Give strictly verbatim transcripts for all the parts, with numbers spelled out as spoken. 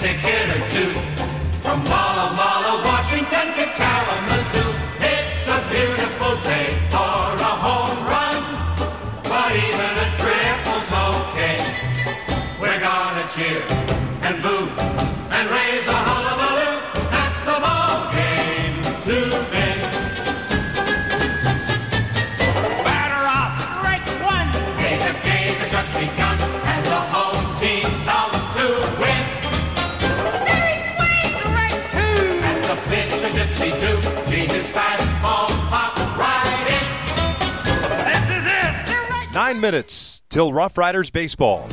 ticket or two. From Walla Walla, Washington to Kalamazoo, it's a beautiful day for a home run. But even a triple's okay. We're gonna cheer and boo and raise a hullabaloo at the ball game today. Batter off, strike one. Hey, the game has just begun, and the home team's out to win. Very swing, strike two. And the pitch is dipsy-do. Gee, his fastball popped right in. This is it. Right. Nine minutes till Rough Riders baseball.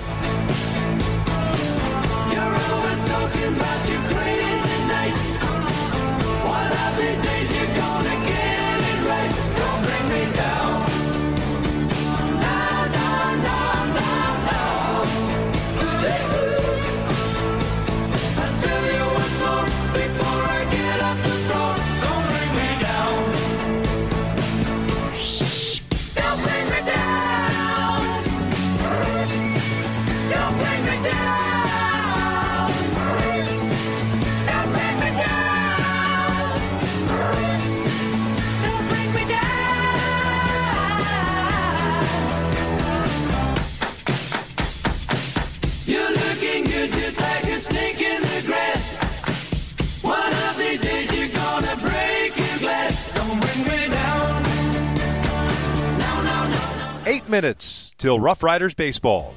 Eight minutes till Rough Riders baseball.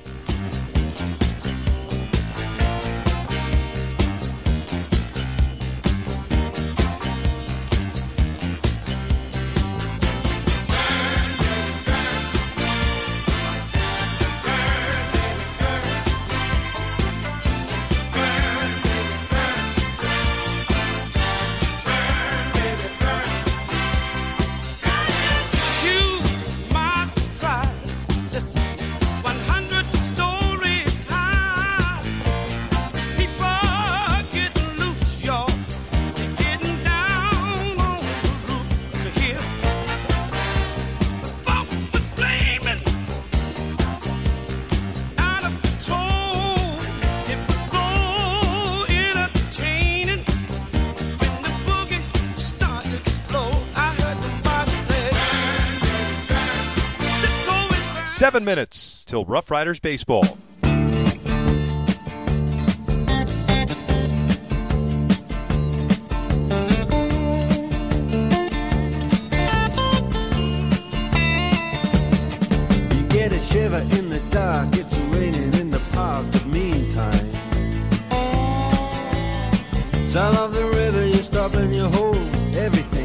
Seven minutes till Rough Riders baseball. You get a shiver in the dark, it's raining in the park, but meantime, sound of the river, you stop and you hold everything.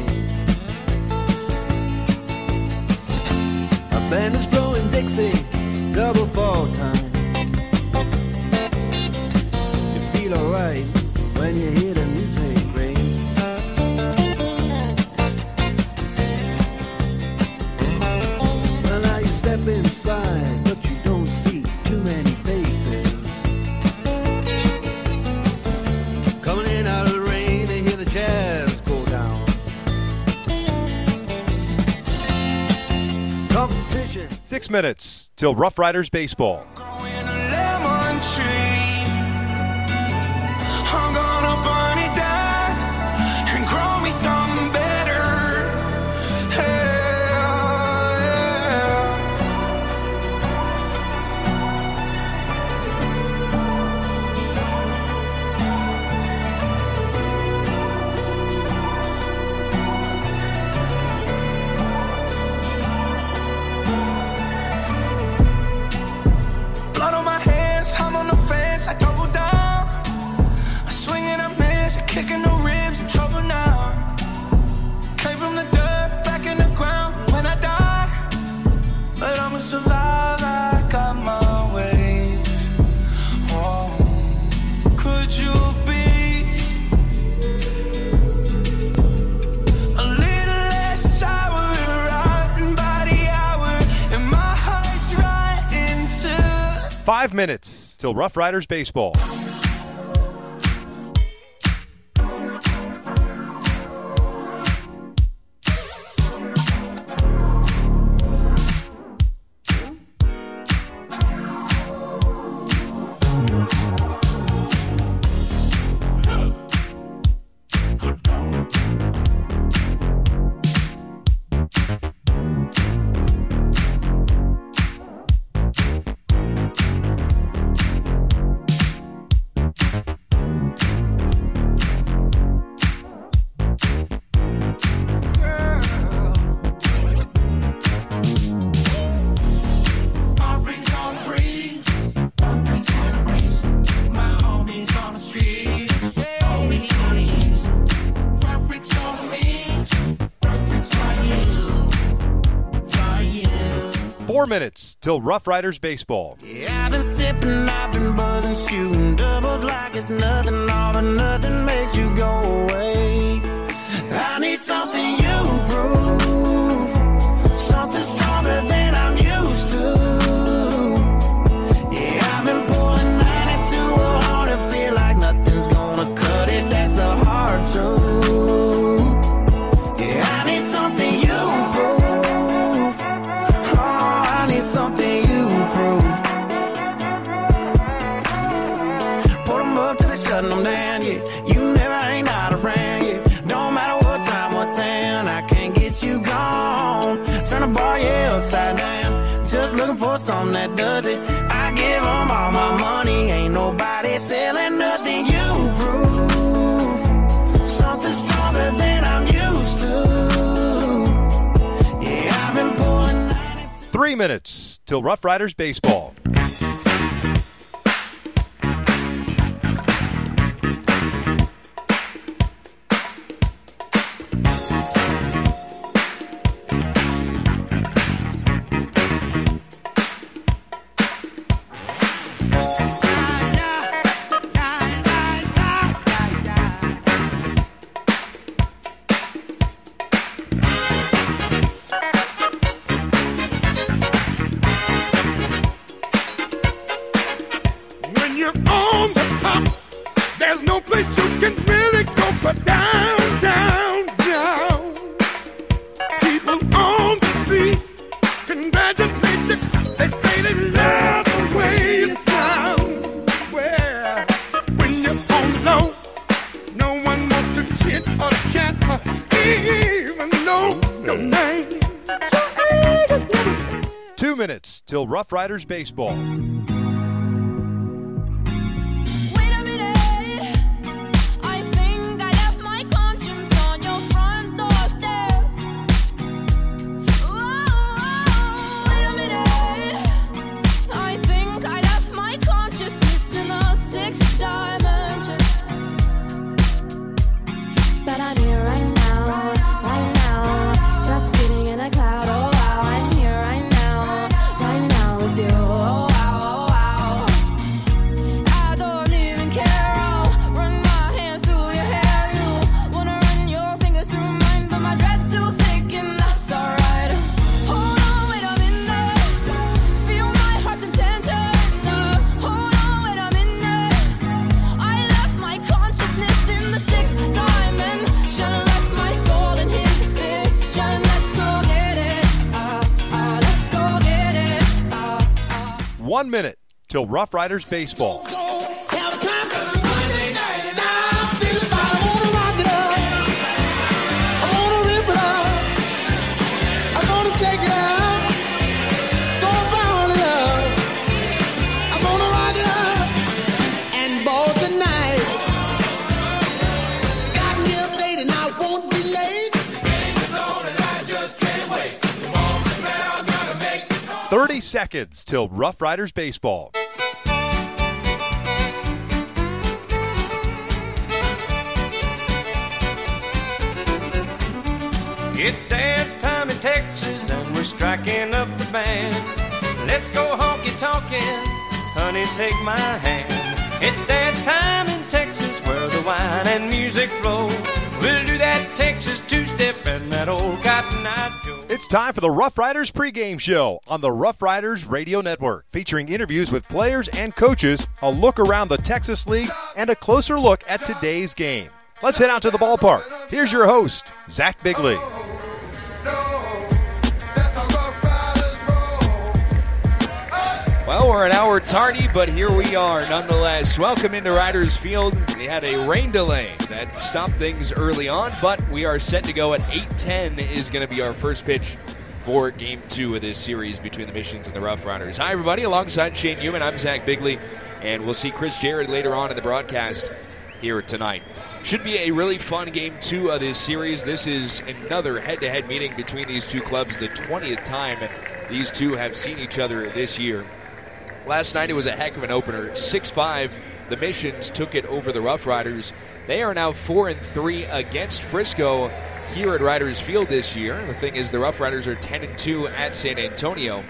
A band is blowing Dixie, double fall time. You feel alright when you hear the music ring. Well, now you step inside, but you don't see too many faces. Coming in out of the rain, they hear the jazz go down. Competition. Six minutes till Rough Riders baseball. Growing a lemon tree, I'm gonna burn it down and grow me something better. Yeah, blood on my hands, time on the fence, I double down. I swing and I miss, kicking the ribs, in trouble now. Came from the dirt, back in the ground when I die. But I'ma survive, I got my ways. Oh, could you be a little less sour, rotten by the hour, and my heart's right into. Five minutes till Rough Riders baseball. Four minutes till Rough Riders baseball. Yeah, I've been sipping, I've been buzzing, shooting doubles like it's nothing, all but nothing makes you go away. I need something you prove, something stronger than I'm used to. Yeah, I've been pulling ninety-two hard to feel like nothing's gonna cut it, that's the hard truth. Yeah, I need something you prove, oh, I need something you prove. Put them up till they're shutting them down, yeah, you never ain't out of brand, yeah. Don't matter what time, what town, I can't get you gone. Turn the bar, yeah, upside down. Just looking for something that does it. I give them all my money. Ain't nobody selling nothing. You prove something stronger than I'm used to. Yeah, I've been pulling ninety-two. Three minutes till Rough Riders baseball. When you're on the top, there's no place you can really go but down, down, down. People on the street congratulate you. They say they love the way you sound. Well, when you're on low, no one wants to chit or chat or even know your name. Two minutes till Rough Riders baseball. Wait a minute, I think I left my conscience on your front doorstep. Whoa, wait a minute, I think I left my consciousness in the sixth dimension. But I'm here right now, right now, just sitting in a cloud. Oh wow, I'm here right now, right now with you. Oh wow, oh wow. I don't even care. I'll run my hands through your hair. You wanna run your fingers through mine, but my dread's too thick and that's alright. Hold on, wait a minute. Feel my heart's intention. Uh, hold on, wait a minute. I left my consciousness in the sixth dimension. Left my soul in his vision. Let's go get it. Uh, uh, let's go get it. Uh, uh. One minute till Rough Riders baseball. thirty seconds till Rough Riders baseball. It's dance time in Texas and we're striking up the band. Let's go honky tonkin', honey, take my hand. It's dance time in Texas where the wine and music flow. We'll do that Texas two-step and that old Cotton Eye Joe. It's time for the Rough Riders pregame show on the Rough Riders Radio Network, featuring interviews with players and coaches, a look around the Texas League, and a closer look at today's game. Let's head out to the ballpark. Here's your host, Zach Bigley. Well, we're an hour tardy, but here we are nonetheless. Welcome into Riders Field. We had a rain delay that stopped things early on, but we are set to go at eight ten is going to be our first pitch for Game two of this series between the Missions and the Rough Riders. Hi, everybody. Alongside Shane Newman, I'm Zach Bigley, and we'll see Chris Jared later on in the broadcast here tonight. Should be a really fun Game two of this series. This is another head-to-head meeting between these two clubs, the twentieth time these two have seen each other this year. Last night it was a heck of an opener. six five, the Missions took it over the Rough Riders. They are now four and three against Frisco here at Riders Field this year. The thing is, the Rough Riders are ten and two at San Antonio.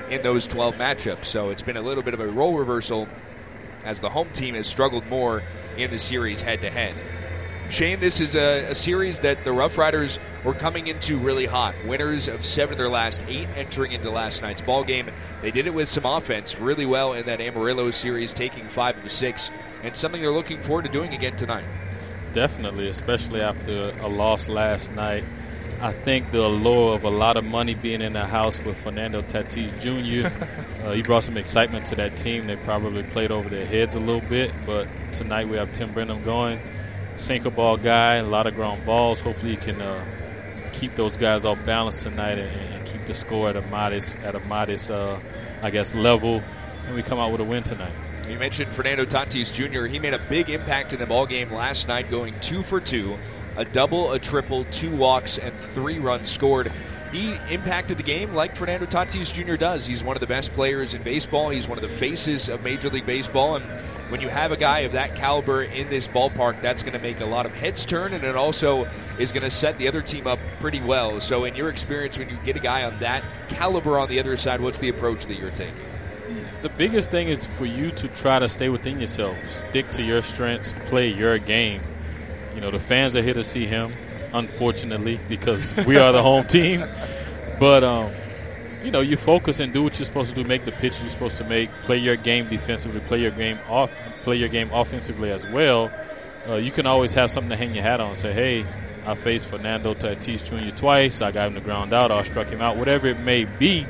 in those twelve matchups. So it's been a little bit of a role reversal as the home team has struggled more in the series head-to-head. Shane, this is a, a series that the Rough Riders were coming into really hot. Winners of seven of their last eight entering into last night's ball game. They did it with some offense really well in that Amarillo series, taking five of the six, and something they're looking forward to doing again tonight. Definitely, especially after a loss last night. I think the allure of a lot of money being in the house with Fernando Tatis Junior uh, he brought some excitement to that team. They probably played over their heads a little bit, but tonight we have Tim Brenham going. Sinker ball guy, a lot of ground balls. Hopefully he can uh, keep those guys off balance tonight and, and keep the score at a modest, at a modest, uh, I guess, level, and we come out with a win tonight. You mentioned Fernando Tatis Junior He made a big impact in the ball game last night, going two for two, a double, a triple, two walks, and three runs scored. He impacted the game like Fernando Tatis Junior does. He's one of the best players in baseball. He's one of the faces of Major League Baseball, and when you have a guy of that caliber in this ballpark, that's going to make a lot of heads turn, and it also is going to set the other team up pretty well. So in your experience, when you get a guy on that caliber on the other side, what's the approach that you're taking? The biggest thing is for you to try to stay within yourself. Stick to your strengths, play your game. You know, the fans are here to see him, unfortunately, because we are the home team. But, um, you know, you focus and do what you're supposed to do, make the pitches you're supposed to make, play your game defensively, play your game off, play your game offensively as well. Uh, you can always have something to hang your hat on and say, hey, I faced Fernando Tatis Junior twice, I got him to ground out, I struck him out, whatever it may be.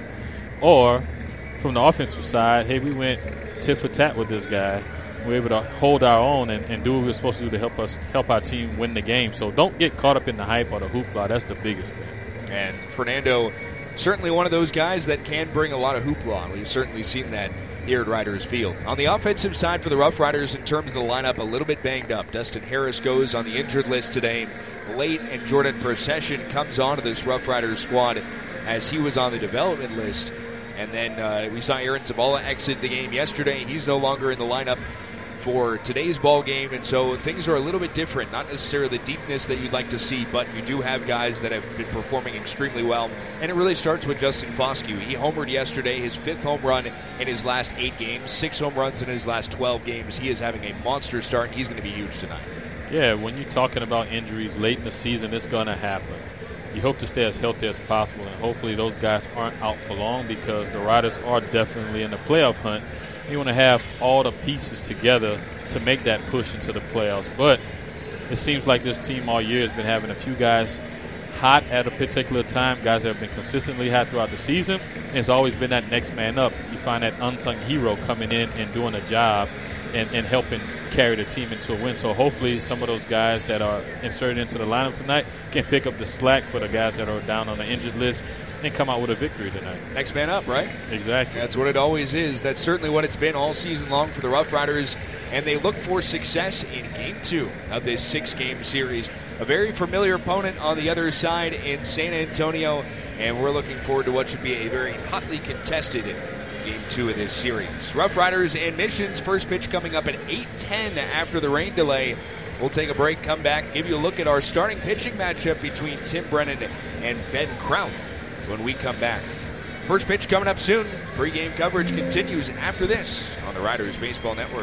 Or from the offensive side, hey, we went tit for tat with this guy. We were able to hold our own and, and do what we were supposed to do to help us help our team win the game. So don't get caught up in the hype or the hoopla. That's the biggest thing. And Fernando, certainly one of those guys that can bring a lot of hoopla. We've certainly seen that here at Riders Field. On the offensive side for the Rough Riders, in terms of the lineup, a little bit banged up. Dustin Harris goes on the injured list today late, and Jordan Procession comes onto this Rough Riders squad as he was on the development list. And then uh, we saw Aaron Zavala exit the game yesterday. He's no longer in the lineup for today's ball game, and so things are a little bit different. Not necessarily the deepness that you'd like to see, but you do have guys that have been performing extremely well. And it really starts with Justin Foscue. He homered yesterday, his fifth home run in his last eight games, six home runs in his last twelve games. He is having a monster start, and he's going to be huge tonight. Yeah, when you're talking about injuries late in the season, it's going to happen. You hope to stay as healthy as possible, and hopefully those guys aren't out for long, because the Riders are definitely in the playoff hunt. You want to have all the pieces together to make that push into the playoffs. But it seems like this team all year has been having a few guys hot at a particular time, guys that have been consistently hot throughout the season. And it's always been that next man up. You find that unsung hero coming in and doing a job and, and helping carry the team into a win. So hopefully some of those guys that are inserted into the lineup tonight can pick up the slack for the guys that are down on the injured list and come out with a victory tonight. Next man up, right? Exactly. That's what it always is. That's certainly what it's been all season long for the Rough Riders, and they look for success in Game two of this six-game series. A very familiar opponent on the other side in San Antonio, and we're looking forward to what should be a very hotly contested Game two of this series. Rough Riders and Missions, first pitch coming up at eight ten after the rain delay. We'll take a break, come back, give you a look at our starting pitching matchup between Tim Brennan and Ben Krauth when we come back. First pitch coming up soon. Pre-game coverage continues after this on the Riders Baseball Network.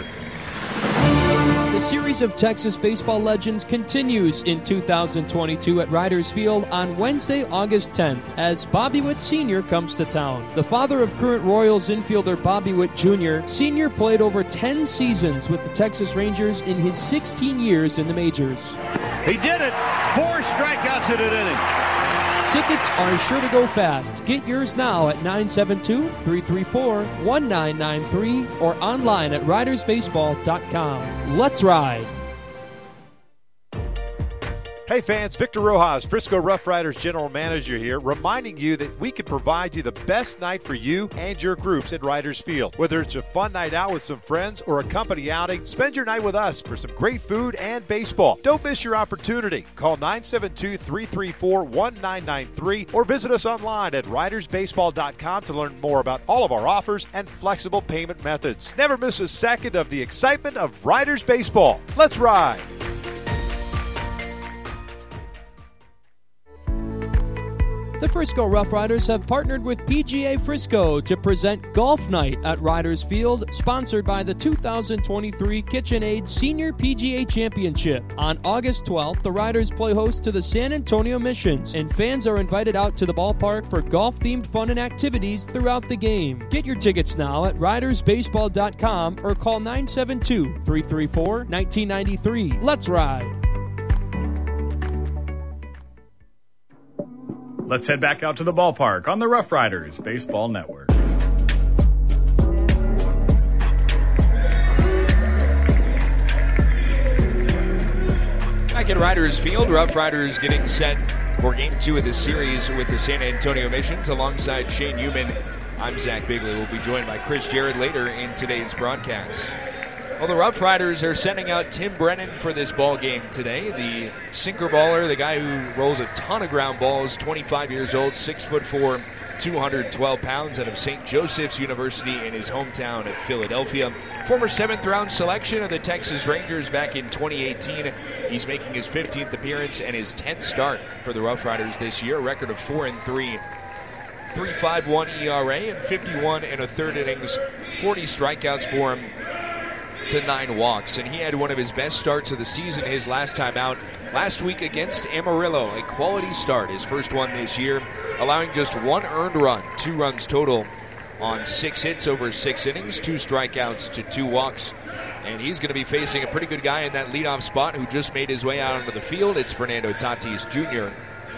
The series of Texas baseball legends continues in two thousand twenty-two at Riders Field on Wednesday, August tenth, as Bobby Witt Senior comes to town. The father of current Royals infielder Bobby Witt Junior, Senior played over ten seasons with the Texas Rangers in his sixteen years in the majors. He did it! Four strikeouts in an inning. Tickets are sure to go fast. Get yours now at nine seven two, three three four, one nine nine three or online at riders baseball dot com. Let's ride! Hey fans, Victor Rojas, Frisco Rough Riders General Manager here, reminding you that we can provide you the best night for you and your groups at Riders Field. Whether it's a fun night out with some friends or a company outing, spend your night with us for some great food and baseball. Don't miss your opportunity. Call nine seven two, three three four, one nine nine three or visit us online at riders baseball dot com to learn more about all of our offers and flexible payment methods. Never miss a second of the excitement of Riders Baseball. Let's ride! The Frisco Rough Riders have partnered with P G A Frisco to present Golf Night at Riders Field, sponsored by the two thousand twenty-three KitchenAid Senior P G A Championship. On August twelfth, the Riders play host to the San Antonio Missions, and fans are invited out to the ballpark for golf-themed fun and activities throughout the game. Get your tickets now at riders baseball dot com or call nine seven two, three three four, one nine nine three. Let's ride! Let's head back out to the ballpark on the Rough Riders Baseball Network. Back at Riders Field, Rough Riders getting set for game two of this series with the San Antonio Missions. Alongside Shane Human, I'm Zach Bigley. We'll be joined by Chris Jarrett later in today's broadcast. Well, the Rough Riders are sending out Tim Brennan for this ball game today. The sinker baller, the guy who rolls a ton of ground balls, twenty-five years old, six foot four, two hundred twelve pounds, out of Saint Joseph's University in his hometown of Philadelphia. Former seventh round selection of the Texas Rangers back in twenty eighteen. He's making his fifteenth appearance and his tenth start for the Rough Riders this year. A record of four and three. three point five one E R A and fifty-one and a third innings, forty strikeouts for him to nine walks, and he had one of his best starts of the season his last time out last week against Amarillo. A quality start, his first one this year, allowing just one earned run, two runs total on six hits over six innings, two strikeouts to two walks, and he's going to be facing a pretty good guy in that leadoff spot who just made his way out onto the field. It's Fernando Tatis Junior,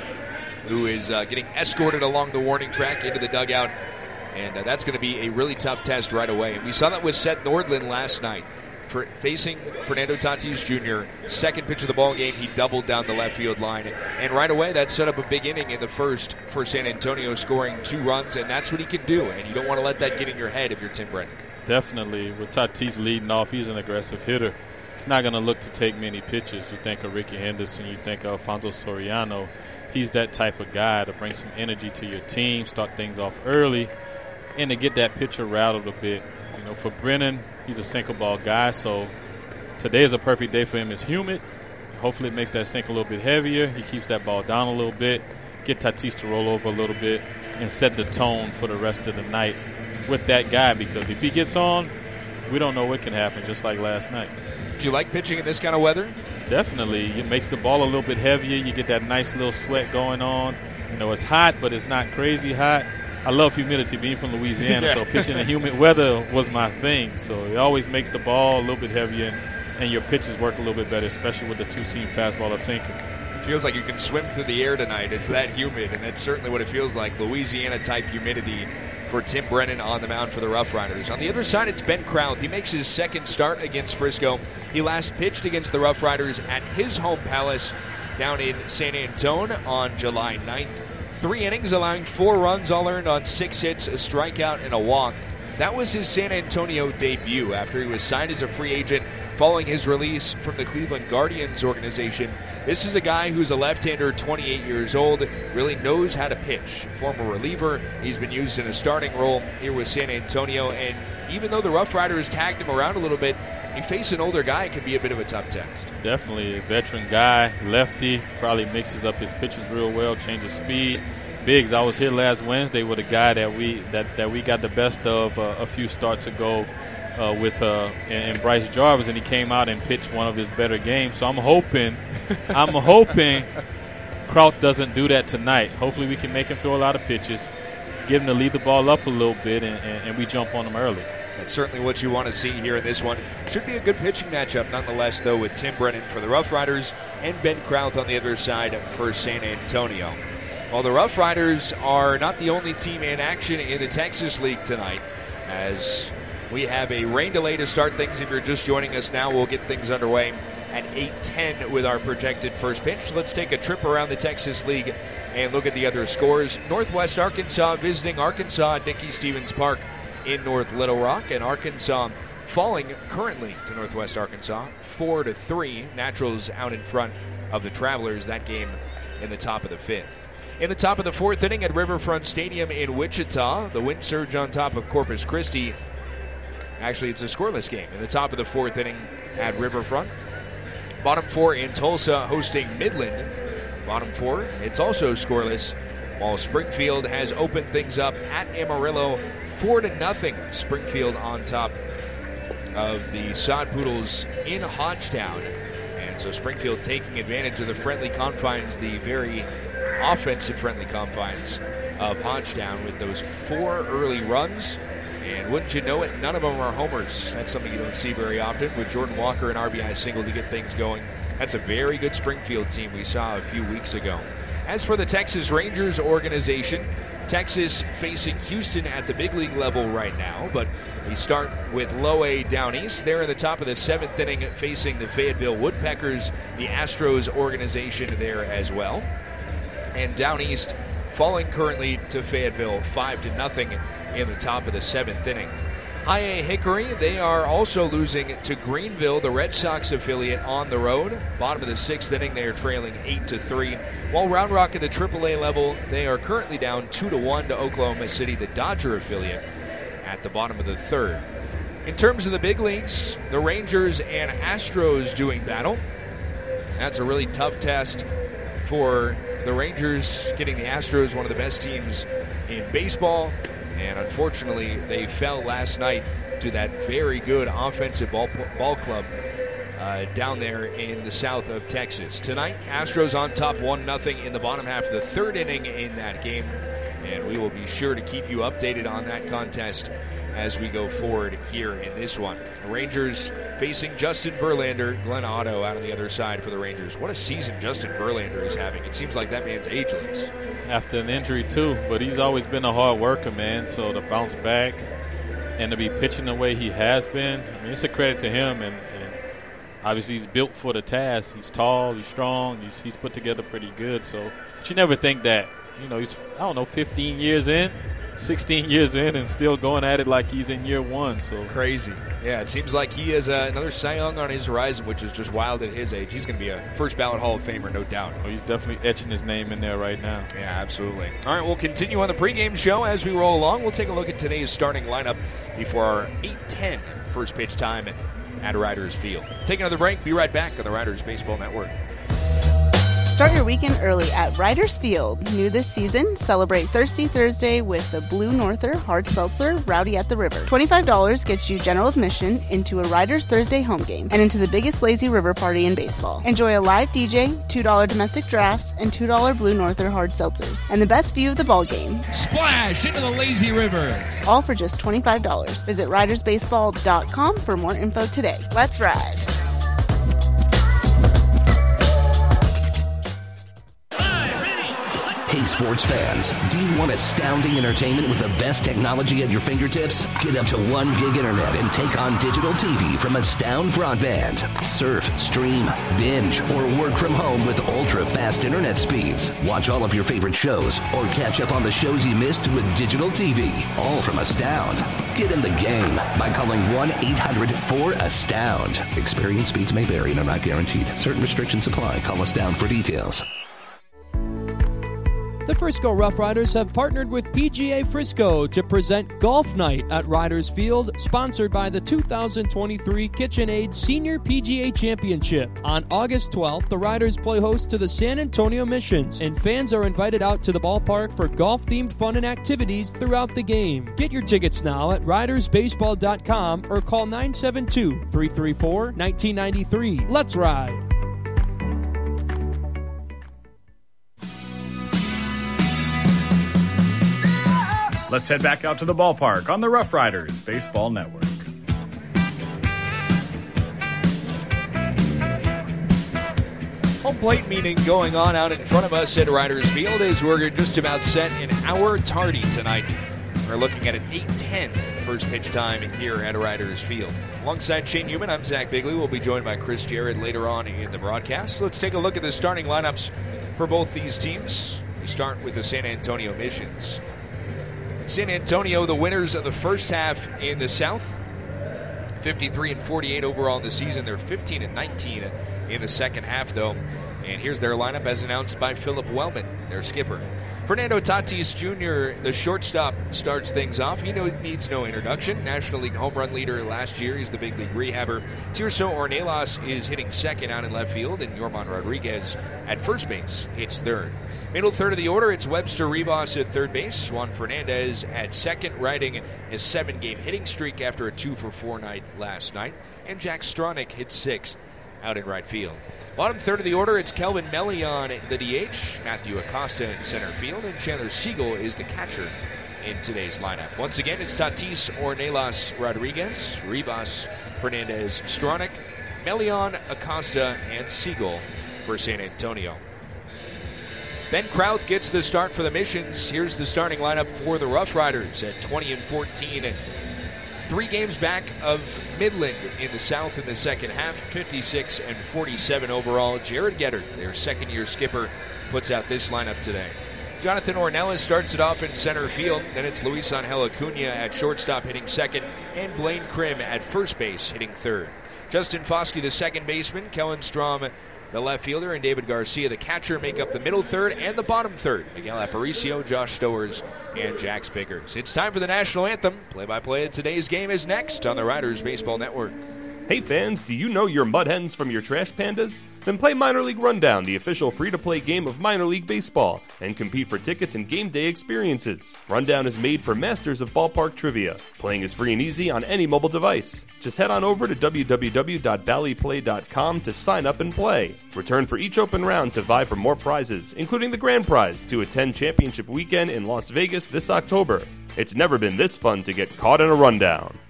who is uh, getting escorted along the warning track into the dugout. And uh, that's going to be a really tough test right away. And we saw that with Seth Nordland last night. For facing Fernando Tatis Junior, second pitch of the ball game, he doubled down the left field line. And right away, that set up a big inning in the first for San Antonio, scoring two runs, and that's what he can do. And you don't want to let that get in your head if you're Tim Brennan. Definitely. With Tatis leading off, he's an aggressive hitter. He's not going to look to take many pitches. You think of Ricky Henderson, you think of Alfonso Soriano. He's that type of guy to bring some energy to your team, start things off early, and to get that pitcher rattled a bit. You know, for Brennan, he's a sinker ball guy, so today is a perfect day for him. It's humid. Hopefully it makes that sink a little bit heavier. He keeps that ball down a little bit, get Tatis to roll over a little bit, and set the tone for the rest of the night with that guy, because if he gets on, we don't know what can happen, just like last night. Do you like pitching in this kind of weather? Definitely. It makes the ball a little bit heavier. You get that nice little sweat going on. You know, it's hot, but it's not crazy hot. I love humidity, being from Louisiana, yeah. So pitching in humid weather was my thing. So it always makes the ball a little bit heavier, and, and your pitches work a little bit better, especially with the two-seam fastball or sinker. It feels like you can swim through the air tonight. It's that humid, and that's certainly what it feels like, Louisiana-type humidity for Tim Brennan on the mound for the Rough Riders. On the other side, it's Ben Krauth. He makes his second start against Frisco. He last pitched against the Rough Riders at his home palace down in San Antonio on July ninth. Three innings, allowing four runs, all earned on six hits, a strikeout, and a walk. That was his San Antonio debut after he was signed as a free agent following his release from the Cleveland Guardians organization. This is a guy who's a left-hander, twenty-eight years old, really knows how to pitch. Former reliever, he's been used in a starting role here with San Antonio, and even though the Rough Riders tagged him around a little bit, you face an older guy, it can be a bit of a tough test. Definitely a veteran guy, lefty, probably mixes up his pitches real well, changes speed. Biggs, I was here last Wednesday with a guy that we that, that we got the best of uh, a few starts ago uh, with uh, and, and Bryce Jarvis, and he came out and pitched one of his better games. So I'm hoping, I'm hoping Krauth doesn't do that tonight. Hopefully we can make him throw a lot of pitches, get him to lead the ball up a little bit, and, and, and we jump on him early. That's certainly what you want to see here in this one. Should be a good pitching matchup nonetheless, though, with Tim Brennan for the Rough Riders and Ben Krauth on the other side for San Antonio. Well, the Rough Riders are not the only team in action in the Texas League tonight, as we have a rain delay to start things. If you're just joining us now, we'll get things underway at eight ten with our projected first pitch. Let's take a trip around the Texas League and look at the other scores. Northwest Arkansas visiting Arkansas at Dickey Stevens Park in North Little Rock, and Arkansas falling currently to Northwest Arkansas four to three. Naturals out in front of the Travelers. That game in the top of the fifth. In the top of the fourth inning at Riverfront Stadium in Wichita, the wind surge on top of Corpus Christi. Actually, it's a scoreless game in the top of the fourth inning at Riverfront. Bottom four in Tulsa hosting Midland. Bottom four, it's also scoreless while Springfield has opened things up at Amarillo four to nothing. Springfield on top of the Sod Poodles in Hodgetown. And so Springfield taking advantage of the friendly confines, the very offensive friendly confines of Hodgetown with those four early runs. And wouldn't you know it, none of them are homers. That's something you don't see very often with Jordan Walker, an R B I single to get things going. That's a very good Springfield team we saw a few weeks ago. As for the Texas Rangers organization, Texas facing Houston at the big league level right now, but we start with low A down east. They're in the top of the seventh inning facing the Fayetteville Woodpeckers, the Astros organization there as well. And down east, falling currently to Fayetteville five to nothing in the top of the seventh inning. High A Hickory, they are also losing to Greenville, the Red Sox affiliate, on the road. Bottom of the sixth inning, they are trailing eight to three. While Round Rock at the triple A level, they are currently down two to one to Oklahoma City, the Dodger affiliate, at the bottom of the third. In terms of the big leagues, the Rangers and Astros doing battle. That's a really tough test for the Rangers, getting the Astros, one of the best teams in baseball. And unfortunately, they fell last night to that very good offensive ball, ball club uh, down there in the south of Texas. Tonight, Astros on top one nothing in the bottom half of the third inning in that game. And we will be sure to keep you updated on that contest as we go forward here in this one. The Rangers facing Justin Verlander, Glenn Otto out on the other side for the Rangers. What a season Justin Verlander is having. It seems like that man's ageless. After an injury, too, but he's always been a hard worker, man, so to bounce back and to be pitching the way he has been, I mean, it's a credit to him, and, and obviously he's built for the task. He's tall, he's strong, he's, he's put together pretty good, so but you never think that, you know, he's, I don't know, fifteen years in, sixteen years in, and still going at it like he's in year one. So crazy. Yeah, it seems like he has uh, another Cy Young on his horizon, which is just wild at his age. He's going to be a first ballot Hall of Famer, no doubt. Oh, he's definitely etching his name in there right now. Yeah, absolutely. All right, we'll continue on the pregame show as we roll along. We'll take a look at today's starting lineup before our eight ten first pitch time at, at Riders Field. Take another break. Be right back on the Riders Baseball Network. Start your weekend early at Riders Field. New this season, celebrate Thirsty Thursday with the Blue Norther Hard Seltzer Rowdy at the River. twenty-five dollars gets you general admission into a Riders Thursday home game and into the biggest lazy river party in baseball. Enjoy a live D J, two dollars domestic drafts, and two dollars Blue Norther Hard Seltzers, and the best view of the ball game. Splash into the lazy river. All for just twenty-five dollars. Visit riders baseball dot com for more info today. Let's ride. Hey, sports fans, do you want astounding entertainment with the best technology at your fingertips? Get up to one gig internet and take on digital T V from Astound Broadband. Surf, stream, binge, or work from home with ultra-fast internet speeds. Watch all of your favorite shows or catch up on the shows you missed with digital T V. All from Astound. Get in the game by calling one eight hundred four astound. Experience speeds may vary and are not guaranteed. Certain restrictions apply. Call Astound for details. The Frisco Rough Riders have partnered with P G A Frisco to present Golf Night at Riders Field, sponsored by the two thousand twenty-three KitchenAid Senior P G A Championship. On August twelfth, the Riders play host to the San Antonio Missions, and fans are invited out to the ballpark for golf-themed fun and activities throughout the game. Get your tickets now at riders baseball dot com or call nine seven two, three three four, one nine nine three. Let's ride! Let's head back out to the ballpark on the Rough Riders Baseball Network. Home plate meeting going on out in front of us at Riders Field as we're just about set an hour tardy tonight. We're looking at an eight ten first pitch time here at Riders Field. Alongside Shane Newman, I'm Zach Bigley. We'll be joined by Chris Jarrett later on in the broadcast. Let's take a look at the starting lineups for both these teams. We start with the San Antonio Missions. San Antonio, the winners of the first half in the South, fifty-three and forty-eight overall in the season. They're fifteen and nineteen in the second half, though. And here's their lineup as announced by Philip Wellman, their skipper. Fernando Tatis Junior, the shortstop, starts things off. He needs no introduction. National League home run leader last year. He's the big league rehabber. Tirso Ornelas is hitting second out in left field, and Yorman Rodriguez at first base hits third. Middle third of the order, it's Webster Rivas at third base. Juan Fernandez at second, riding his seven-game hitting streak after a two for four night last night. And Jack Stronach hits sixth out in right field. Bottom third of the order, it's Kelvin Melion, the D H, Matthew Acosta in center field, and Chandler Siegel is the catcher in today's lineup. Once again, it's Tatis Ornelas Rodriguez, Rivas, Fernandez, Stronach, Melion, Acosta, and Siegel for San Antonio. Ben Krauth gets the start for the Missions. Here's the starting lineup for the Rough Riders at twenty and fourteen. Three games back of Midland in the South in the second half, fifty-six and forty-seven overall. Jared Gettard, their second-year skipper, puts out this lineup today. Jonathan Ornelas starts it off in center field. Then it's Luis Angel Acuna at shortstop hitting second, and Blaine Krim at first base hitting third. Justin Foskey, the second baseman, Kellen Strom, the left fielder, and David Garcia, the catcher, make up the middle third and the bottom third. Miguel Aparicio, Josh Stowers, and Jack Spickers. It's time for the national anthem. Play-by-play of today's game is next on the Riders Baseball Network. Hey fans, do you know your Mud Hens from your Trash Pandas? Then play Minor League Rundown, the official free-to-play game of Minor League Baseball, and compete for tickets and game day experiences. Rundown is made for masters of ballpark trivia. Playing is free and easy on any mobile device. Just head on over to w w w dot bally play dot com to sign up and play. Return for each open round to vie for more prizes, including the grand prize to attend Championship Weekend in Las Vegas this October. It's never been this fun to get caught in a rundown.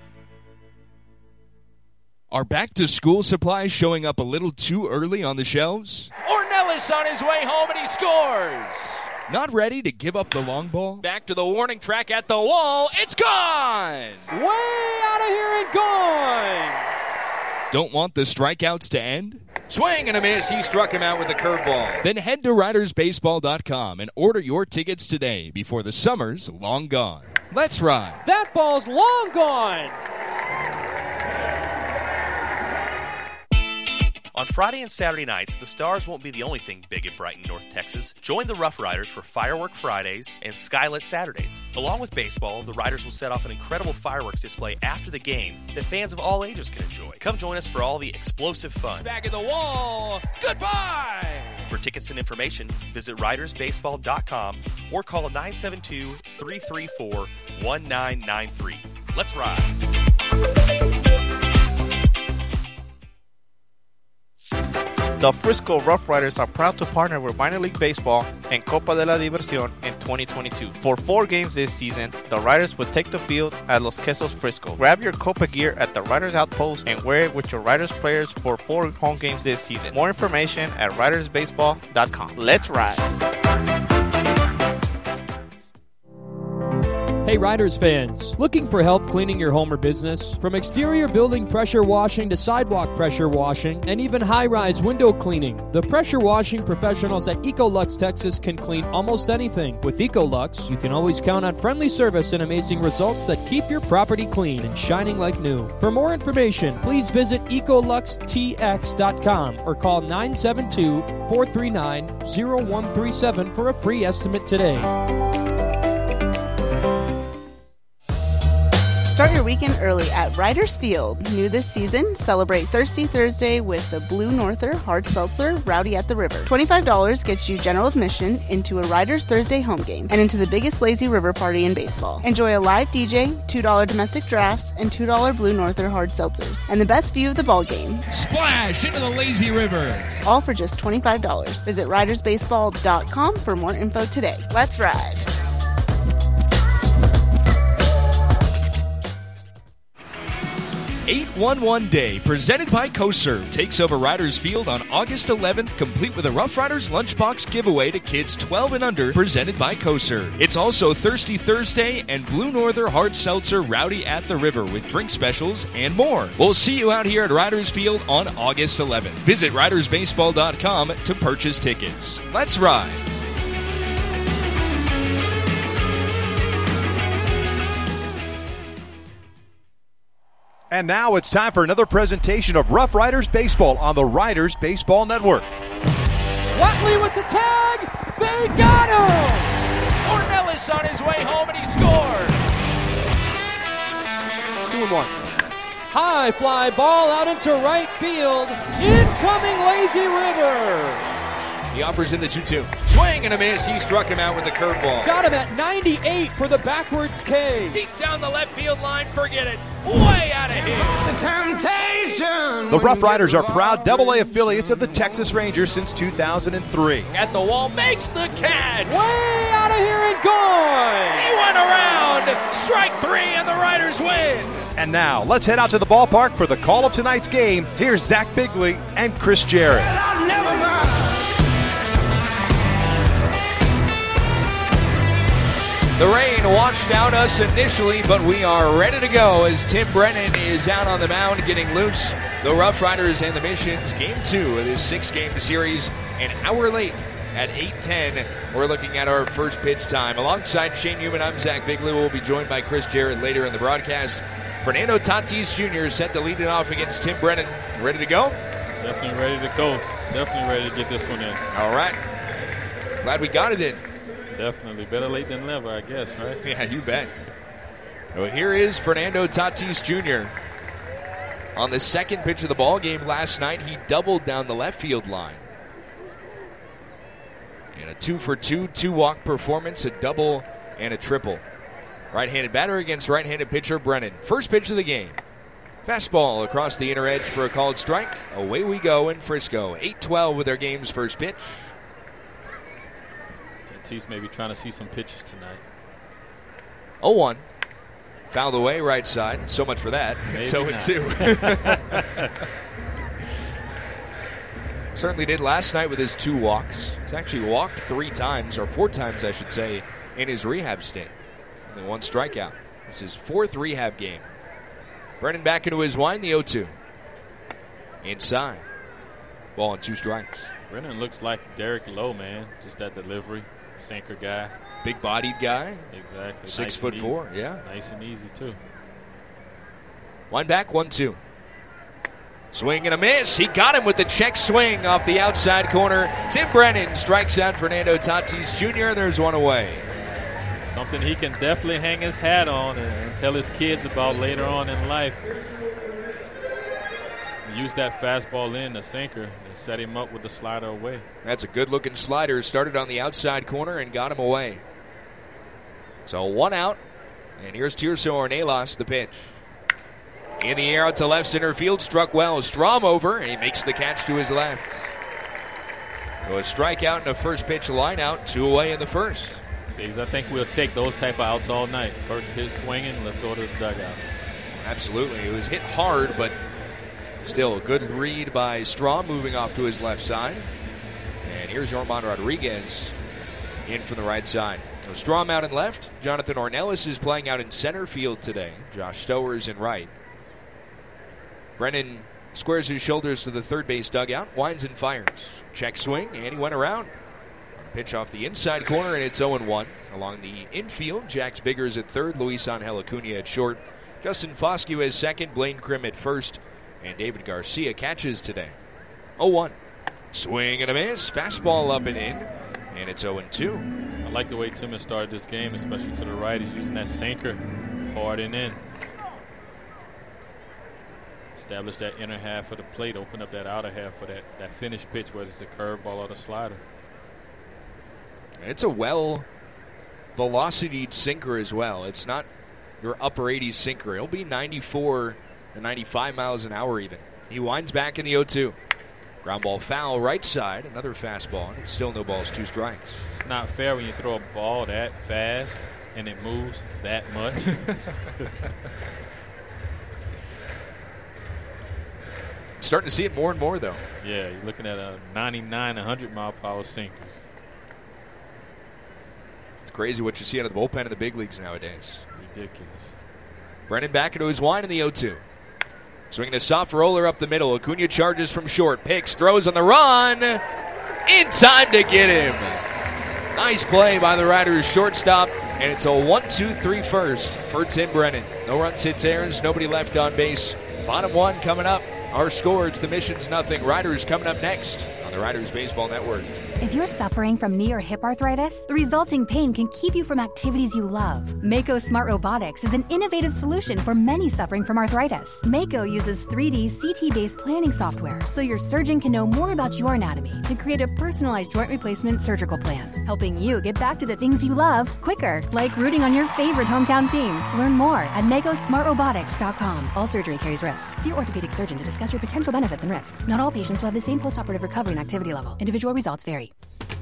Are back-to-school supplies showing up a little too early on the shelves? Ornelas on his way home, and he scores. Not ready to give up the long ball? Back to the warning track at the wall. It's gone. Way out of here and gone. Don't want the strikeouts to end? Swing and a miss. He struck him out with the curveball. Then head to riders baseball dot com and order your tickets today before the summer's long gone. Let's ride. That ball's long gone. On Friday and Saturday nights, the Stars won't be the only thing big and bright in North Texas. Join the Rough Riders for Firework Fridays and Skylit Saturdays. Along with baseball, the Riders will set off an incredible fireworks display after the game that fans of all ages can enjoy. Come join us for all the explosive fun. Back at the wall. Goodbye. For tickets and information, visit riders baseball dot com or call nine seven two, three three four, one nine nine three. Let's ride. The Frisco Rough Riders are proud to partner with Minor League Baseball and Copa de la Diversión in twenty twenty-two. For four games this season, the Riders will take the field at Los Quesos Frisco. Grab your Copa gear at the Riders Outpost and wear it with your Riders players for four home games this season. More information at riders baseball dot com. Let's ride! Hey Riders fans, looking for help cleaning your home or business? From exterior building pressure washing to sidewalk pressure washing and even high-rise window cleaning, the pressure washing professionals at Ecolux Texas can clean almost anything. With Ecolux, you can always count on friendly service and amazing results that keep your property clean and shining like new. For more information, please visit ecolux t x dot com or call nine seven two, four three nine, zero one three seven for a free estimate today. Start your weekend early at Riders Field. New this season, celebrate Thirsty Thursday with the Blue Norther Hard Seltzer Rowdy at the River. twenty-five dollars gets you general admission into a Riders Thursday home game and into the biggest lazy river party in baseball. Enjoy a live D J, two dollars domestic drafts, and two dollars Blue Norther Hard Seltzers, and the best view of the ball game. Splash into the lazy river. All for just twenty-five dollars. Visit riders baseball dot com for more info today. Let's ride. eight one one Day, presented by CoServe, takes over Riders Field on August eleventh, complete with a Rough Riders lunchbox giveaway to kids twelve and under, presented by CoServe. It's also Thirsty Thursday and Blue Norther Hard Seltzer Rowdy at the River with drink specials and more. We'll see you out here at Riders Field on August eleventh. Visit riders baseball dot com to purchase tickets. Let's ride. And now it's time for another presentation of Rough Riders Baseball on the Riders Baseball Network. Watley with the tag. They got him. miss on his way home, and he scored. Two and one. High fly ball out into right field. Incoming Lazy River. He offers in the two two. Swing and a miss. He struck him out with the curveball. Got him at ninety-eight for the backwards K. Deep down the left field line. Forget it. Way out of here. The temptation. The Rough Riders are proud double A affiliates of the Texas Rangers since two thousand three. At the wall. Makes the catch. Way out of here and gone. He went around. Strike three and the Riders win. And now, let's head out to the ballpark for the call of tonight's game. Here's Zach Bigley and Chris Jarrett. The rain washed out us initially, but we are ready to go as Tim Brennan is out on the mound getting loose. The Rough Riders and the Missions, game two of this six-game series, an hour late at eight ten. We're looking at our first pitch time. Alongside Shane Newman, I'm Zach Bigley. We'll be joined by Chris Jarrett later in the broadcast. Fernando Tatis Junior set to lead it off against Tim Brennan. Ready to go? Definitely ready to go. Definitely ready to get this one in. All right. Glad we got it in. Definitely. Better late than never, I guess, right? Yeah, you bet. Well, here is Fernando Tatis Junior On the second pitch of the ball game last night, he doubled down the left field line. And a two for two, two-walk performance, a double and a triple. Right-handed batter against right-handed pitcher Brennan. First pitch of the game. Fastball across the inner edge for a called strike. Away we go in Frisco. eight twelve with their game's first pitch. Tatis may be trying to see some pitches tonight. oh one. Fouled away right side. So much for that. It's oh two. Certainly did last night with his two walks. He's actually walked three times, or four times I should say, in his rehab stint. Only one strikeout. This is his fourth rehab game. Brennan back into his wind, the oh two. Inside. Ball and two strikes. Brennan looks like Derek Lowe, man. Just that delivery. Sinker guy. Big bodied guy. Exactly. Six nice foot four, easy. yeah. Nice and easy, too. Wind back, one two. Swing and a miss. He got him with the check swing off the outside corner. Tim Brennan strikes out Fernando Tatis Junior There's one away. Something he can definitely hang his hat on and, and tell his kids about later on in life. Use that fastball in, the sinker, and set him up with the slider away. That's a good-looking slider. Started on the outside corner and got him away. So one out, and here's Tirso Ornelas, the pitch. In the air out to left center field, struck well. Strom over, and he makes the catch to his left. So a strikeout and a first pitch line out, two away in the first. Biggs, I think we'll take those type of outs all night. First pitch swinging, let's go to the dugout. Absolutely. It was hit hard, but still a good read by Strom moving off to his left side. And here's Yorman Rodriguez in from the right side. So Strom out in left. Jonathan Ornelas is playing out in center field today. Josh Stowers in right. Brennan squares his shoulders to the third base dugout, winds and fires. Check swing, and he went around. Pitch off the inside corner, and it's oh one. Along the infield, Jax Biggers at third, Luis Angel Acuna at short. Justin Foscue as second, Blaine Krim at first, and David Garcia catches today. oh one. Swing and a miss. Fastball up and in, and it's oh two. I like the way Tim has started this game, especially to the right. He's using that sinker hard and in. Establish that inner half of the plate, open up that outer half for that, that finished pitch, whether it's the curveball or the slider. It's a well velocity sinker as well. It's not your upper eighties sinker. It'll be ninety-four to ninety-five miles an hour even. He winds back in the oh two. Ground ball foul right side. Another fastball. And it's still no balls, two strikes. It's not fair when you throw a ball that fast and it moves that much. Starting to see it more and more, though. Yeah, you're looking at a ninety-nine, one hundred mile per hour sinkers. It's crazy what you see out of the bullpen in the big leagues nowadays. Ridiculous. Brennan back into his wind in the oh two. Swinging a soft roller up the middle. Acuna charges from short. Picks, throws on the run. In time to get him. Nice play by the Riders shortstop. And it's a one two three first for Tim Brennan. No runs, hits, errands, nobody left on base. Bottom one coming up. Our score, it's the Missions nothing. Riders coming up next on the Riders Baseball Network. If you're suffering from knee or hip arthritis, the resulting pain can keep you from activities you love. Mako Smart Robotics is an innovative solution for many suffering from arthritis. Mako uses three D C T-based planning software, so your surgeon can know more about your anatomy to create a personalized joint replacement surgical plan, helping you get back to the things you love quicker, like rooting on your favorite hometown team. Learn more at mako smart robotics dot com. All surgery carries risk. See your orthopedic surgeon to discuss your potential benefits and risks. Not all patients will have the same postoperative recovery and activity level. Individual results vary.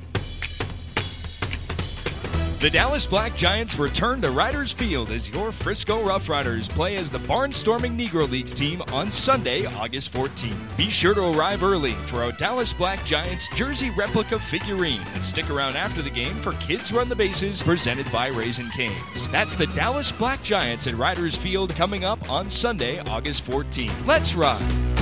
The Dallas Black Giants return to Riders Field as your Frisco Rough Riders play as the Barnstorming Negro Leagues team on Sunday, August fourteenth. Be sure to arrive early for a Dallas Black Giants jersey replica figurine and stick around after the game for Kids Run the Bases presented by Raising Cane's. That's the Dallas Black Giants at Riders Field coming up on Sunday, August fourteenth. Let's ride!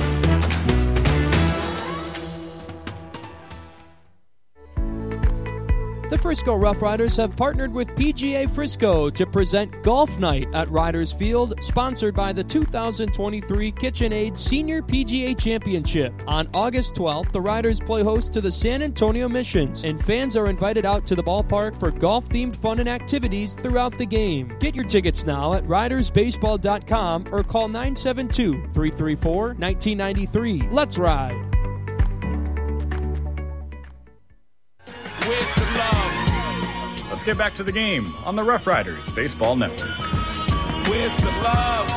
The Frisco Rough Riders have partnered with P G A Frisco to present Golf Night at Riders Field, sponsored by the two thousand twenty-three KitchenAid Senior P G A Championship. On August twelfth, the Riders play host to the San Antonio Missions, and fans are invited out to the ballpark for golf-themed fun and activities throughout the game. Get your tickets now at riders baseball dot com or call nine seven two, three three four, one nine nine three. Let's ride! Where's the love? Let's get back to the game on the Rough Riders Baseball Network. Where's the love?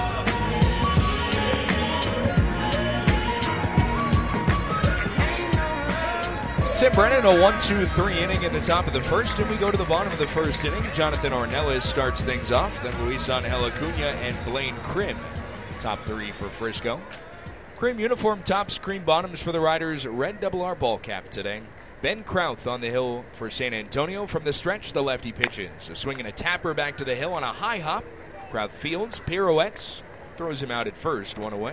Tim Brennan, a one two three inning at the top of the first, and we go to the bottom of the first inning. Jonathan Ornelas starts things off, then Luis Angel Acuna and Blaine Krim, top three for Frisco. Krim uniform tops, cream bottoms for the Riders, red double R ball cap today. Ben Krauth on the hill for San Antonio. From the stretch, the lefty pitches. A swing and a tapper back to the hill on a high hop. Krauth fields, pirouettes, throws him out at first, one away.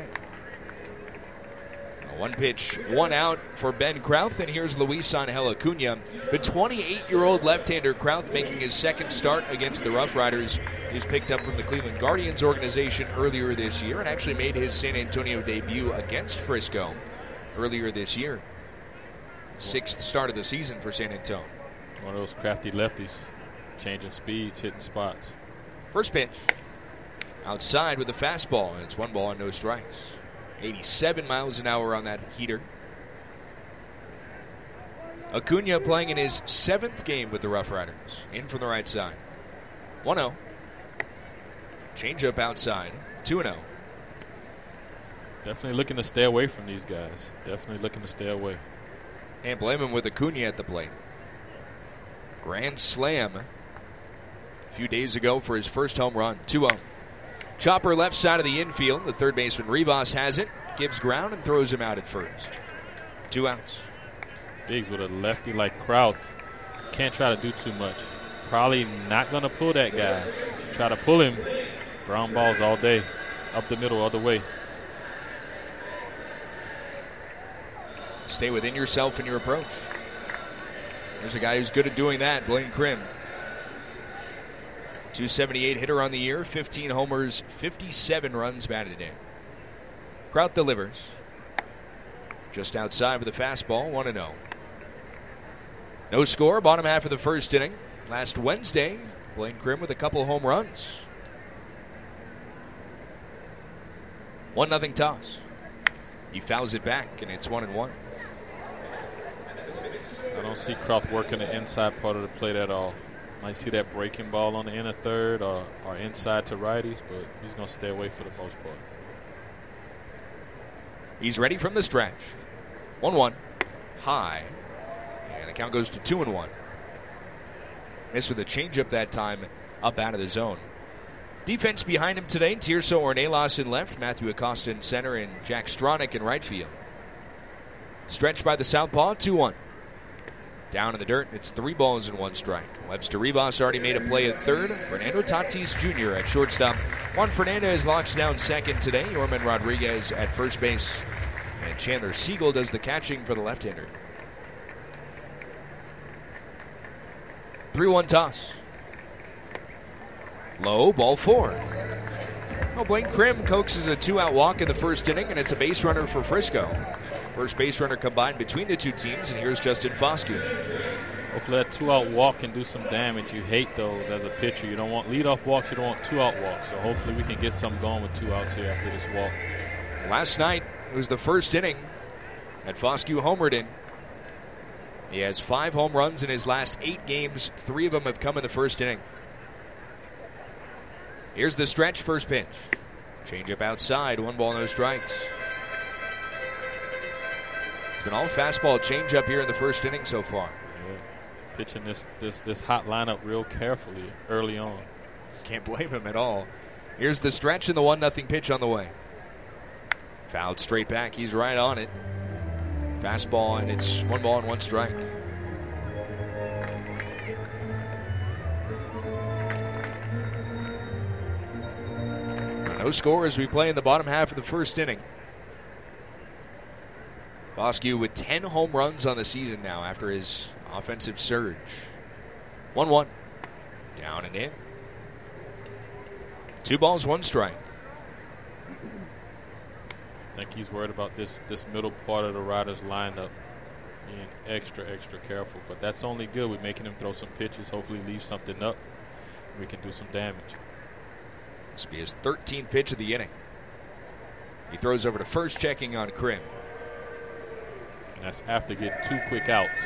A one pitch, one out for Ben Krauth, and here's Luis Angel Acuna. The twenty-eight-year-old left-hander Krauth making his second start against the Rough Riders. He's picked up from the Cleveland Guardians organization earlier this year and actually made his San Antonio debut against Frisco earlier this year. Sixth start of the season for San Antonio. One of those crafty lefties, changing speeds, hitting spots. First pitch, outside with a fastball, and it's one ball and no strikes. eighty-seven miles an hour on that heater. Acuna playing in his seventh game with the Rough Riders. In from the right side. one oh. Changeup outside. two oh. Definitely looking to stay away from these guys. Definitely looking to stay away. Can't blame him with Acuna at the plate. Grand slam a few days ago for his first home run. two oh. Chopper left side of the infield. The third baseman Rivas has it. Gives ground and throws him out at first. Two outs. Biggs with a lefty like Krauth. Can't try to do too much. Probably not going to pull that guy. If you try to pull him, ground balls all day. Up the middle, other way. Stay within yourself in your approach. There's a guy who's good at doing that, Blaine Krim. two seventy-eight hitter on the year, fifteen homers, fifty-seven runs batted in. Krauth delivers. Just outside with a fastball, one oh. No score, bottom half of the first inning. Last Wednesday, Blaine Krim with a couple home runs. one nothing toss. He fouls it back, and it's one and one. I don't see Krauth working the inside part of the plate at all. Might see that breaking ball on the inner third or, or inside to righties, but he's going to stay away for the most part. He's ready from the stretch. one one. High. And the count goes to two and one. Missed with a changeup that time, up out of the zone. Defense behind him today, Tirso Ornelas in left, Matthew Acosta in center, and Jack Stronach in right field. Stretched by the southpaw, two one. Down in the dirt, it's three balls and one strike. Webster Rivas already made a play at third. Fernando Tatis Junior at shortstop. Juan Fernandez locks down second today. Yorman Rodriguez at first base. And Chandler Siegel does the catching for the left-hander. three one toss. Low, ball four. Well, Blaine Krim coaxes a two-out walk in the first inning, and it's a base runner for Frisco. First base runner combined between the two teams, and here's Justin Foscue. Hopefully that two-out walk can do some damage. You hate those as a pitcher. You don't want leadoff walks. You don't want two-out walks. So hopefully we can get something going with two outs here after this walk. Last night, it was the first inning that Foscue homered in. He has five home runs in his last eight games. Three of them have come in the first inning. Here's the stretch, first pitch. Change-up outside, one ball, no strikes. It's been all fastball change-up here in the first inning so far. Yeah. Pitching this, this, this hot lineup real carefully early on. Can't blame him at all. Here's the stretch and the one nothing pitch on the way. Fouled straight back. He's right on it. Fastball, and it's one ball and one strike. No score as we play in the bottom half of the first inning. Foscue with ten home runs on the season now after his offensive surge. one one. Down and in. Two balls, one strike. I think he's worried about this this middle part of the Riders lineup being extra, extra careful. But that's only good. We're making him throw some pitches, hopefully leave something up. We can do some damage. This will be his thirteenth pitch of the inning. He throws over to first, checking on Krim. And that's after getting two quick outs.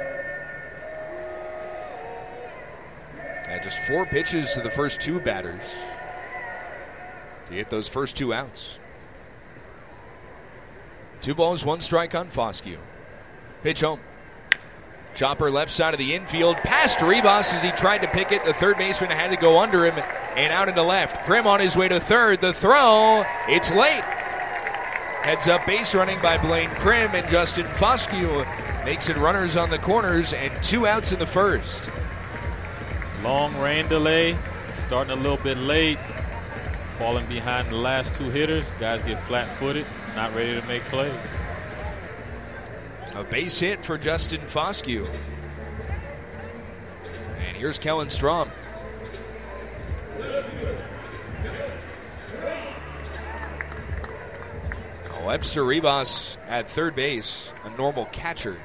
And just four pitches to the first two batters to get those first two outs. Two balls, one strike on Foscue. Pitch home. Chopper left side of the infield. Past Ribas as he tried to pick it. The third baseman had to go under him and out into left. Krim on his way to third. The throw. It's late. Heads up base running by Blaine Krim, and Justin Foscue makes it runners on the corners and two outs in the first. Long rain delay. Starting a little bit late. Falling behind the last two hitters. Guys get flat-footed. Not ready to make plays. A base hit for Justin Foscue. And here's Kellen Strom. Webster Ribas at third base, a normal catcher.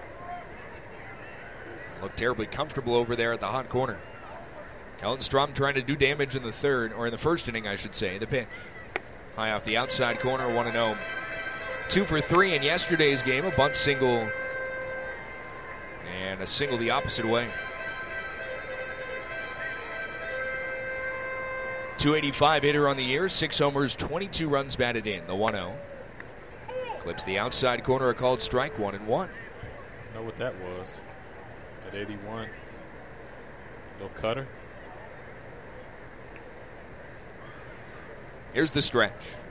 Looked terribly comfortable over there at the hot corner. Kellen Strom trying to do damage in the third, or in the first inning, I should say. The pitch. High off the outside corner, one and oh. Two for three in yesterday's game, a bunt single and a single the opposite way. two eighty-five hitter on the year, six homers, twenty-two runs batted in, the one oh. Clips the outside corner, a called strike, one and one. I know what that was. At eighty-one. No cutter. Here's the stretch.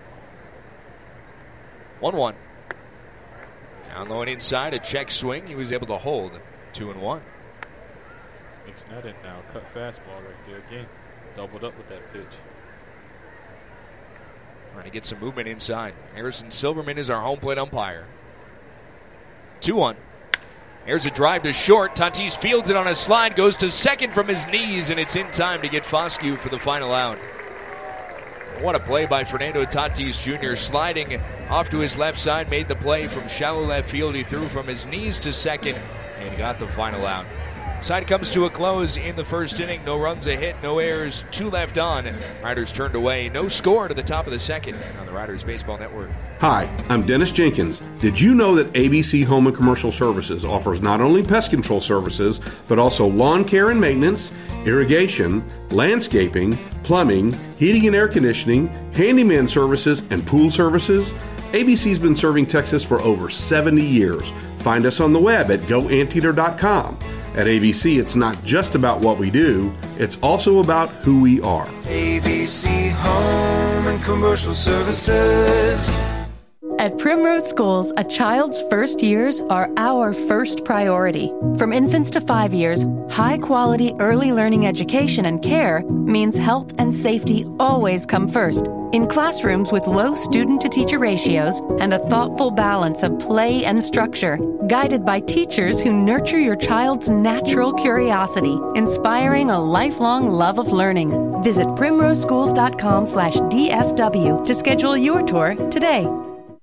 one one. Down low and inside, a check swing. He was able to hold two and one. Mixing that in now. Cut fastball right there again. Doubled up with that pitch. Trying to get some movement inside. Harrison Silverman is our home plate umpire. two one. Here's a drive to short. Tatis fields it on a slide, goes to second from his knees, and it's in time to get Foscue for the final out. What a play by Fernando Tatis Junior Sliding off to his left side, made the play from shallow left field. He threw from his knees to second and got the final out. Side comes to a close in the first inning. No runs, a hit, no errors, two left on. Riders turned away. No score to the top of the second on the Riders Baseball Network. Hi, I'm Dennis Jenkins. Did you know that A B C Home and Commercial Services offers not only pest control services, but also lawn care and maintenance, irrigation, landscaping, plumbing, heating and air conditioning, handyman services, and pool services? A B C's been serving Texas for over seventy years. Find us on the web at go anteater dot com. At A B C, it's not just about what we do, it's also about who we are. A B C Home and Commercial Services. At Primrose Schools, a child's first years are our first priority. From infants to five years, high-quality early learning education and care means health and safety always come first. In classrooms with low student-to-teacher ratios and a thoughtful balance of play and structure, guided by teachers who nurture your child's natural curiosity, inspiring a lifelong love of learning. Visit primroseschools dot com slash D F W to schedule your tour today.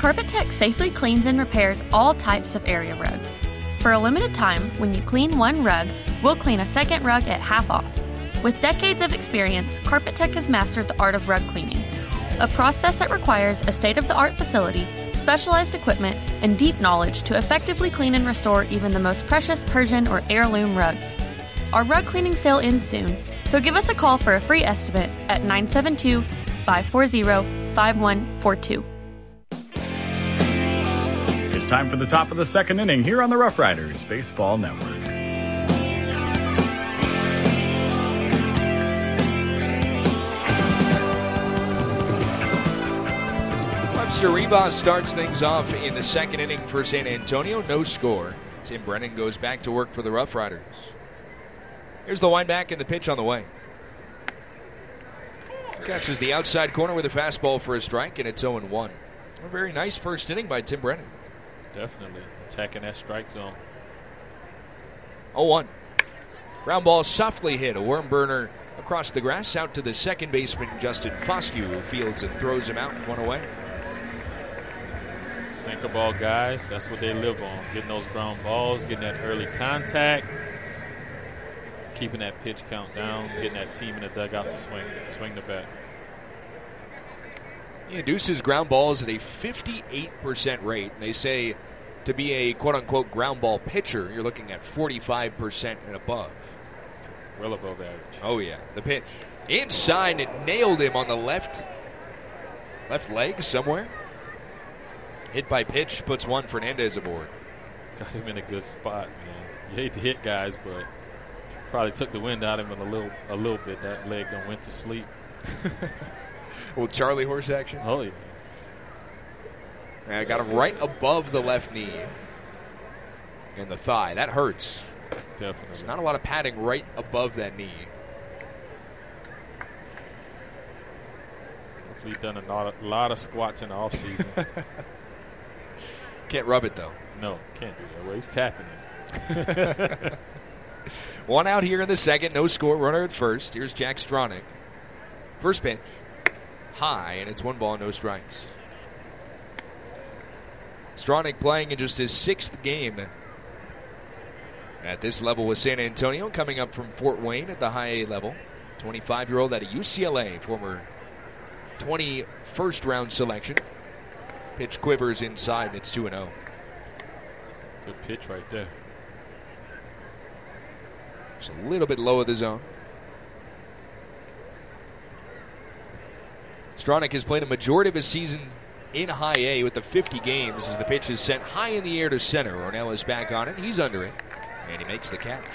Carpet Tech safely cleans and repairs all types of area rugs. For a limited time, when you clean one rug, we'll clean a second rug at half off. With decades of experience, Carpet Tech has mastered the art of rug cleaning, a process that requires a state-of-the-art facility, specialized equipment, and deep knowledge to effectively clean and restore even the most precious Persian or heirloom rugs. Our rug cleaning sale ends soon, so give us a call for a free estimate at nine seven two, five four zero, five one four two. It's time for the top of the second inning here on the Rough Riders Baseball Network. Webster Ribas starts things off in the second inning for San Antonio. No score. Tim Brennan goes back to work for the Rough Riders. Here's the wind back and the pitch on the way. Catches the outside corner with a fastball for a strike, and it's oh and one. A very nice first inning by Tim Brennan. Definitely attacking that strike zone. oh one. Ground ball softly hit. A worm burner across the grass out to the second baseman, Justin Foscue, who fields and throws him out one away. Sinker ball guys, that's what they live on. Getting those ground balls, getting that early contact, keeping that pitch count down, getting that team in the dugout to swing, swing the bat. He induces ground balls at a fifty-eight percent rate. And they say to be a quote-unquote ground ball pitcher, you're looking at forty-five percent and above. Well above average. Oh, yeah. The pitch. Inside, it nailed him on the left, left leg somewhere. Hit by pitch, puts Juan Fernandez aboard. Got him in a good spot, man. You hate to hit guys, but probably took the wind out of him a little, a little bit. That leg done went to sleep. Well, Charlie horse action. Oh, yeah. I got him right above the left knee and the thigh. That hurts. Definitely. There's not a lot of padding right above that knee. Hopefully he's done a lot, of, a lot of squats in the offseason. Can't rub it, though. No, can't do that. Well, he's tapping it. One out here in the second. No score. Runner at first. Here's Jack Stronach. First pitch. High, and it's one ball, no strikes. Stronach playing in just his sixth game at this level with San Antonio, coming up from Fort Wayne at the high A level. twenty-five-year-old out of U C L A, former twenty-first round selection. Pitch quivers inside, and it's two and oh. Good pitch right there. Just a little bit low of the zone. Stronach has played a majority of his season in high A with the fifty games as the pitch is sent high in the air to center. Ornell is back on it. He's under it, and he makes the catch.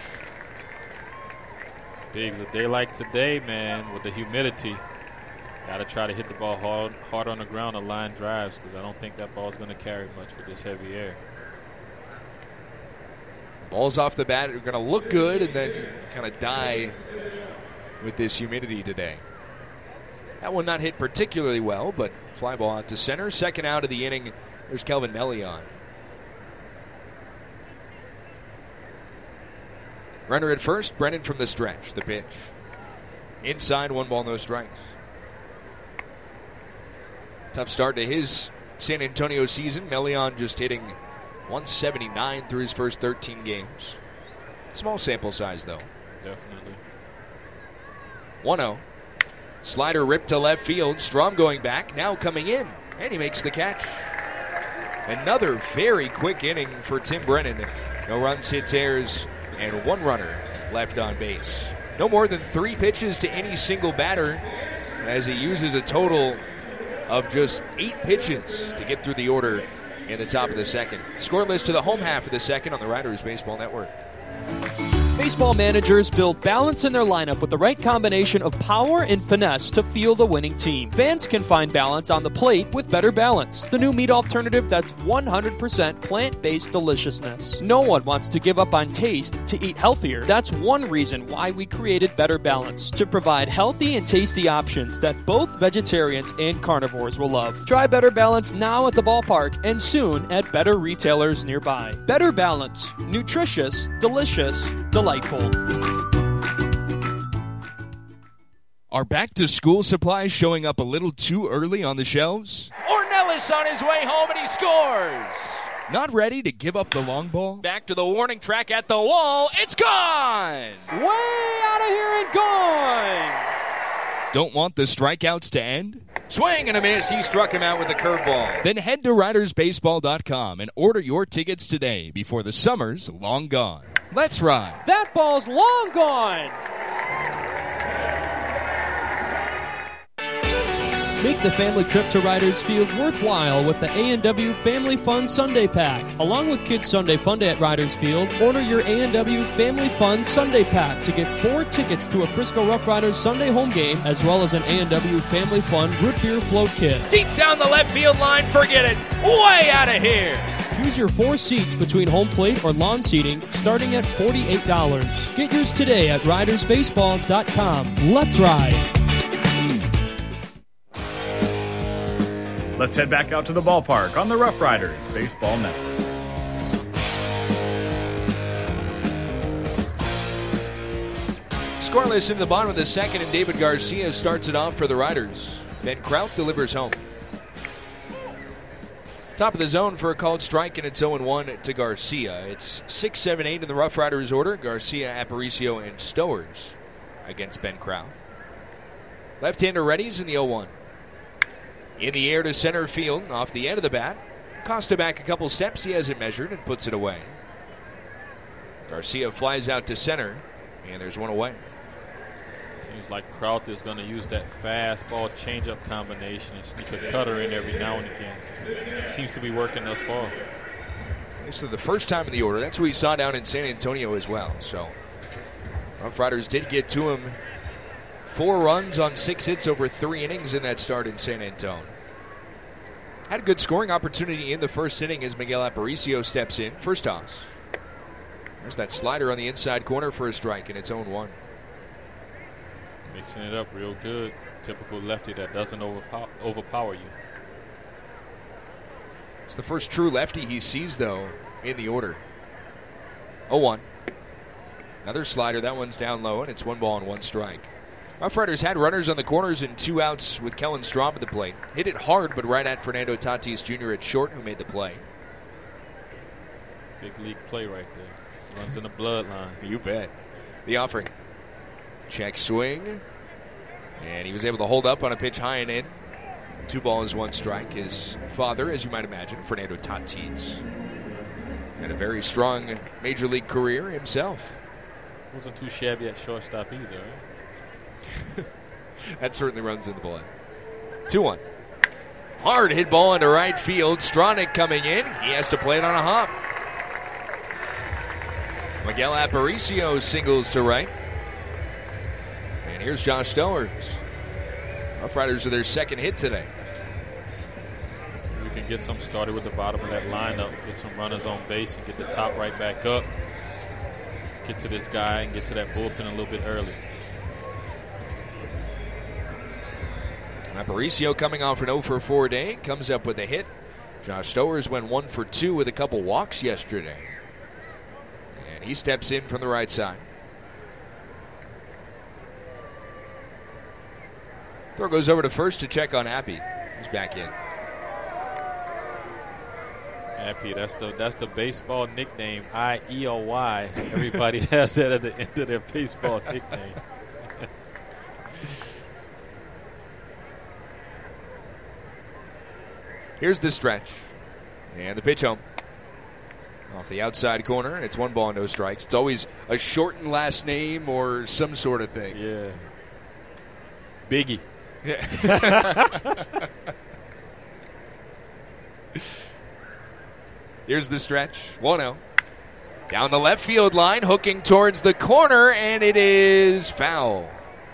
Biggs, a day like today, man, with the humidity, got to try to hit the ball hard, hard on the ground on line drives because I don't think that ball's going to carry much with this heavy air. Balls off the bat are going to look good and then kind of die with this humidity today. That one not hit particularly well, but fly ball out to center. Second out of the inning, there's Kelvin Melion. Runner at first, Brennan from the stretch. The pitch. Inside, one ball, no strikes. Tough start to his San Antonio season. Melion just hitting one seventy-nine through his first thirteen games. Small sample size, though. Definitely. one oh. Slider ripped to left field. Strom going back, now coming in, and he makes the catch. Another very quick inning for Tim Brennan. No runs, hits, errors, and one runner left on base. No more than three pitches to any single batter as he uses a total of just eight pitches to get through the order in the top of the second. Scoreless to the home half of the second on the Riders Baseball Network. Baseball managers build balance in their lineup with the right combination of power and finesse to field a winning team. Fans can find balance on the plate with Better Balance, the new meat alternative that's one hundred percent plant-based deliciousness. No one wants to give up on taste to eat healthier. That's one reason why we created Better Balance, to provide healthy and tasty options that both vegetarians and carnivores will love. Try Better Balance now at the ballpark and soon at better retailers nearby. Better Balance, nutritious, delicious, delightful. Are back-to-school supplies showing up a little too early on the shelves? Ornell Scarless on his way home, and he scores. Not ready to give up the long ball? Back to the warning track at the wall. It's gone! Way out of here and gone! Don't want the strikeouts to end? Swing and a miss. He struck him out with a curveball. Then head to riders baseball dot com and order your tickets today before the summer's long gone. Let's ride. That ball's long gone! Make the family trip to Riders Field worthwhile with the A and W Family Fun Sunday Pack. Along with Kids Sunday Fun Day at Riders Field, order your A and W Family Fun Sunday Pack to get four tickets to a Frisco Rough Riders Sunday home game, as well as an A and W Family Fun Root Beer Float Kit. Deep down the left field line, forget it. Way out of here. Choose your four seats between home plate or lawn seating, starting at forty-eight dollars. Get yours today at riders baseball dot com. Let's ride. Let's head back out to the ballpark on the Rough Riders Baseball Network. Scoreless in the bottom of the second, and David Garcia starts it off for the Riders. Ben Kraut delivers home. Top of the zone for a called strike, and it's oh one to Garcia. It's six seven eight in the Rough Riders order. Garcia, Aparicio, and Stowers against Ben Kraut. Left-hander readies in the oh one. In the air to center field, off the end of the bat. Costa back a couple steps. He has it measured and puts it away. Garcia flies out to center, and there's one away. Seems like Kraut is going to use that fastball changeup combination and sneak a cutter in every now and again. Seems to be working thus far. This is the first time in the order. That's what we saw down in San Antonio as well. So, Rough Riders did get to him. Four runs on six hits over three innings in that start in San Antonio. Had a good scoring opportunity in the first inning as Miguel Aparicio steps in. First toss. There's that slider on the inside corner for a strike, and it's oh one. Mixing it up real good. Typical lefty that doesn't overpower, overpower you. It's the first true lefty he sees, though, in the order. oh one. Another slider. That one's down low, and it's one ball and one strike. Rough Riders had runners on the corners and two outs with Kellen Strom at the plate. Hit it hard, but right at Fernando Tatis Junior at short, who made the play. Big league play right there. Runs in the bloodline. You bet. The offering. Check swing. And he was able to hold up on a pitch high and in. Two balls, one strike. His father, as you might imagine, Fernando Tatis, had a very strong major league career himself. Wasn't too shabby at shortstop either, right? That certainly runs in the blood. two one. Hard hit ball into right field. Stronach coming in. He has to play it on a hop. Miguel Aparicio singles to right. And here's Josh Stowers. Rough Riders are their second hit today. So we can get some started with the bottom of that lineup. Get some runners on base and get the top right back up. Get to this guy and get to that bullpen a little bit early. Aparicio coming off an oh for four day, comes up with a hit. Josh Stowers went one for two with a couple walks yesterday. And he steps in from the right side. Throw goes over to first to check on Appy. He's back in. Appy, that's the that's the baseball nickname, I E O Y. Everybody has that at the end of their baseball nickname. Here's the stretch. And the pitch home. Off the outside corner, and it's one ball, no strikes. It's always a shortened last name or some sort of thing. Yeah. Biggie. Yeah. Here's the stretch. one oh. Down the left field line, hooking towards the corner, and it is foul.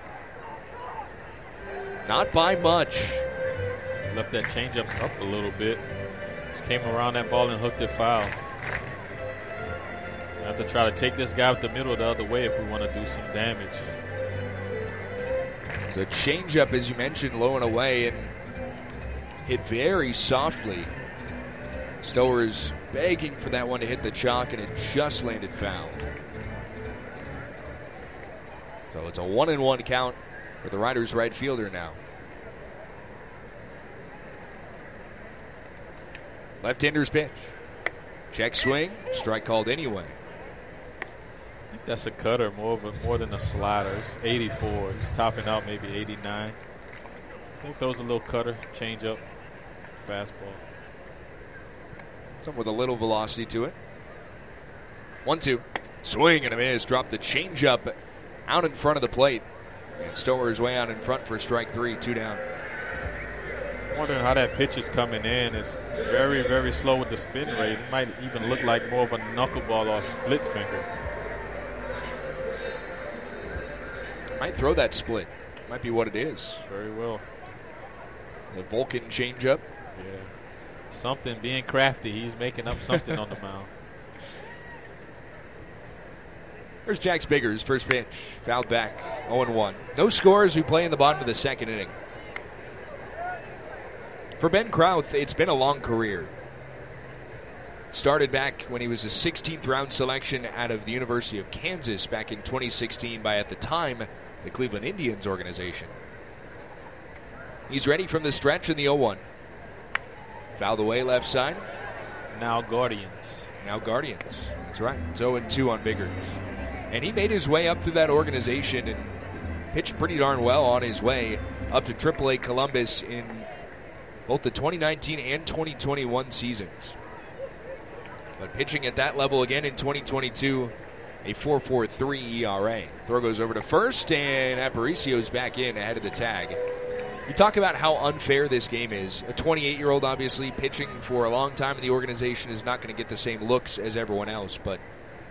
Not by much. Left that changeup up a little bit. Just came around that ball and hooked it foul. We have to try to take this guy up the middle the other way if we want to do some damage. It's a changeup, as you mentioned, low and away, and hit very softly. Stowers begging for that one to hit the chalk, and it just landed foul. So it's a one and one count for the Riders right fielder now. Left-hander's pitch. Check swing. Strike called anyway. I think that's a cutter more of a, more than a slider. It's eighty-four. He's topping out maybe eighty-nine. So I think those a little cutter, change up, fastball. Something with a little velocity to it. One two. Swing and a miss. Drop the changeup out in front of the plate. And Stower's way out in front for strike three. Two down. Wondering how that pitch is coming in. It's very, very slow with the spin rate. It might even look like more of a knuckleball or a split finger. Might throw that split. Might be what it is. Very well. The Vulcan changeup. Yeah. Something, being crafty. He's making up something on the mound. There's Jax Biggers, first pitch. Fouled back, oh and one. No score as we play in the bottom of the second inning. For Ben Krauth, it's been a long career. Started back when he was a sixteenth round selection out of the University of Kansas back in twenty sixteen by, at the time, the Cleveland Indians organization. He's ready from the stretch in the oh one. Fouled away left side. Now Guardians. Now Guardians. That's right. It's oh and two on Biggers. And he made his way up through that organization and pitched pretty darn well on his way up to triple A Columbus in both the twenty nineteen and twenty twenty-one seasons. But pitching at that level again in twenty twenty-two, a four point four three E R A. Throw goes over to first, and Aparicio's back in ahead of the tag. You talk about how unfair this game is. A twenty-eight-year-old, obviously, pitching for a long time in the organization is not going to get the same looks as everyone else, but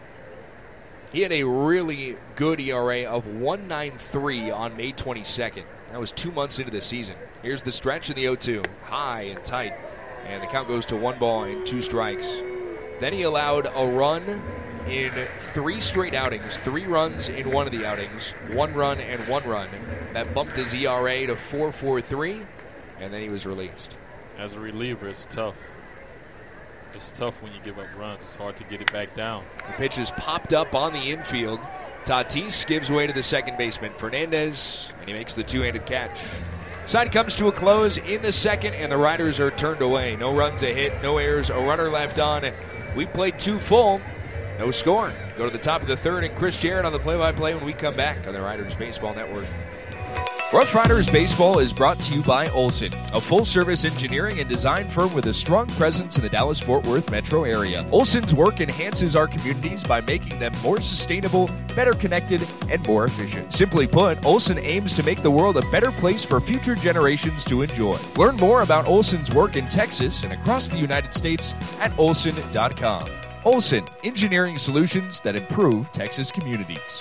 he had a really good E R A of one point nine three on May twenty-second. That was two months into the season. Here's the stretch in the oh two. High and tight. And the count goes to one ball and two strikes. Then he allowed a run in three straight outings. Three runs in one of the outings. One run and one run. That bumped his E R A to four point four three. And then he was released. As a reliever, it's tough. It's tough when you give up runs. It's hard to get it back down. The pitch is popped up on the infield. Tatis gives way to the second baseman, Fernandez, and he makes the two-handed catch. Side comes to a close in the second, and the Riders are turned away. No runs, a hit, no errors, a runner left on. We played two full, no score. Go to the top of the third, and Chris Jarrett on the play-by-play when we come back on the Riders Baseball Network. Rough Riders Baseball is brought to you by Olson, a full-service engineering and design firm with a strong presence in the Dallas-Fort Worth metro area. Olson's work enhances our communities by making them more sustainable, better connected, and more efficient. Simply put, Olson aims to make the world a better place for future generations to enjoy. Learn more about Olson's work in Texas and across the United States at olson dot com. Olson, engineering solutions that improve Texas communities.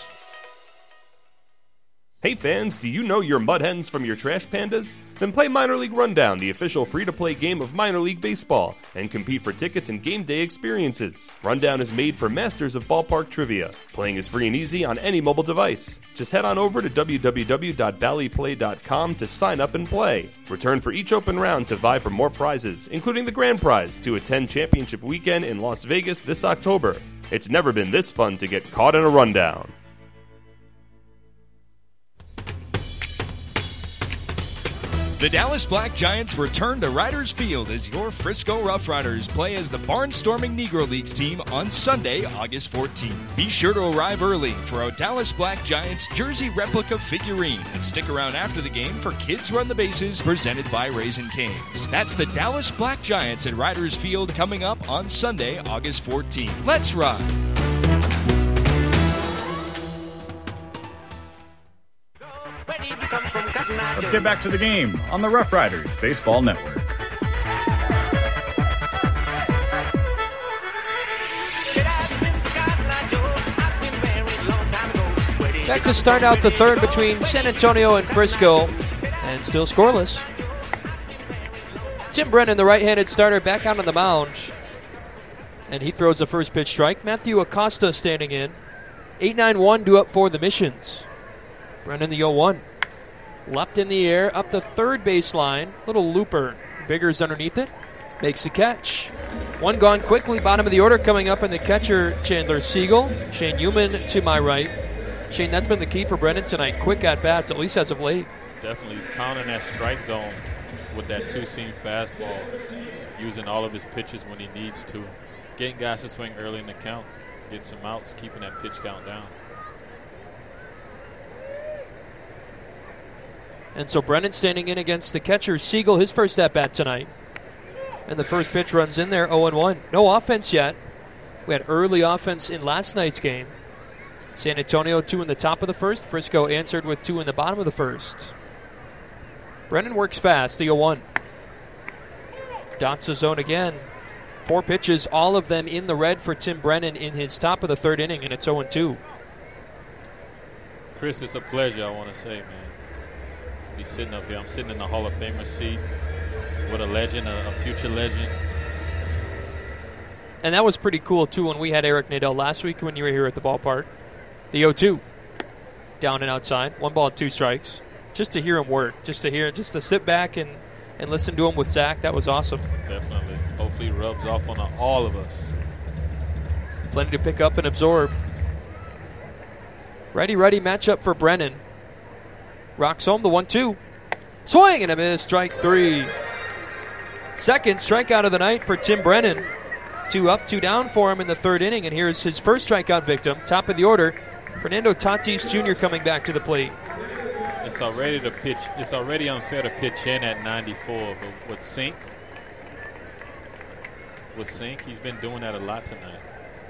Hey fans, do you know your Mud Hens from your Trash Pandas? Then play Minor League Rundown, the official free-to-play game of minor league baseball, and compete for tickets and game day experiences. Rundown is made for masters of ballpark trivia. Playing is free and easy on any mobile device. Just head on over to w w w dot bally play dot com to sign up and play. Return for each open round to vie for more prizes, including the grand prize to attend Championship Weekend in Las Vegas this October. It's never been this fun to get caught in a rundown. The Dallas Black Giants return to Riders Field as your Frisco Rough Riders play as the barnstorming Negro Leagues team on Sunday, August fourteenth. Be sure to arrive early for a Dallas Black Giants jersey replica figurine and stick around after the game for Kids Run the Bases presented by Raising Cane's. That's the Dallas Black Giants at Riders Field coming up on Sunday, August fourteenth. Let's ride! Let's get back to the game on the Rough Riders Baseball Network. Back to start out the third between San Antonio and Frisco, and still scoreless. Tim Brennan, the right-handed starter, back out on the mound, and he throws the first pitch strike. Matthew Acosta standing in. eight nine one due up for the Missions. Brennan the oh one. Leapt in the air, up the third baseline. Little looper. Biggers underneath it. Makes the catch. One gone quickly. Bottom of the order coming up in the catcher, Chandler Siegel. Shane Newman to my right. Shane, that's been the key for Brennan tonight. Quick at-bats, at least as of late. Definitely. He's pounding that strike zone with that two-seam fastball. using all of his pitches when he needs to, getting guys to swing early in the count, getting some outs, keeping that pitch count down. And so Brennan standing in against the catcher, Siegel, his first at-bat tonight. And the first pitch runs in there, oh and one. No offense yet. We had early offense in last night's game. San Antonio, two in the top of the first. Frisco answered with two in the bottom of the first. Brennan works fast, the oh one. Dots the zone again. Four pitches, all of them in the red for Tim Brennan in his top of the third inning, and it's oh and two. Chris, it's a pleasure, I want to say, man, to be sitting up here. I'm sitting in the Hall of Famer seat with a legend, a, a future legend. And that was pretty cool, too, when we had Eric Nadel last week when you were here at the ballpark. The oh two. Down and outside. One ball, two strikes. Just to hear him work. Just to hear, just to sit back and, and listen to him with Zach. That was awesome. Definitely. Hopefully it rubs off on all of us. Plenty to pick up and absorb. Righty-righty matchup for Brennan. Rocks home the one two. Swing and a miss. Strike three. Second strikeout of the night for Tim Brennan. Two up, two down for him in the third inning, and here's his first strikeout victim. Top of the order, Fernando Tatis Junior coming back to the plate. It's already the pitch. It's already unfair to pitch in at ninety-four, but with Sink, with Sink, he's been doing that a lot tonight.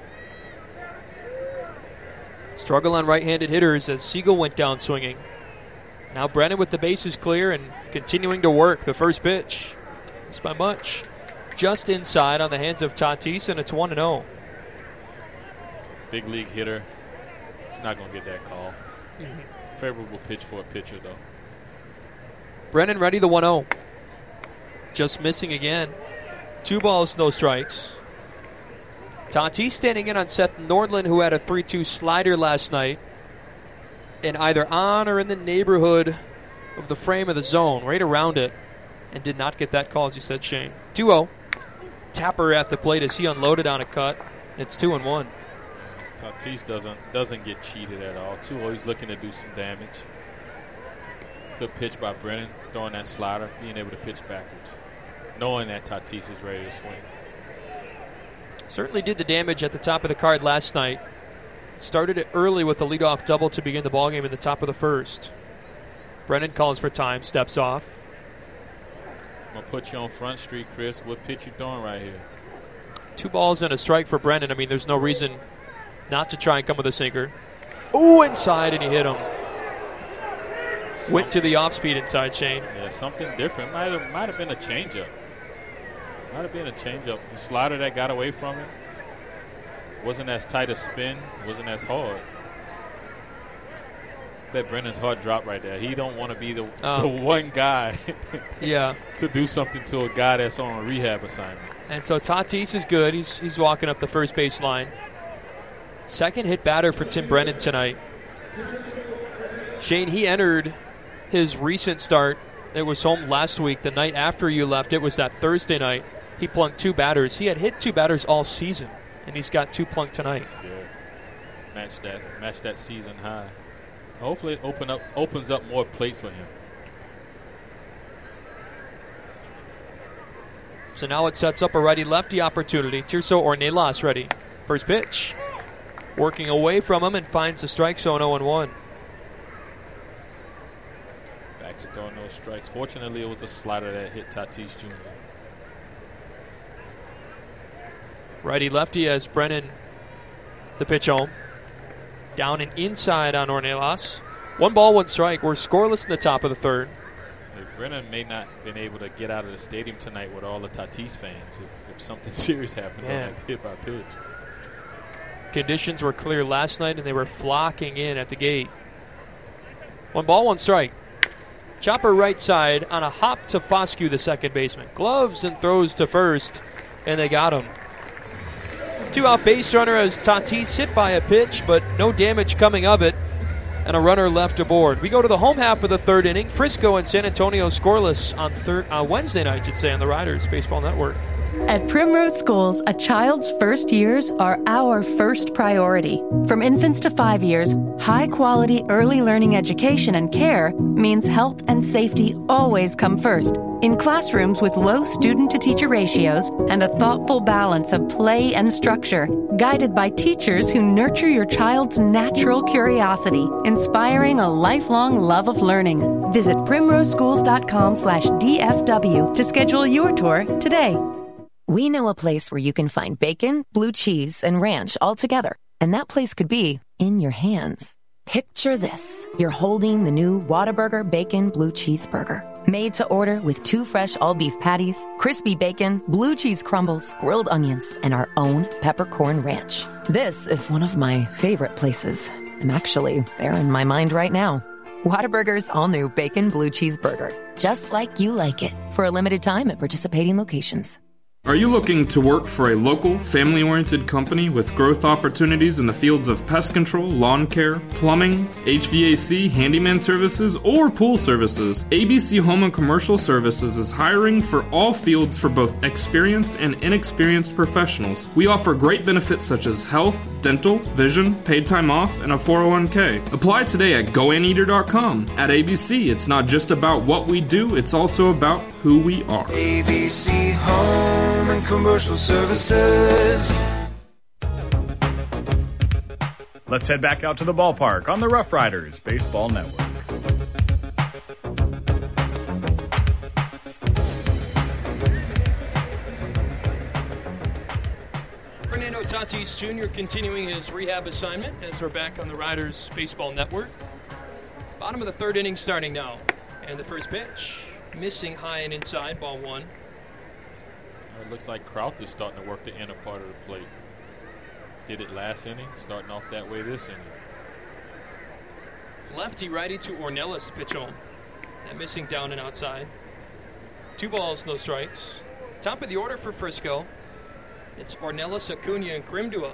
Struggle on right-handed hitters as Siegel went down swinging. Now Brennan with the bases clear and continuing to work. The first pitch, it's by much. Just inside on the hands of Tatis, and it's one and oh. Big league hitter. He's not going to get that call. Mm-hmm. Favorable pitch for a pitcher, though. Brennan ready, the one oh. Just missing again. Two balls, no strikes. Tatis standing in on Seth Nordland, who had a three two slider last night. And either on or in the neighborhood of the frame of the zone, right around it. And did not get that call, as you said, Shane. two oh. Tapper at the plate as he unloaded on a cut. It's two and one. Tatis doesn't doesn't get cheated at all. two oh, he's looking to do some damage. Good pitch by Brennan, throwing that slider, being able to pitch backwards, knowing that Tatis is ready to swing. Certainly did the damage at the top of the card last night. Started it early with a leadoff double to begin the ballgame in the top of the first. Brennan calls for time, steps off. I'm going to put you on Front Street, Chris. What pitch you throwing right here? Two balls and a strike for Brennan. I mean, there's no reason not to try and come with a sinker. Ooh, inside, and he hit him. Some, Went to the off-speed inside, Shane. Yeah, something different. Might have, might have been a changeup. Might have been a changeup. The slider that got away from him wasn't as tight a spin, wasn't as hard. That Brennan's heart dropped right there. He don't want to be the, uh, the one guy yeah. to do something to a guy that's on a rehab assignment. And so Tatis is good. He's he's walking up the first base line. Second hit batter for Tim Brennan tonight. Shane, he entered his recent start. It was home last week, the night after you left. It was that Thursday night. He plunked two batters. He had hit two batters all season, and he's got two plunked tonight. Yeah, match that, match that season high. Hopefully it open up, opens up more plate for him. So now it sets up a righty-lefty opportunity. Tirso Ornelas ready. First pitch. Working away from him and finds the strike zone oh and one. Back to throwing those strikes. Fortunately, it was a slider that hit Tatis Junior Righty-lefty as Brennan the pitch home. Down and inside on Ornelas. One ball, one strike. We're scoreless in the top of the third. Brennan may not have been able to get out of the stadium tonight with all the Tatis fans if, if something serious happened yeah. on that hit by pitch. Conditions were clear last night, and they were flocking in at the gate. One ball, one strike. Chopper right side on a hop to Foscue, the second baseman. Gloves and throws to first, and they got him. Two-out base runner as Tatis hit by a pitch, but no damage coming of it, and a runner left aboard. We go to the home half of the third inning. Frisco and San Antonio scoreless on thir- uh, Wednesday night, I should say, on the Riders Baseball Network. At Primrose Schools, a child's first years are our first priority. From infants to five years, high-quality early learning education and care means health and safety always come first. In classrooms with low student-to-teacher ratios and a thoughtful balance of play and structure, guided by teachers who nurture your child's natural curiosity, inspiring a lifelong love of learning. Visit primroseschools.com slash DFW to schedule your tour today. We know a place where you can find bacon, blue cheese, and ranch all together, and that place could be in your hands. Picture this. You're holding the new Whataburger Bacon Blue Cheese Burger. Made to order with two fresh all-beef patties, crispy bacon, blue cheese crumbles, grilled onions, and our own peppercorn ranch. This is one of my favorite places. I'm actually there in my mind right now. Whataburger's all-new Bacon Blue Cheese Burger. Just like you like it. For a limited time at participating locations. Are you looking to work for a local, family-oriented company with growth opportunities in the fields of pest control, lawn care, plumbing, H V A C, handyman services, or pool services? A B C Home and Commercial Services is hiring for all fields for both experienced and inexperienced professionals. We offer great benefits such as health, dental, vision, paid time off, and a four oh one k. Apply today at go anteater dot com. At A B C, it's not just about what we do, it's also about who we are. A B C Home and Commercial Services. Let's head back out to the ballpark on the Rough Riders Baseball Network. Fernando Tatis Junior continuing his rehab assignment as we're back on the Riders Baseball Network. Bottom of the third inning starting now. And the first pitch, missing high and inside, ball one. It looks like Kraut is starting to work the inner part of the plate. Did it last inning, starting off that way this inning. Lefty righty to Ornelas, pitch on. That missing down and outside. Two balls, no strikes. Top of the order for Frisco. It's Ornelas, Acuna, and Grimdua.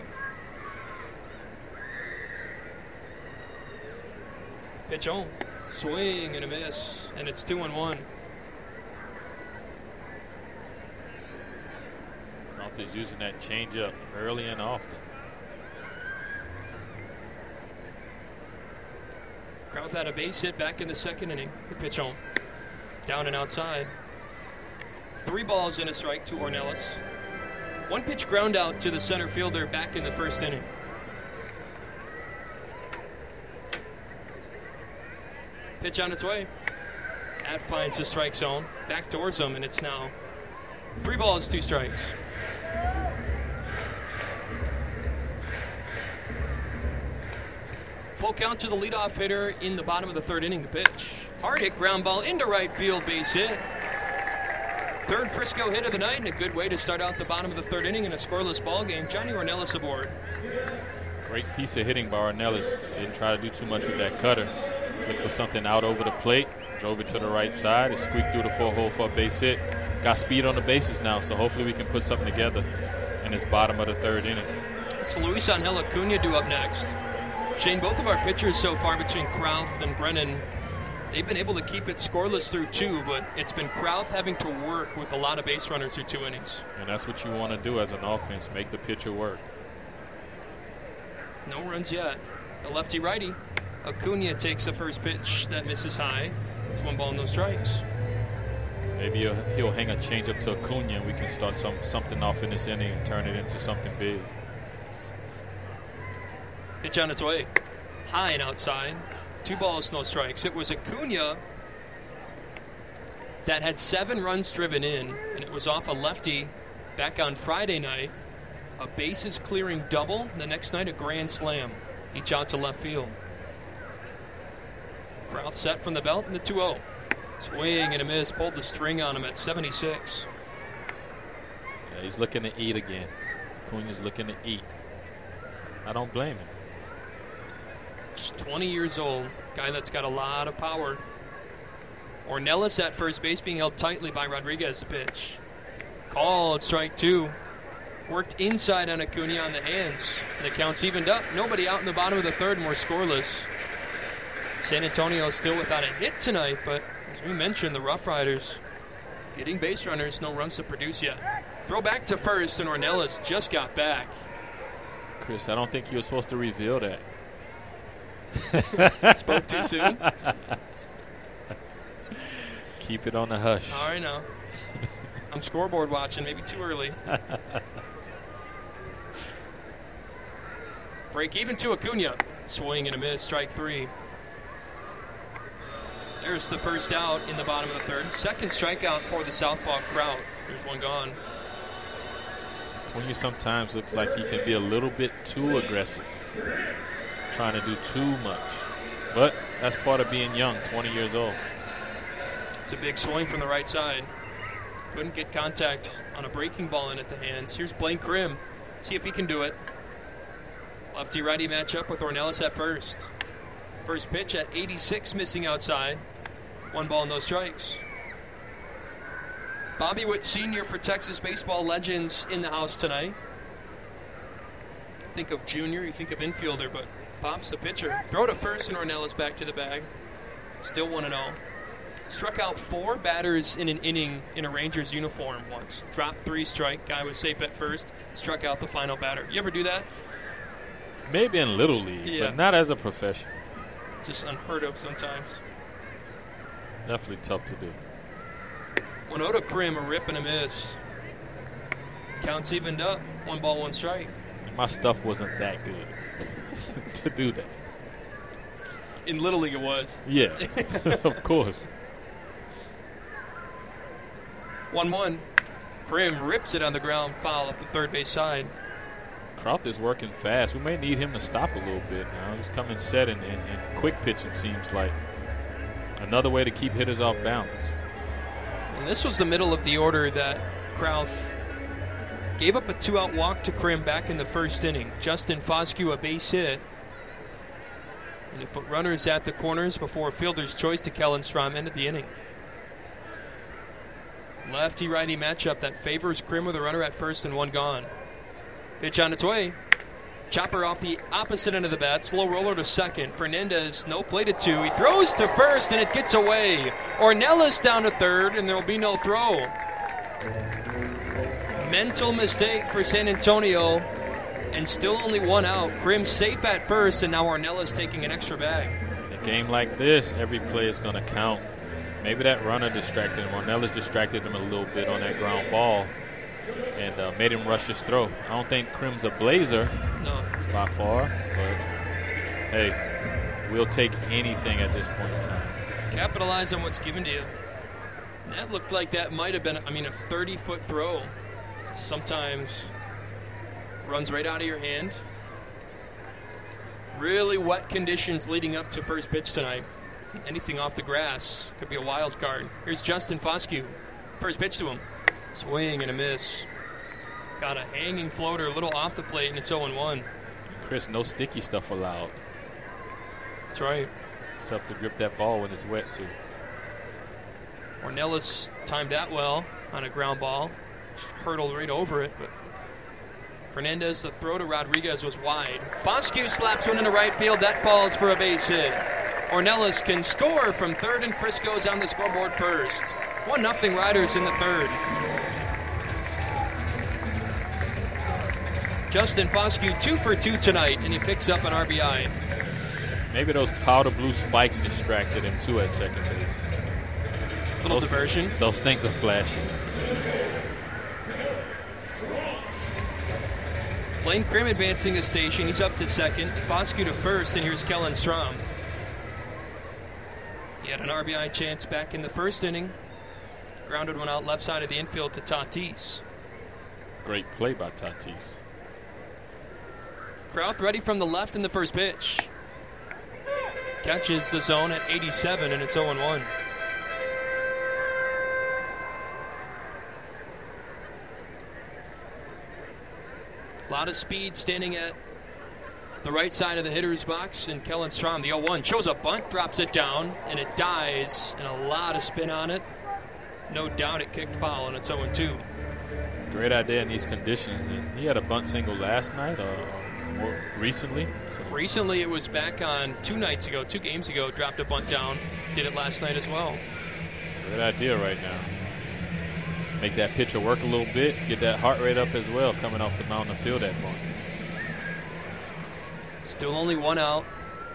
Pitch on. Swing and a miss, and it's two and one. Kraut is using that changeup early and often. Kraut had a base hit back in the second inning. The pitch on. Down and outside. Three balls and a strike to Ornelas. One pitch ground out to the center fielder back in the first inning. Pitch on its way. That finds the strike zone. Backdoors him, and it's now three balls, two strikes. Full count to the leadoff hitter in the bottom of the third inning. The pitch. Hard hit ground ball into right field, base hit. Third Frisco hit of the night, and a good way to start out the bottom of the third inning in a scoreless ball game. Johnny Ornelas aboard. Great piece of hitting by Ornelas. Didn't try to do too much with that cutter. Looked for something out over the plate. Drove it to the right side. It squeaked through the four-hole for a base hit. Got speed on the bases now, so hopefully we can put something together in this bottom of the third inning. It's Luis Angel Acuna due up next. Shane, both of our pitchers so far between Krauth and Brennan, they've been able to keep it scoreless through two, but it's been Krauth having to work with a lot of base runners through two innings. And that's what you want to do as an offense, make the pitcher work. No runs yet. The lefty-righty. Acuna takes the first pitch. That misses high. It's one ball, no strikes. Maybe he'll, he'll hang a changeup to Acuna and we can start some something off in this inning and turn it into something big. Pitch on its way. High and outside. Two balls, no strikes. It was Acuna that had seven runs driven in, and it was off a lefty back on Friday night. A bases clearing double. The next night, a grand slam. Each out to left field. Krauth set from the belt in the two oh. Swing and a miss. Pulled the string on him at seventy-six. Yeah, he's looking to eat again. Acuna's looking to eat. I don't blame him. Just twenty years old. Guy that's got a lot of power. Ornelas at first base being held tightly by Rodriguez. The pitch. Called strike two. Worked inside on Acuna on the hands. The count's evened up. Nobody out in the bottom of the third, and we're scoreless. San Antonio still without a hit tonight, but as we mentioned, the Rough Riders getting base runners, no runs to produce yet. Throw back to first, and Ornelas just got back. Chris, I don't think you were supposed to reveal that. Spoke too soon? Keep it on the hush. All right, now. I'm scoreboard watching, maybe too early. Break even to Acuna. Swing and a miss, strike three. There's the first out in the bottom of the third. Second strikeout for the southpaw Krauth. There's one gone. Acuna sometimes looks like he can be a little bit too aggressive, trying to do too much. But that's part of being young, twenty years old. It's a big swing from the right side. Couldn't get contact on a breaking ball in at the hands. Here's Blaine Krim. See if he can do it. Lefty-righty matchup with Ornelas at first. First pitch at eighty-six, missing outside. One ball, no strikes. Bobby Witt Senior for Texas baseball legends in the house tonight. Think of junior, you think of infielder, but Bob's the pitcher. Throw to first and Ornelas back to the bag. Still one and oh. Struck out four batters in an inning in a Rangers uniform once. Dropped three strike. Guy was safe at first. Struck out the final batter. You ever do that? Maybe in Little League, Yeah. but not as a professional. Just unheard of sometimes. Definitely tough to do. Winota Krim, a rip and a miss. Counts evened up. One ball, one strike. My stuff wasn't that good to do that. In Little League it was. Yeah, of course. one one. Krim rips it on the ground, foul up the third base side. Krauth is working fast. We may need him to stop a little bit now. Just come in set and, and, and quick pitch, it seems like. Another way to keep hitters off balance. And this was the middle of the order that Krauth gave up a two-out walk to Krim back in the first inning. Justin Foscue a base hit. And he put runners at the corners before a fielder's choice to Kellen Strom ended the inning. Lefty-righty matchup that favors Krim with a runner at first and one gone. Pitch on its way. Chopper off the opposite end of the bat. Slow roller to second. Fernandez, no play to two. He throws to first, and it gets away. Ornelas down to third, and there will be no throw. Mental mistake for San Antonio, and still only one out. Krim safe at first, and now Ornelas taking an extra bag. In a game like this, every play is going to count. Maybe that runner distracted him. Ornelas distracted him a little bit on that ground ball and uh, made him rush his throw. I don't think Krim's a blazer no. by far, but hey, we'll take anything at this point in time. Capitalize on what's given to you. And that looked like that might have been, I mean, a thirty-foot throw. Sometimes runs right out of your hand. Really wet conditions leading up to first pitch tonight. Anything off the grass could be a wild card. Here's Justin Foscue. First pitch to him. Swing and a miss. Got a hanging floater, a little off the plate, and it's oh and one. Chris, no sticky stuff allowed. That's right. Tough to grip that ball when it's wet, too. Ornelas timed that well on a ground ball. Hurtled right over it, but Fernandez, the throw to Rodriguez was wide. Foscue slaps one into right field. That falls for a base hit. Ornelas can score from third, and Frisco's on the scoreboard first. one nothing Riders in the third. Justin Foscue two for two tonight, and he picks up an R B I. Maybe those powder blue spikes distracted him, too, at second base. Little those, diversion. Those things are flashing. Blaine Krim advancing the station. He's up to second. Foscue to first, and here's Kellen Strom. He had an R B I chance back in the first inning. Grounded one out left side of the infield to Tatis. Great play by Tatis. Krauth ready from the left in the first pitch. Catches the zone at eighty-seven, and it's oh and one. A lot of speed standing at the right side of the hitter's box, and Kellen Strom, the oh one, shows a bunt, drops it down, and it dies, and a lot of spin on it. No doubt it kicked foul, and it's oh and two. Great idea in these conditions. And he had a bunt single last night or more recently. So. Recently, it was back on two nights ago, two games ago, dropped a bunt down. Did it last night as well. Great idea right now. make that pitcher work a little bit, get that heart rate up as well coming off the mound to feel that ball. Still only one out.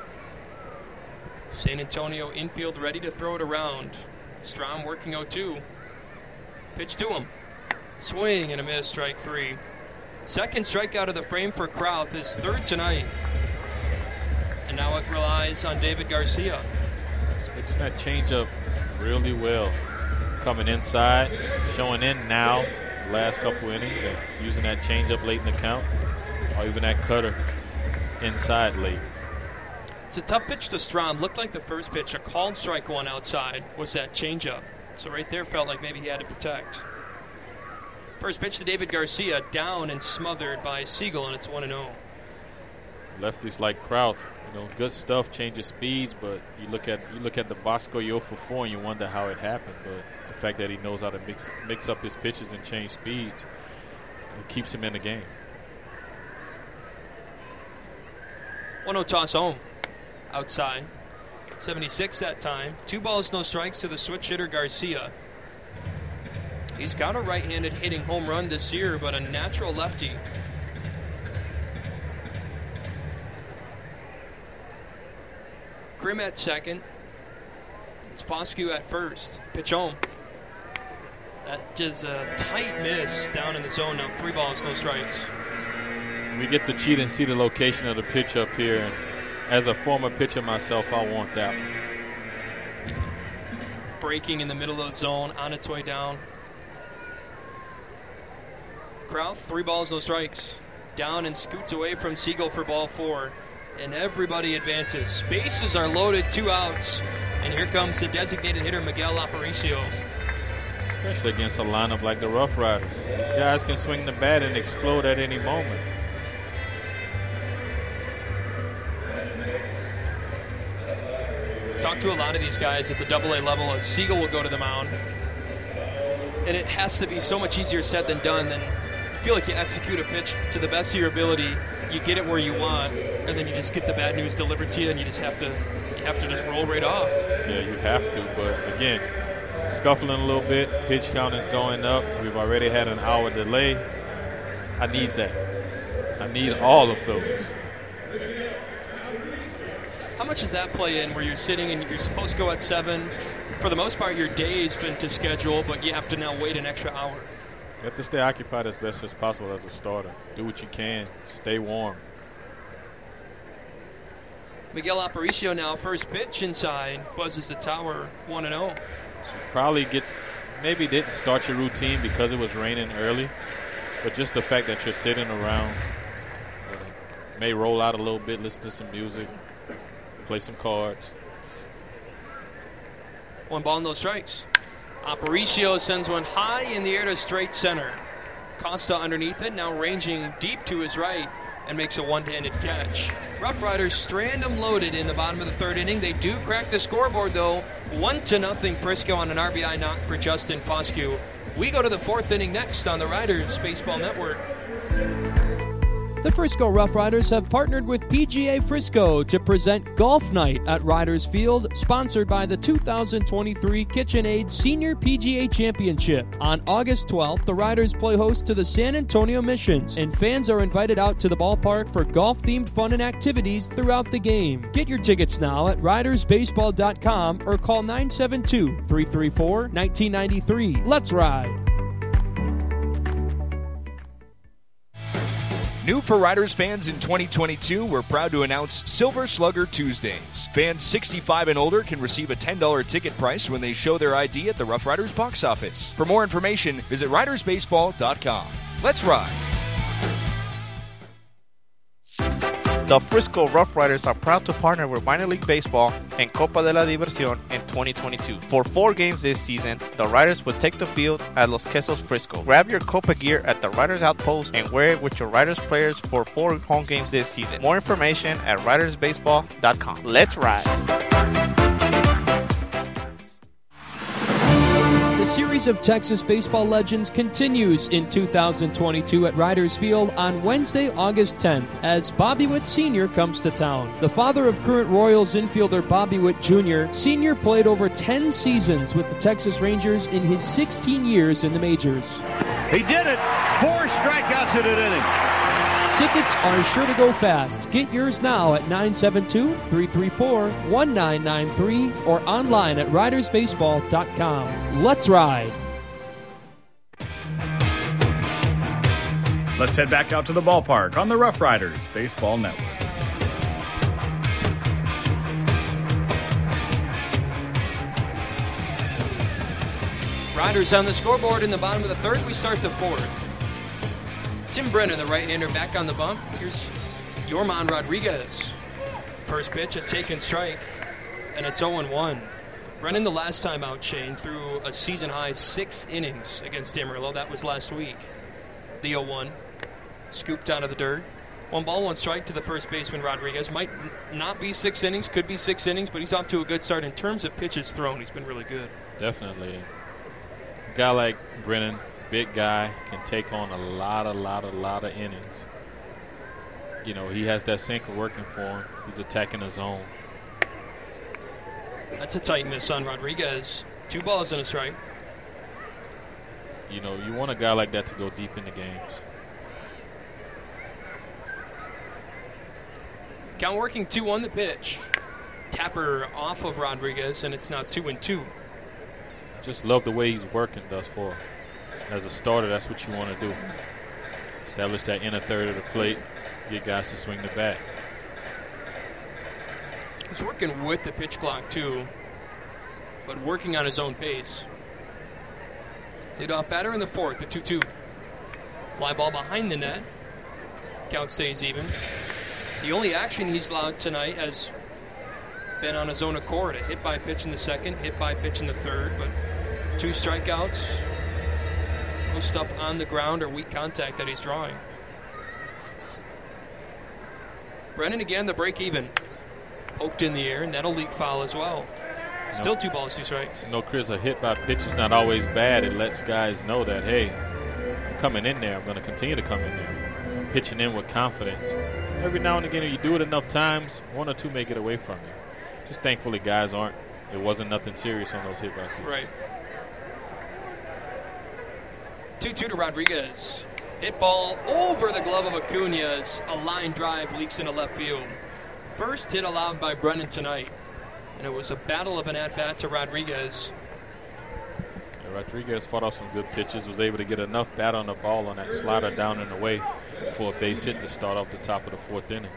San Antonio infield ready to throw it around. Strom working oh two. Pitch to him. Swing and a miss, strike three. Second strikeout of the frame for Krauth, his third tonight. And now it relies on David Garcia. He's mixing that changeup really well. Coming inside, showing in now the last couple innings, and using that changeup late in the count, or even that cutter inside late. It's a tough pitch to Strom. Looked like the first pitch, a called strike one outside, was that changeup. So right there felt like maybe he had to protect. First pitch to David Garcia, down and smothered by Siegel, and it's one and oh. Lefties like Krauth, you know, good stuff, changes speeds, but you look at you look at the box score, you're oh for four, and you wonder how it happened. But the fact that he knows how to mix mix up his pitches and change speeds, it keeps him in the game. one oh toss home, outside. seventy-six that time. Two balls, no strikes to the switch hitter Garcia. He's got a right-handed hitting home run this year, but a natural lefty. Grimm at second. It's Foscue at first. Pitch home. That is a tight miss down in the zone now. Three balls, no strikes. We get to cheat and see the location of the pitch up here. And as a former pitcher myself, I want that one. Breaking in the middle of the zone, on its way down. Krauth, three balls, no strikes. Down and scoots away from Siegel for ball four. And everybody advances. Bases are loaded, two outs. And here comes the designated hitter, Miguel Aparicio. Especially against a lineup like the Rough Riders. These guys can swing the bat and explode at any moment. Talk to a lot of these guys at the double A level as Siegel will go to the mound. And it has to be so much easier said than done. Than you feel like you execute a pitch to the best of your ability, you get it where you want, and then you just get the bad news delivered to you, and you just have to you have to just roll right off. Yeah, you have to. But again, scuffling a little bit, pitch count is going up. We've already had an hour delay. I need that. I need all of those. How much does that play in where you're sitting and you're supposed to go at seven? For the most part, your day's been to schedule, but you have to now wait an extra hour. You have to stay occupied as best as possible as a starter. Do what you can. Stay warm. Miguel Aparicio now, first pitch inside, buzzes the tower, one and oh. So probably get, maybe didn't start your routine because it was raining early, but just the fact that you're sitting around, uh, may roll out a little bit, listen to some music, play some cards. One ball, no strikes. Aparicio sends one high in the air to straight center. Costa underneath it, now ranging deep to his right, and makes a one-handed catch. Rough Riders strand them loaded in the bottom of the third inning. They do crack the scoreboard, though. One to nothing Frisco on an R B I knock for Justin Foscue. We go to the fourth inning next on the Riders Baseball Network. The Frisco Rough Riders have partnered with P G A Frisco to present Golf Night at Riders Field, sponsored by the two thousand twenty-three KitchenAid Senior P G A Championship. On August twelfth, the Riders play host to the San Antonio Missions, and fans are invited out to the ballpark for golf-themed fun and activities throughout the game. Get your tickets now at riders baseball dot com or call nine seven two, three three four, one nine nine three. Let's ride! New for Riders fans in twenty twenty-two, we're proud to announce Silver Slugger Tuesdays. Fans sixty-five and older can receive a ten dollars ticket price when they show their I D at the Rough Riders box office. For more information, visit riders baseball dot com. Let's ride! The Frisco Rough Riders are proud to partner with Minor League Baseball and Copa de la Diversión in twenty twenty-two. For four games this season, the Riders will take the field at Los Quesos Frisco. Grab your Copa gear at the Riders Outpost and wear it with your Riders players for four home games this season. More information at riders baseball dot com. Let's ride! The series of Texas baseball legends continues in two thousand twenty-two at Riders Field on Wednesday, August tenth, as Bobby Witt Senior comes to town. The father of current Royals infielder Bobby Witt Junior, Senior played over ten seasons with the Texas Rangers in his sixteen years in the majors. He did it! Four strikeouts in an inning. Tickets are sure to go fast. Get yours now at nine seven two, three three four, one nine nine three or online at riders baseball dot com. Let's ride! Let's head back out to the ballpark on the Rough Riders Baseball Network. Riders on the scoreboard in the bottom of the third. We start the fourth. Tim Brennan, the right-hander, back on the bump. Here's Yorman Rodriguez. First pitch, a taken strike, and it's oh one. Brennan, the last time out, Shane, threw a season-high six innings against Amarillo. That was last week. The oh one, scooped out of the dirt. One ball, one strike to the first baseman, Rodriguez. Might n- not be six innings, could be six innings, but he's off to a good start. In terms of pitches thrown, he's been really good. Definitely. A guy like Brennan, big guy, can take on a lot, a lot, a lot of innings. You know, he has that sinker working for him. He's attacking the zone. That's a tight miss on Rodriguez. Two balls and a strike. You know, you want a guy like that to go deep in the games. Count working two one the pitch. Tapper off of Rodriguez, and it's now two and two. Just love the way he's working thus far. As a starter, that's what you want to do. Establish that inner third of the plate, get guys to swing the bat. He's working with the pitch clock, too, but working on his own pace. Leadoff batter in the fourth, the two two. Fly ball behind the net. Count stays even. The only action he's allowed tonight has been on his own accord. A hit by pitch in the second, hit by pitch in the third, but two strikeouts. No stuff on the ground or weak contact that he's drawing. Brennan again, the break even. Poked in the air, and that'll leak foul as well. Still two balls, two strikes. You know, Chris, a hit by pitch is not always bad. It lets guys know that, hey, I'm coming in there. I'm going to continue to come in there. I'm pitching in with confidence. Every now and again, if you do it enough times, one or two may get away from you. Just thankfully, guys aren't. It wasn't nothing serious on those hit by pitches. Right. two two to Rodriguez. Hit ball over the glove of Acuña. A line drive leaks into left field. First hit allowed by Brennan tonight. And it was a battle of an at-bat to Rodriguez. Yeah, Rodriguez fought off some good pitches, was able to get enough bat on the ball on that slider down and away for a base hit to start off the top of the fourth inning.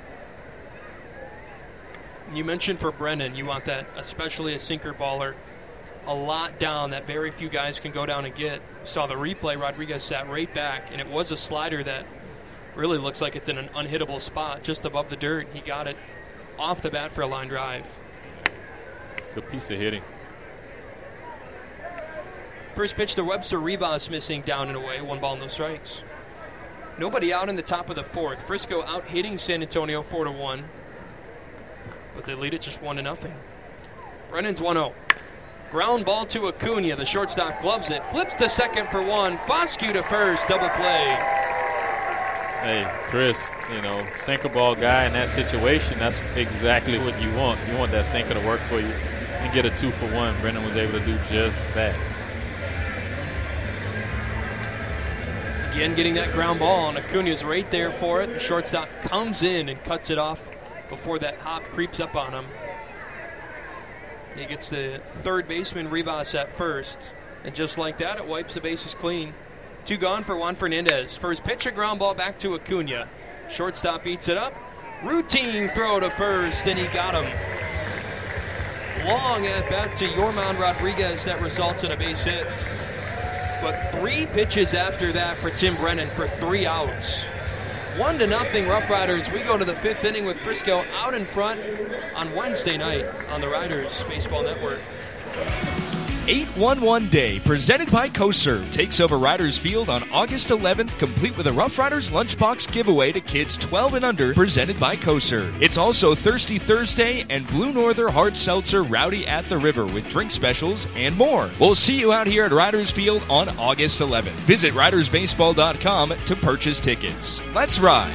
You mentioned for Brennan, you want that, especially a sinker baller, a lot down that very few guys can go down and get. Saw the replay, Rodriguez sat right back, and it was a slider that really looks like it's in an unhittable spot just above the dirt. He got it off the bat for a line drive. Good piece of hitting. First pitch to Webster Rivas, missing down and away. One ball, no strikes. Nobody out in the top of the fourth. Frisco out hitting San Antonio four to one. But they lead it just one to nothing. Brennan's one oh. Ground ball to Acuña. The shortstop gloves it. Flips to second for one. Foscue to first. Double play. Hey, Chris, you know, sinker ball guy in that situation, that's exactly what you want. You want that sinker to work for you and get a two for one. Brennan was able to do just that. Again, getting that ground ball, and Acuña's right there for it. The shortstop comes in and cuts it off before that hop creeps up on him. He gets the third baseman Rivas at first, and just like that, it wipes the bases clean. Two gone for Juan Fernandez. First pitch, a ground ball back to Acuña. Shortstop eats it up. Routine throw to first, and he got him. Long at bat to Yorman Rodriguez that results in a base hit. But three pitches after that for Tim Brennan for three outs. One to nothing, Rough Riders. We go to the fifth inning with Frisco out in front on Wednesday night on the Riders Baseball Network. eight one one Day, presented by CoServe, takes over Riders Field on August eleventh, complete with a Rough Riders Lunchbox giveaway to kids twelve and under, presented by CoServe. It's also Thirsty Thursday and Blue Norther Hard Seltzer Rowdy at the River with drink specials and more. We'll see you out here at Riders Field on August eleventh. Visit riders baseball dot com to purchase tickets. Let's ride!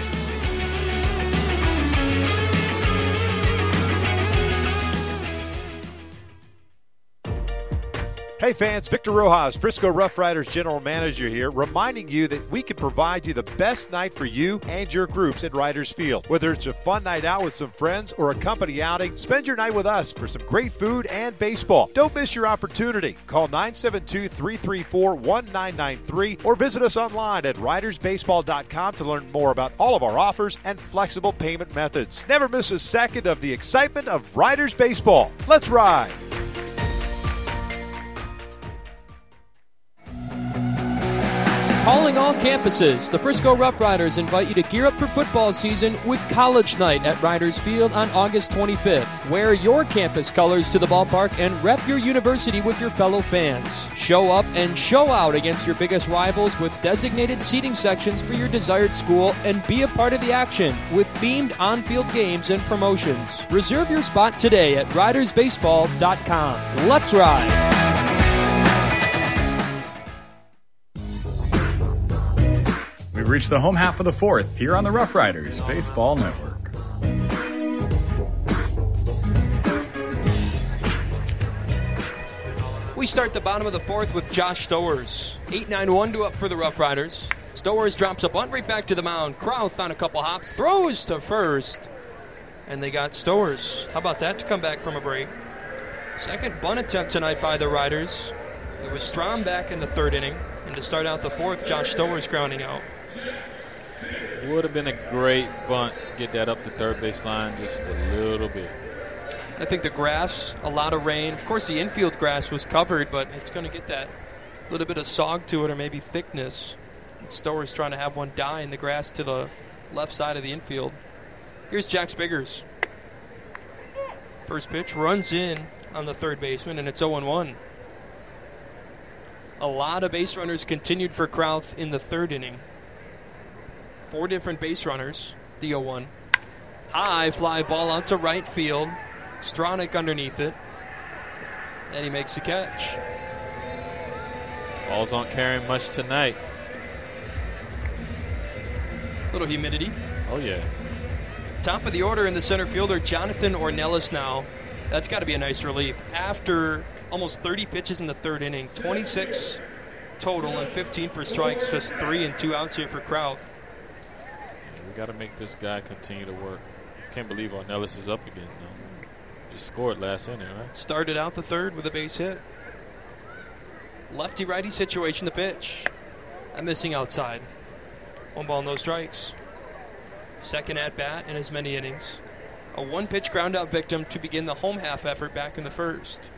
Hey fans, Victor Rojas, Frisco Rough Riders General Manager here, reminding you that we can provide you the best night for you and your groups at Riders Field. Whether it's a fun night out with some friends or a company outing, spend your night with us for some great food and baseball. Don't miss your opportunity. Call nine seven two, three three four, one nine nine three or visit us online at riders baseball dot com to learn more about all of our offers and flexible payment methods. Never miss a second of the excitement of Riders Baseball. Let's ride! Calling all campuses, the Frisco Rough Riders invite you to gear up for football season with College Night at Riders Field on August twenty-fifth. Wear your campus colors to the ballpark and rep your university with your fellow fans. Show up and show out against your biggest rivals with designated seating sections for your desired school and be a part of the action with themed on-field games and promotions. Reserve your spot today at riders baseball dot com. Let's ride! We've reached the home half of the fourth here on the Rough Riders Baseball Network. We start the bottom of the fourth with Josh Stowers. eight nine one to up for the Rough Riders. Stowers drops a bunt right back to the mound. Krauth on a couple hops, throws to first. And they got Stowers. How about that to come back from a break? Second bunt attempt tonight by the Riders. It was Strom back in the third inning. And to start out the fourth, Josh Stowers grounding out. Would have been a great bunt. Get that up the third base line just a little bit. I think the grass, a lot of rain. Of course, the infield grass was covered, but it's going to get that little bit of sog to it or maybe thickness. Stowers trying to have one die in the grass to the left side of the infield. Here's Jack Spiggers. First pitch runs in on the third baseman, and it's oh one. A lot of base runners continued for Krauth in the third inning. Four different base runners, the oh one. High fly ball out to right field. Stronach underneath it. And he makes the catch. Balls aren't carrying much tonight. Little humidity. Oh, yeah. Top of the order in the center fielder, Jonathan Ornelas now. That's got to be a nice relief. After almost thirty pitches in the third inning, twenty-six total and fifteen for strikes, just three and two outs here for Krauth. We got to make this guy continue to work. Can't believe Ornelas is up again, though. Just scored last inning, right? Started out the third with a base hit. Lefty-righty situation, the pitch. I'm missing outside. One ball, no strikes. Second at-bat in as many innings. A one-pitch ground-out victim to begin the home half effort back in the first.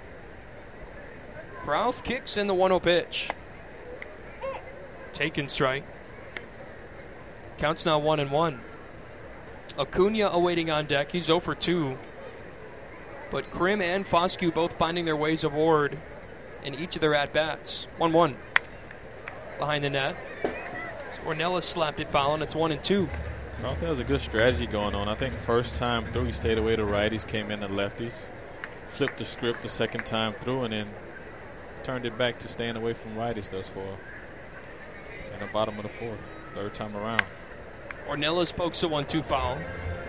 Krauth kicks in the one oh pitch. Taken strike. Counts now one and one. Acuna awaiting on deck. He's oh for two. But Krim and Foscue both finding their ways aboard in each of their at-bats. one one. Behind the net. Ornelas slapped it foul, and it's one and two. I don't think there was a good strategy going on. I think first time through he stayed away to righties, came in to lefties. Flipped the script the second time through and then turned it back to staying away from righties thus far. In the bottom of the fourth, third time around. Ornelas pokes a one two foul.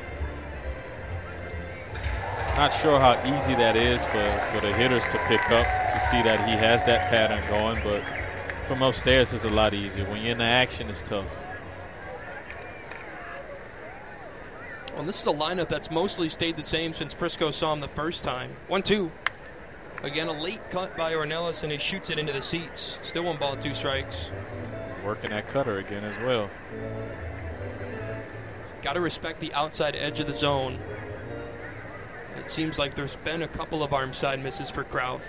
Not sure how easy that is for, for the hitters to pick up, to see that he has that pattern going, but from upstairs it's a lot easier. When you're in the action, it's tough. Well, this is a lineup that's mostly stayed the same since Frisco saw him the first time. one two. Again, a late cut by Ornelas, and he shoots it into the seats. Still one ball, two strikes. Working that cutter again as well. Got to respect the outside edge of the zone. It seems like there's been a couple of arm side misses for Krauth.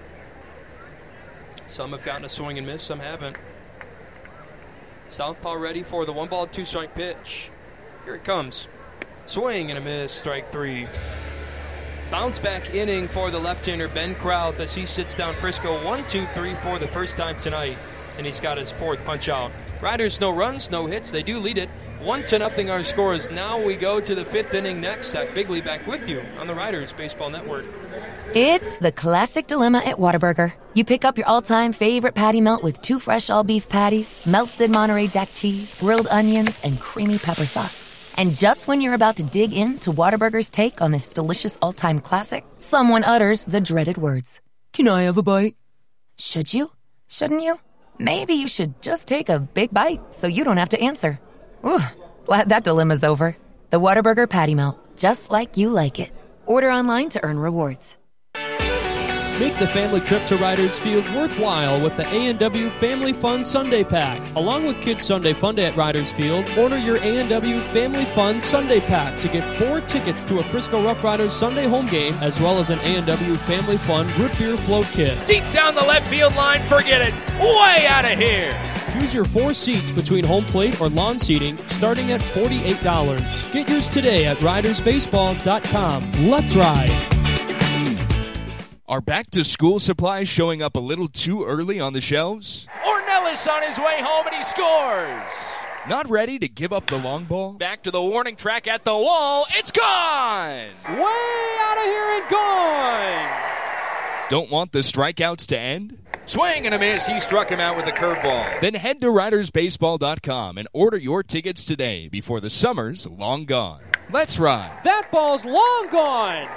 Some have gotten a swing and miss, some haven't. Southpaw ready for the one ball, two strike pitch. Here it comes. Swing and a miss, strike three. Bounce back inning for the left-hander Ben Krauth as he sits down Frisco one two three for the first time tonight, and he's got his fourth punch out. Riders no runs, no hits. They do lead it. One to nothing our score is. Now we go to the fifth inning next. Zach Bigley back with you on the Riders Baseball Network. It's the classic dilemma at Whataburger. You pick up your all-time favorite patty melt with two fresh all-beef patties, melted Monterey Jack cheese, grilled onions, and creamy pepper sauce. And just when you're about to dig into Whataburger's take on this delicious all-time classic, someone utters the dreaded words. Can I have a bite? Should you? Shouldn't you? Maybe you should just take a big bite so you don't have to answer. Ooh, glad that dilemma's over. The Whataburger Patty Melt, just like you like it. Order online to earn rewards. Make the family trip to Riders Field worthwhile with the A and W Family Fun Sunday Pack. Along with Kids Sunday Fun Day at Riders Field, order your A and W Family Fun Sunday Pack to get four tickets to a Frisco Rough Riders Sunday home game, as well as an A and W Family Fun Root Beer Float Kit. Deep down the left field line, forget it. Way out of here. Choose your four seats between home plate or lawn seating, starting at forty-eight dollars. Get yours today at riders baseball dot com. Let's ride. Are back-to-school supplies showing up a little too early on the shelves? Ornelas on his way home, and he scores! Not ready to give up the long ball? Back to the warning track at the wall. It's gone! Way out of here and gone! Don't want the strikeouts to end? Swing and a miss. He struck him out with a curveball. Then head to riders baseball dot com and order your tickets today before the summer's long gone. Let's ride. That ball's long gone!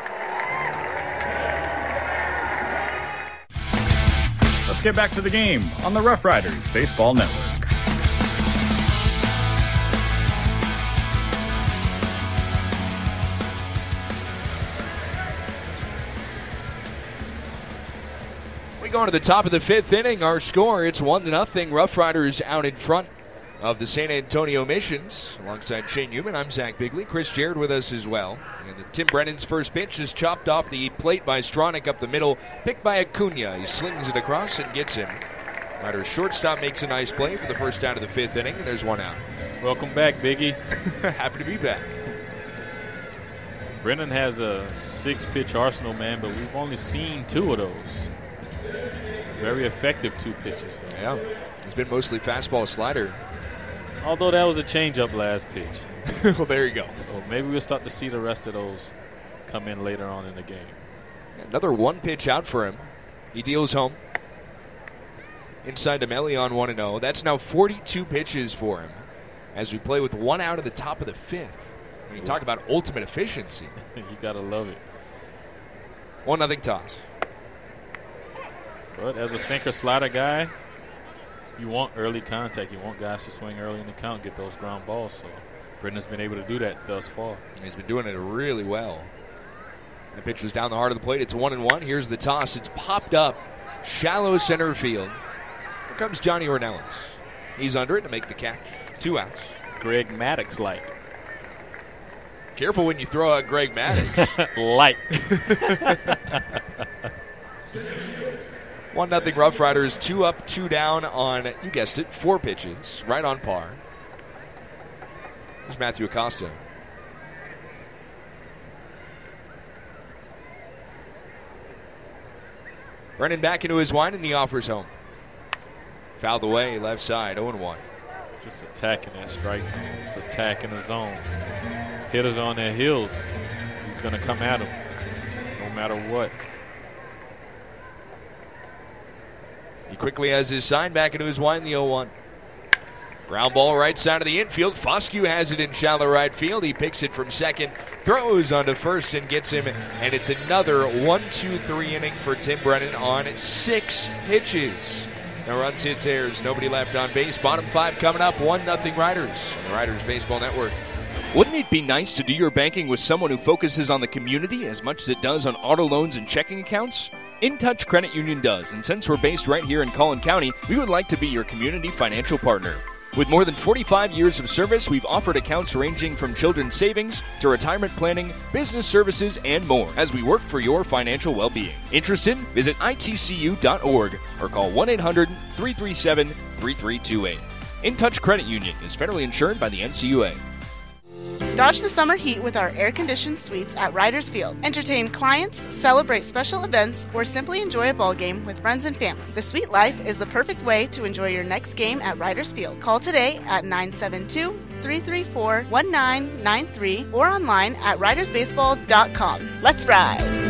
Let's get back to the game on the Rough Riders Baseball Network. We go into the top of the fifth inning. Our score, it's one to nothing. Rough Riders out in front of the San Antonio Missions. Alongside Shane Newman, I'm Zach Bigley. Chris Jared with us as well. And the Tim Brennan's first pitch is chopped off the plate by Stronach up the middle, picked by Acuna. He slings it across and gets him. Riders shortstop makes a nice play for the first out of the fifth inning, and there's one out. Welcome back, Biggie. Happy to be back. Brennan has a six-pitch arsenal, man, but we've only seen two of those. Very effective two pitches, though. Yeah, it's been mostly fastball slider. Although that was a changeup last pitch. Well, there you go. So maybe we'll start to see the rest of those come in later on in the game. Another one pitch out for him. He deals home. Inside to Melly on one and oh. That's now forty-two pitches for him as we play with one out at the top of the fifth. When you talk about ultimate efficiency. You got to love it. one nothing toss. But as a sinker slider guy, you want early contact. You want guys to swing early in the count, get those ground balls. So Brendan's been able to do that thus far. He's been doing it really well. The pitch was down the heart of the plate. It's one and one. Here's the toss. It's popped up. Shallow center field. Here comes Johnny Ornelas. He's under it to make the catch. Two outs. Greg Maddux-like. Careful when you throw out Greg Maddux. Like. One nothing Rough Riders, two up, two down on, you guessed it, four pitches, right on par. There's Matthew Acosta. Brennan back into his wind and he offers home. Fouled away, left side, oh and one. Just attacking that strike zone, just attacking the zone. Hitters on their heels. He's going to come at him no matter what. He quickly has his sign back into his wind, the oh one. Ground ball right side of the infield. Foscue has it in shallow right field. He picks it from second, throws onto first and gets him. And it's another one two three inning for Tim Brennan on six pitches. No runs, hits, errors, nobody left on base. Bottom five coming up, one nothing Riders on the Riders Baseball Network. Wouldn't it be nice to do your banking with someone who focuses on the community as much as it does on auto loans and checking accounts? InTouch Credit Union does, and since we're based right here in Collin County, we would like to be your community financial partner. With more than forty-five years of service, we've offered accounts ranging from children's savings to retirement planning, business services, and more as we work for your financial well-being. Interested? Visit I T C U dot org or call one eight hundred three three seven three three two eight. InTouch Credit Union is federally insured by the N C U A. Dodge the summer heat with our air-conditioned suites at Riders Field. Entertain clients, celebrate special events, or simply enjoy a ball game with friends and family. The suite life is the perfect way to enjoy your next game at Riders Field. Call today at nine seven two, three three four, one nine nine three or online at riders baseball dot com. Let's ride!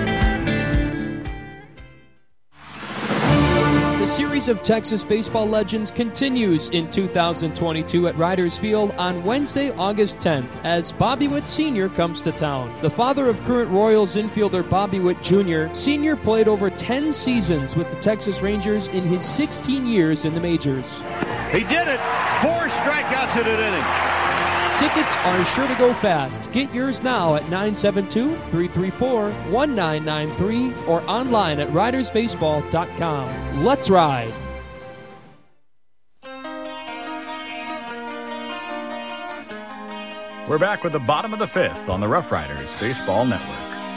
The series of Texas baseball legends continues in two thousand twenty-two at Riders Field on Wednesday, August tenth, as Bobby Witt Senior comes to town. The father of current Royals infielder Bobby Witt Junior, Senior played over ten seasons with the Texas Rangers in his sixteen years in the majors. He did it! Four strikeouts in an inning. Tickets are sure to go fast. Get yours now at nine seven two, three three four, one nine nine three or online at riders baseball dot com. Let's ride! We're back with the bottom of the fifth on the Rough Riders Baseball Network.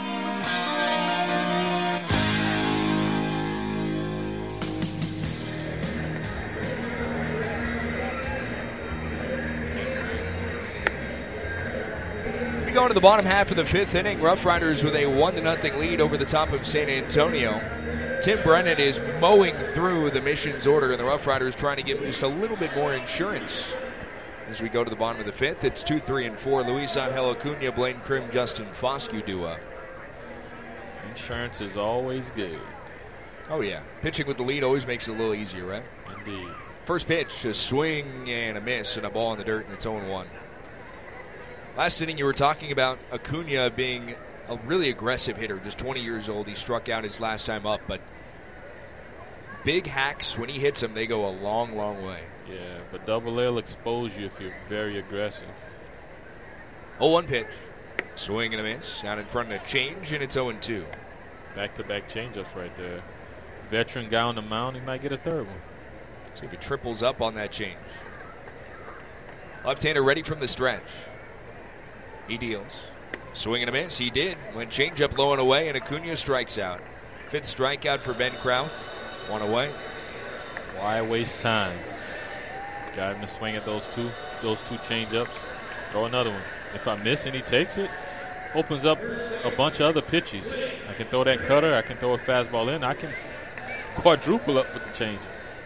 Going to the bottom half of the fifth inning, Rough Riders with a one to nothing lead over the top of San Antonio. Tim Brennan is mowing through the missions order, and the Rough Riders trying to give him just a little bit more insurance. As we go to the bottom of the fifth, it's two, three, and four. Luis Angel Acuna, Blaine Krim, Justin Foscue duo. Insurance is always good. Oh, yeah. Pitching with the lead always makes it a little easier, right? Indeed. First pitch, a swing and a miss, and a ball in the dirt, and it's oh and one. Last inning, you were talking about Acuna being a really aggressive hitter, just twenty years old. He struck out his last time up, but big hacks, when he hits them, they go a long, long way. Yeah, but double A will expose you if you're very aggressive. oh one pitch. Swing and a miss. Out in front of a change, and it's oh and two. Back-to-back changeups right there. Veteran guy on the mound, he might get a third one. See if he triples up on that change. Left-hander ready from the stretch. He deals. Swing and a miss. He did. Went changeup low and away, and Acuna strikes out. Fifth strikeout for Ben Krauth. One away. Why waste time? Got him to swing at those two, those two changeups. Throw another one. If I miss and he takes it, opens up a bunch of other pitches. I can throw that cutter. I can throw a fastball in. I can quadruple up with the changeup.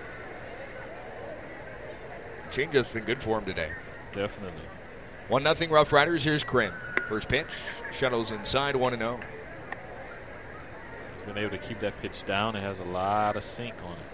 Changeup's been good for him today. Definitely. one nothing Rough Riders. Here's Krim. First pitch. Shuttles inside, one and oh. He's been able to keep that pitch down. It has a lot of sink on it.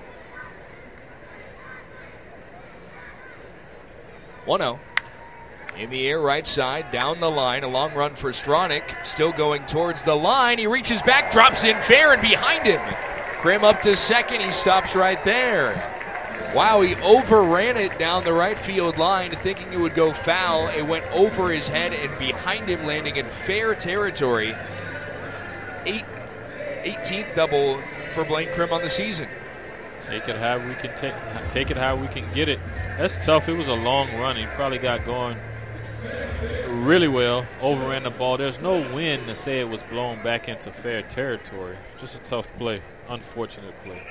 one oh. In the air, right side, down the line. A long run for Stronach. Still going towards the line. He reaches back, drops in fair, and behind him. Krim up to second. He stops right there. Wow, he overran it down the right field line, thinking it would go foul. It went over his head and behind him, landing in fair territory. Eight, eighteenth double for Blaine Krim on the season. Take it how we can take, take it how we can get it. That's tough. It was a long run. He probably got going really well. Overran the ball. There's no wind to say it was blown back into fair territory. Just a tough play. Unfortunate play.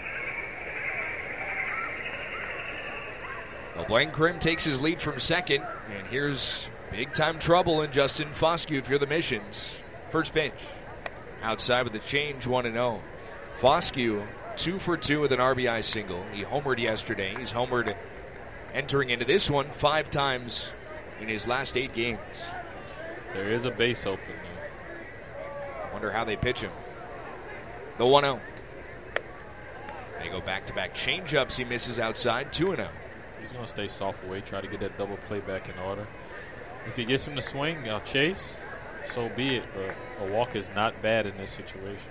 Well, Blaine Krim takes his lead from second, and here's big-time trouble in Justin Foscue if you're the Missions. First pitch. Outside with the change, one and oh. Foscue, two for two with an R B I single. He homered yesterday. He's homered entering into this one five times in his last eight games. There is a base open, though. Wonder how they pitch him. The one oh. They go back-to-back change-ups. He misses outside, two and oh. He's going to stay soft away, try to get that double play back in order. If he gets him to swing, I'll chase, so be it. But a walk is not bad in this situation.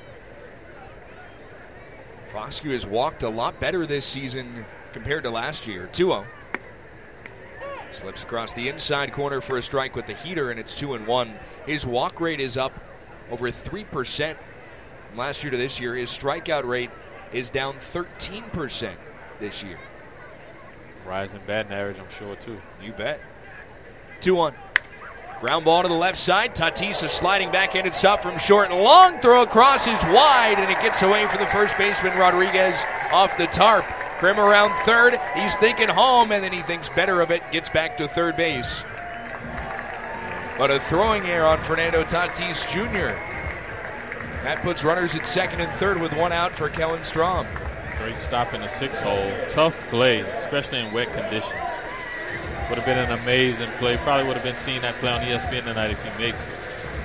Foscue has walked a lot better this season compared to last year. two oh. Slips across the inside corner for a strike with the heater, and it's two and one. His walk rate is up over three percent from last year to this year. His strikeout rate is down thirteen percent this year. Rising batting average, I'm sure, too. You bet. two one. Ground ball to the left side. Tatis is sliding back-handed stop from short. Long throw across is wide, and it gets away for the first baseman, Rodriguez, off the tarp. Krim around third. He's thinking home, and then he thinks better of it. Gets back to third base. But a throwing error on Fernando Tatis Junior That puts runners at second and third with one out for Kellen Strom. Great stop in the six hole. Tough play, especially in wet conditions. Would have been an amazing play. Probably would have been seeing that play on E S P N tonight if he makes it.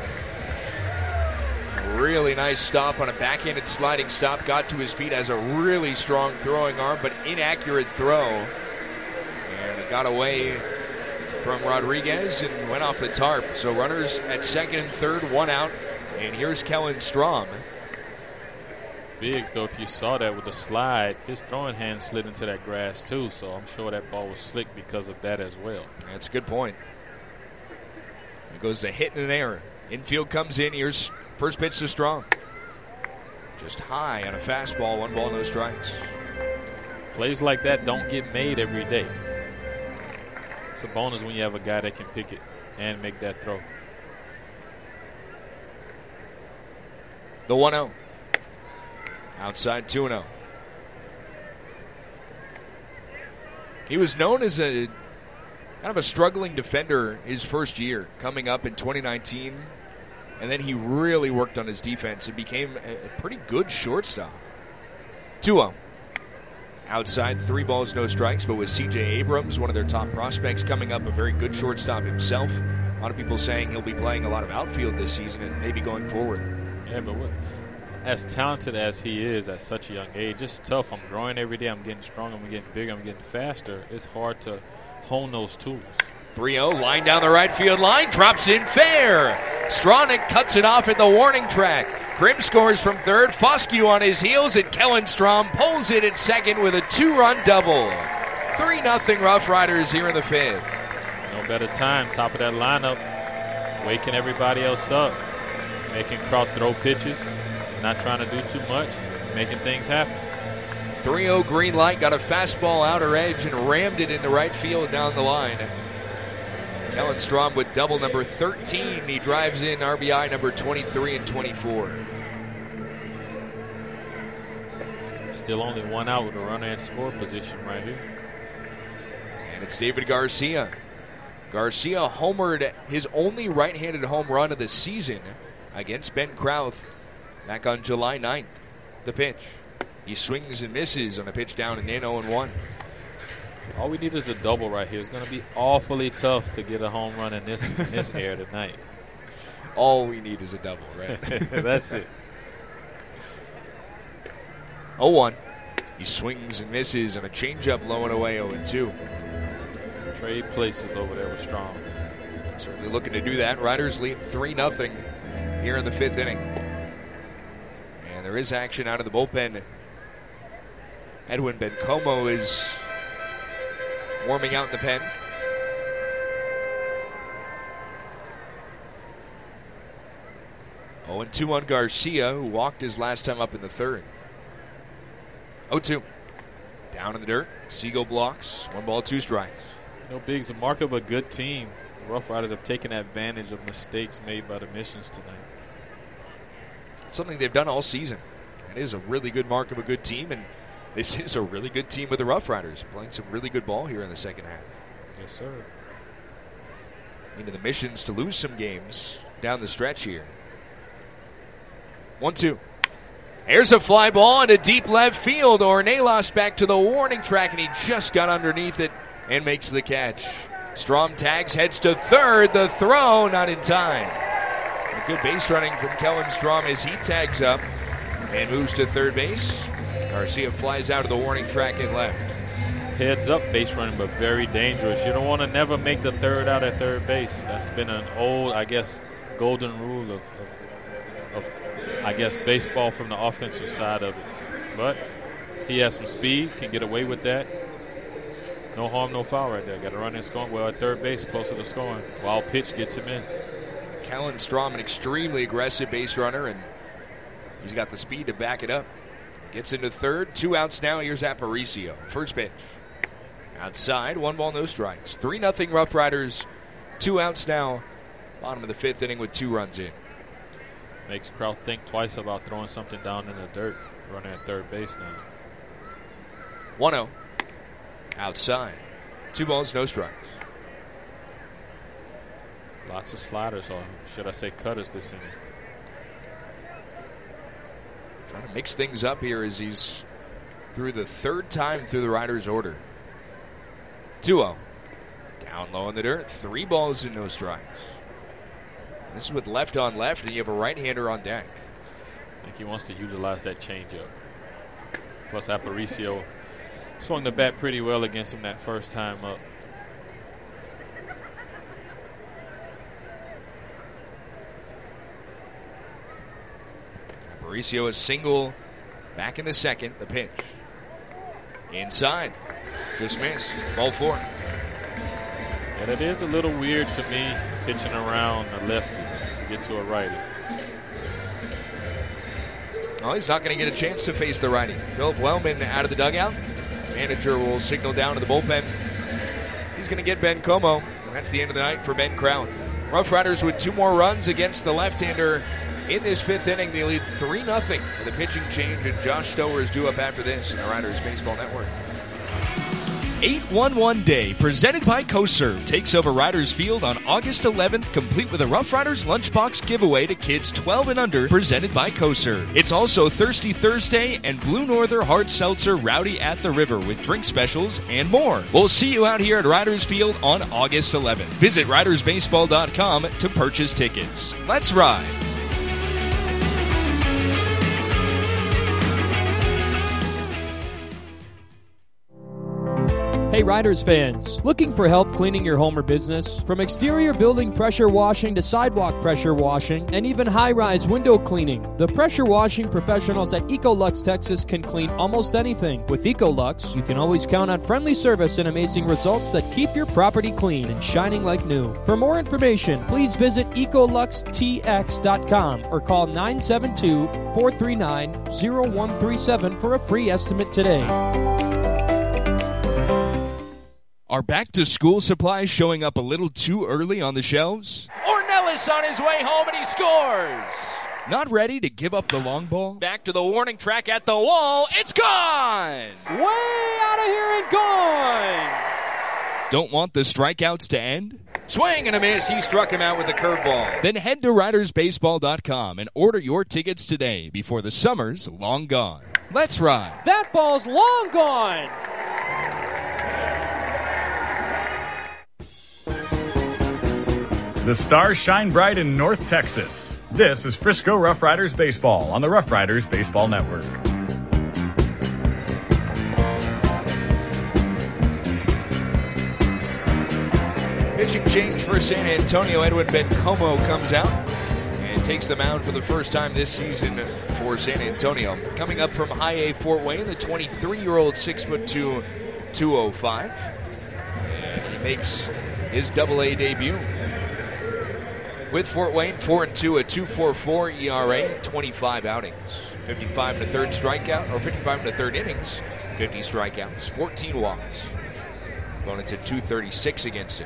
Really nice stop on a backhanded sliding stop. Got to his feet, has a really strong throwing arm, but inaccurate throw. And it got away from Rodriguez and went off the tarp. So runners at second and third, one out. And here's Kellen Strom. Biggs, though, if you saw that with the slide, his throwing hand slid into that grass too, so I'm sure that ball was slick because of that as well. That's a good point. It goes to hit and an error. Infield comes in. Here's first pitch to Strom. Just high on a fastball, one ball, no strikes. Plays like that don't get made every day. It's a bonus when you have a guy that can pick it and make that throw. The one oh. Outside two and oh. He was known as a kind of a struggling defender his first year, coming up in twenty nineteen. And then he really worked on his defense and became a, a pretty good shortstop. two oh. Outside, three balls, no strikes, but with C J Abrams, one of their top prospects, coming up, a very good shortstop himself. A lot of people saying he'll be playing a lot of outfield this season and maybe going forward. Yeah, but what? As talented as he is at such a young age, it's tough. I'm growing every day. I'm getting stronger. I'm getting bigger. I'm getting faster. It's hard to hone those tools. three oh, line down the right field line, drops in fair. Stronach cuts it off at the warning track. Grimm scores from third, Foscue on his heels, and Kellen Strom pulls it at second with a two-run double. three nothing Rough Riders here in the fifth. No better time, top of that lineup, waking everybody else up, making Kraut throw pitches, not trying to do too much, making things happen. three oh green light, got a fastball outer edge and rammed it into right field down the line. Kellen Strom with double number thirteen. He drives in R B I number twenty-three and twenty-four. Still only one out with a runner in score position right here. And it's David Garcia. Garcia homered his only right-handed home run of the season against Ben Krauth back on July ninth. The pitch. He swings and misses on a pitch down and in oh and one. All we need is a double right here. It's going to be awfully tough to get a home run in this in this air tonight. All we need is a double, right? That's it. oh one. He swings and misses on a changeup low and away oh and two. Trade places over there with Strom. Certainly looking to do that. Riders lead three nothing here in the fifth inning. And there is action out of the bullpen. Edwin Bencomo is warming out in the pen. oh and two on Garcia, who walked his last time up in the third. oh two. Down in the dirt. Siegel blocks. One ball, two strikes. You know, Biggs, a mark of a good team. The Rough Riders have taken advantage of mistakes made by the Missions tonight. It's something they've done all season. It is a really good mark of a good team, and this is a really good team with the Rough Riders, playing some really good ball here in the second half. Yes, sir. Into the Missions to lose some games down the stretch here. one two. Here's a fly ball into deep left field. Ornelas back to the warning track, and he just got underneath it and makes the catch. Strom tags, heads to third. The throw not in time. A good base running from Kellen Strom as he tags up and moves to third base. Garcia flies out of the warning track and left. Heads up base running, but very dangerous. You don't want to never make the third out at third base. That's been an old, I guess, golden rule of, of, of I guess, baseball from the offensive side of it. But he has some speed, can get away with that. No harm, no foul right there. Got to run in scoring. Well, at third base, closer to scoring. Wild pitch gets him in. Kellen Strom, an extremely aggressive base runner, and he's got the speed to back it up. Gets into third. Two outs now. Here's Aparicio. First pitch. Outside. One ball, no strikes. three nothing Rough Riders. Two outs now. Bottom of the fifth inning with two runs in. Makes Kraut think twice about throwing something down in the dirt. Running at third base now. one oh. Outside. Two balls, no strikes. Lots of sliders, or should I say cutters this inning. Trying to mix things up here as he's through the third time through the Riders' order. two oh. Down low in the dirt. Three balls and no strikes. This is with left on left, and you have a right-hander on deck. I think he wants to utilize that changeup. Plus, Aparicio swung the bat pretty well against him that first time up. Aparicio is single back in the second. The pitch. Inside. Just missed. Ball four. And it is a little weird to me pitching around a lefty to get to a righty. Oh, he's not going to get a chance to face the righty. Philip Wellman out of the dugout. Manager will signal down to the bullpen. He's going to get Ben Como. And that's the end of the night for Ben Crown. Rough Riders with two more runs against the left-hander in this fifth inning. They lead three nothing with a pitching change, and Josh Stower is due up after this in the Riders Baseball Network. eight one one Day, presented by CoServe, takes over Riders Field on August eleventh, complete with a Rough Riders lunchbox giveaway to kids twelve and under, presented by CoServe. It's also Thirsty Thursday and Blue Norther Hard Seltzer Rowdy at the River with drink specials and more. We'll see you out here at Riders Field on August eleventh. Visit riders baseball dot com to purchase tickets. Let's ride. Hey Riders fans, looking for help cleaning your home or business? From exterior building pressure washing to sidewalk pressure washing and even high-rise window cleaning, the pressure washing professionals at Ecolux Texas can clean almost anything. With Ecolux, you can always count on friendly service and amazing results that keep your property clean and shining like new. For more information, please visit ecolux t x dot com or call nine seven two, four three nine, zero one three seven for a free estimate today. Are back-to-school supplies showing up a little too early on the shelves? Ornelas on his way home, and he scores. Not ready to give up the long ball? Back to the warning track at the wall. It's gone. Way out of here and gone. Don't want the strikeouts to end? Swing and a miss. He struck him out with the curveball. Then head to riders baseball dot com and order your tickets today before the summer's long gone. Let's ride. That ball's long gone. The stars shine bright in North Texas. This is Frisco Rough Riders Baseball on the Rough Riders Baseball Network. Pitching change for San Antonio. Edwin Bencomo comes out and takes the mound for the first time this season for San Antonio. Coming up from High A Fort Wayne, the twenty-three-year-old six foot two, two oh five. And he makes his double A debut. With Fort Wayne, four and two, a two point four four E R A, twenty-five outings, fifty-five and a third strikeout, or fifty-five and a third innings, fifty strikeouts, fourteen walks. Opponents at two thirty-six against him.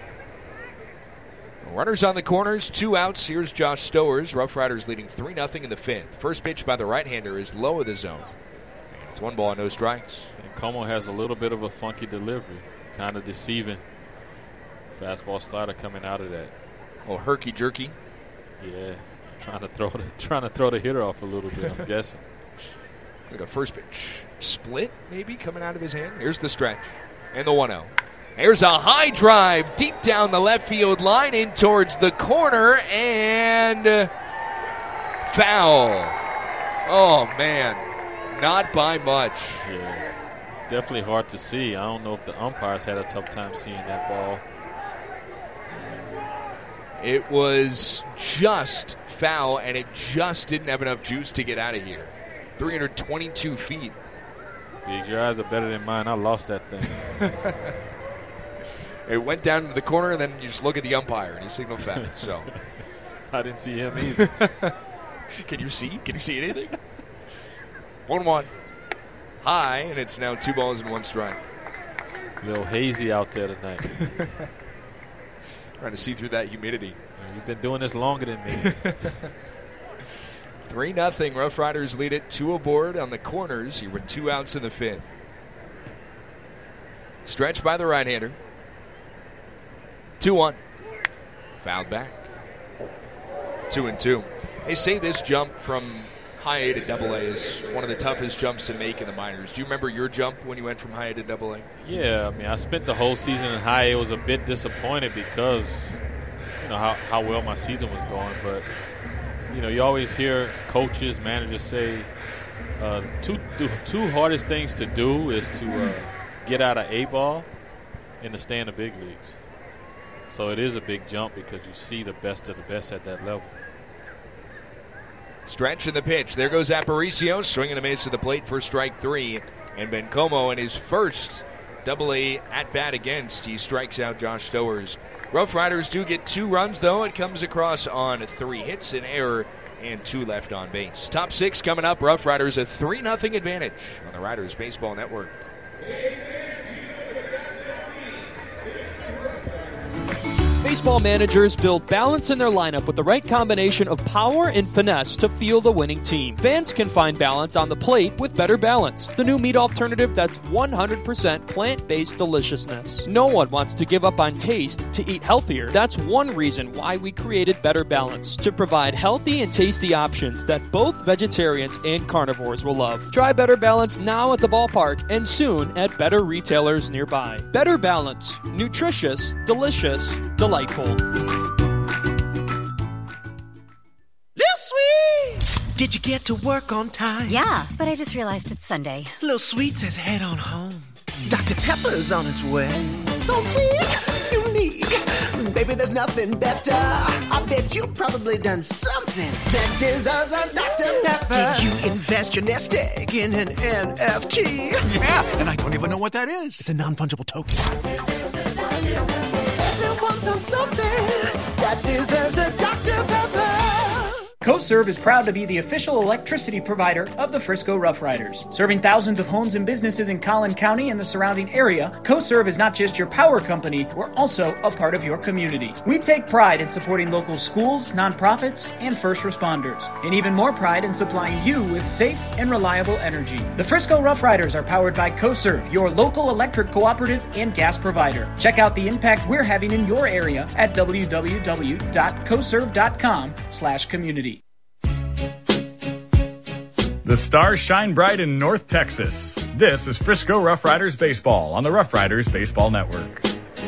Runners on the corners, two outs. Here's Josh Stowers. Rough Riders leading three nothing in the fifth. First pitch by the right-hander is low of the zone. And it's one ball, no strikes. And Como has a little bit of a funky delivery, kind of deceiving. Fastball slider coming out of that. Oh, herky-jerky. Yeah, trying to throw the trying to throw the hitter off a little bit, I'm guessing. Like a first pitch split, maybe, coming out of his hand. Here's the stretch. And the one oh. Here's a high drive deep down the left field line in towards the corner, and foul. Oh, man. Not by much. Yeah, it's definitely hard to see. I don't know if the umpires had a tough time seeing that ball. It was just foul, and it just didn't have enough juice to get out of here. three hundred twenty-two feet. Big, your eyes are better than mine. I lost that thing. It went down to the corner, and then you just look at the umpire, and he signaled foul. So I didn't see him either. Can you see? Can you see anything? one one. High, and it's now two balls and one strike. A little hazy out there tonight. Trying to see through that humidity. You've been doing this longer than me. three nothing. Rough Riders lead it. Two aboard on the corners. Here with two outs in the fifth. Stretch by the right-hander. two one. Fouled back. Two and two. They say this jump from high A to double A is one of the toughest jumps to make in the minors. Do you remember your jump when you went from high A to double A? Yeah, I mean, I spent the whole season in high A. I was a bit disappointed because, you know, how, how well my season was going. But, you know, you always hear coaches, managers say uh, two, the two hardest things to do is to uh, get out of A ball and to stay in the big leagues. So it is a big jump because you see the best of the best at that level. Stretch in the pitch. There goes Aparicio, swinging a miss to the plate for strike three. And Bencomo in his first double A at-bat against, he strikes out Josh Stowers. Rough Riders do get two runs, though. It comes across on three hits, an error, and two left on base. Top six coming up. Rough Riders a three nothing advantage on the Riders Baseball Network. Baseball managers build balance in their lineup with the right combination of power and finesse to fuel the winning team. Fans can find balance on the plate with Better Balance, the new meat alternative that's one hundred percent plant-based deliciousness. No one wants to give up on taste to eat healthier. That's one reason why we created Better Balance, to provide healthy and tasty options that both vegetarians and carnivores will love. Try Better Balance now at the ballpark and soon at better retailers nearby. Better Balance, nutritious, delicious, delightful. Little Sweet! Did you get to work on time? Yeah, but I just realized it's Sunday. Little Sweet says head on home. Doctor Pepper's on its way. So sweet, unique. Baby, there's nothing better. I bet you've probably done something that deserves a Doctor Pepper. Did you invest your nest egg in an N F T? Yeah, and I don't even know what that is. It's a non-fungible token. Everyone's done something that deserves a Doctor Pepper. CoServe is proud to be the official electricity provider of the Frisco Rough Riders. Serving thousands of homes and businesses in Collin County and the surrounding area, CoServe is not just your power company, we're also a part of your community. We take pride in supporting local schools, nonprofits, and first responders, and even more pride in supplying you with safe and reliable energy. The Frisco Rough Riders are powered by CoServe, your local electric cooperative and gas provider. Check out the impact we're having in your area at w w w dot coserve dot com slash community. The stars shine bright in North Texas. This is Frisco Rough Riders Baseball on the Rough Riders Baseball Network.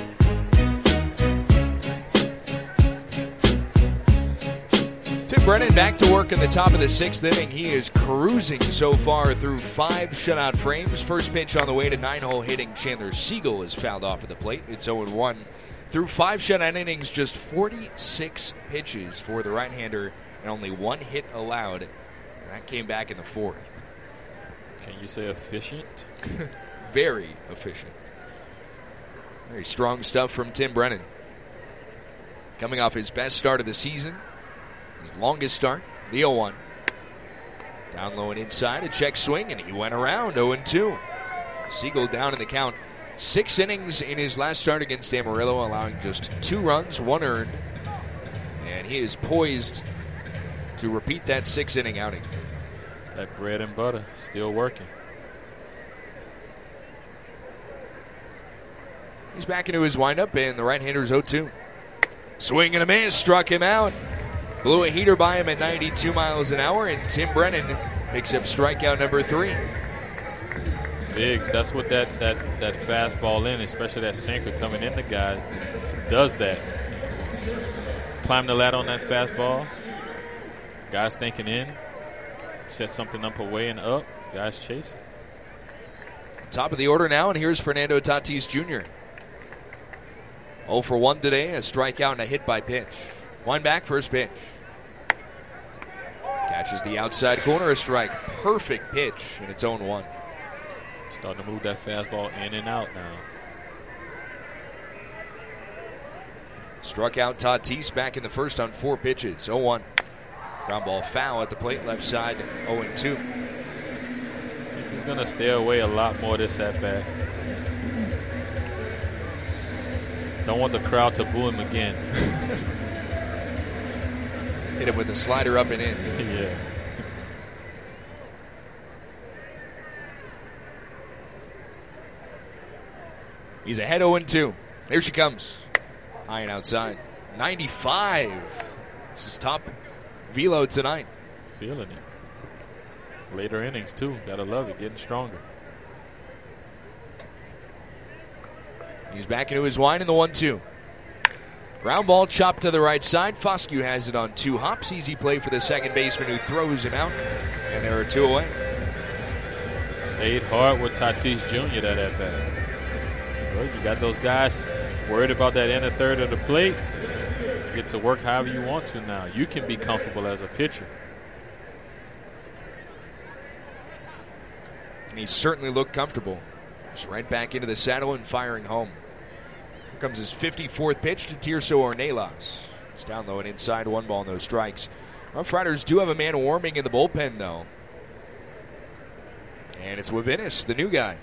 Tim Brennan back to work in the top of the sixth inning. He is cruising so far through five shutout frames. First pitch on the way to nine-hole hitting Chandler Siegel is fouled off of the plate. It's oh and one. Through five shutout innings, just forty-six pitches for the right-hander and only one hit allowed. That came back in the fourth. Can you say efficient? Very efficient. Very strong stuff from Tim Brennan. Coming off his best start of the season. His longest start, the oh one. Down low and inside, a check swing, and he went around oh and two. Siegel down in the count. Six innings in his last start against Amarillo, allowing just two runs, one earned. And he is poised to repeat that six-inning outing. That bread and butter still working. He's back into his windup, and the right-hander's oh two. Swing and a miss, struck him out. Blew a heater by him at ninety-two miles an hour, and Tim Brennan picks up strikeout number three. Biggs, that's what that, that, that fastball in, especially that sinker coming in the guys, does that. Climb the ladder on that fastball. Guys thinking in, set something up away and up. Guys chasing. Top of the order now, and here's Fernando Tatis Junior oh for one today, a strikeout and a hit by pitch. One back, first pitch. Catches the outside corner, a strike. Perfect pitch, and it's oh and one. Starting to move that fastball in and out now. Struck out Tatis back in the first on four pitches, oh one. Ground ball foul at the plate, left side, oh and two. He's going to stay away a lot more this at-bat. Don't want the crowd to boo him again. Hit him with a slider up and in. Yeah. He's ahead oh and two. There she comes. High and outside. ninety-five. This is top velo tonight. Feeling it. Later innings, too. Gotta love it. Getting stronger. He's back into his wind in the one two. Ground ball chopped to the right side. Foscue has it on two hops. Easy play for the second baseman who throws him out. And there are two away. Stayed hard with Tatis Junior that at bat. Well, you got those guys worried about that inner third of the plate. You get to work however you want to now. You can be comfortable as a pitcher. And he certainly looked comfortable. Just right back into the saddle and firing home. Here comes his fifty-fourth pitch to Tirso Ornelas. It's down low and inside, one ball, no strikes. Rough Riders do have a man warming in the bullpen, though. And it's Wavinis, the new guy.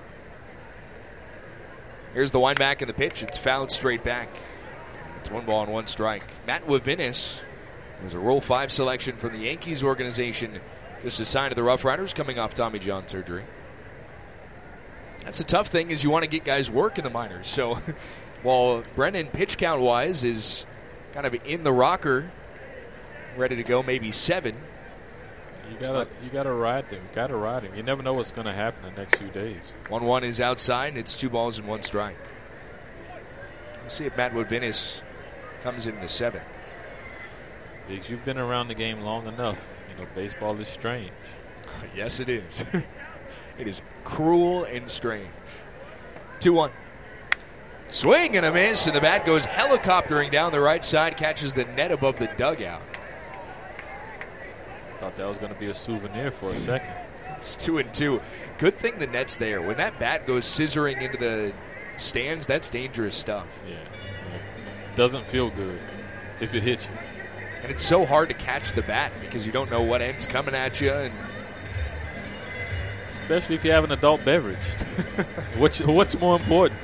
Here's the wind back in the pitch. It's fouled straight back. It's one ball and one strike. Matt Wavinis was a Rule five selection from the Yankees organization, just assigned to the Rough Riders coming off Tommy John surgery. That's the tough thing, is you want to get guys work in the minors. So while Brennan, pitch count-wise, is kind of in the rocker, ready to go, maybe seven. You gotta, you gotta ride them. You gotta ride him. You never know what's going to happen the next few days. one one is outside, and it's two balls and one strike. We'll see if Matt Wavinis comes in the seven. Biggs, you've been around the game long enough. You know, baseball is strange. Yes, it is. It is cruel and strange. two one. Swing and a miss, and the bat goes helicoptering down the right side, catches the net above the dugout. Thought that was going to be a souvenir for a second. It's two and two. Good thing the net's there. When that bat goes scissoring into the stands, that's dangerous stuff. Yeah. Doesn't feel good if it hits you. And it's so hard to catch the bat because you don't know what end's coming at you. And especially if you have an adult beverage. what's, what's more important?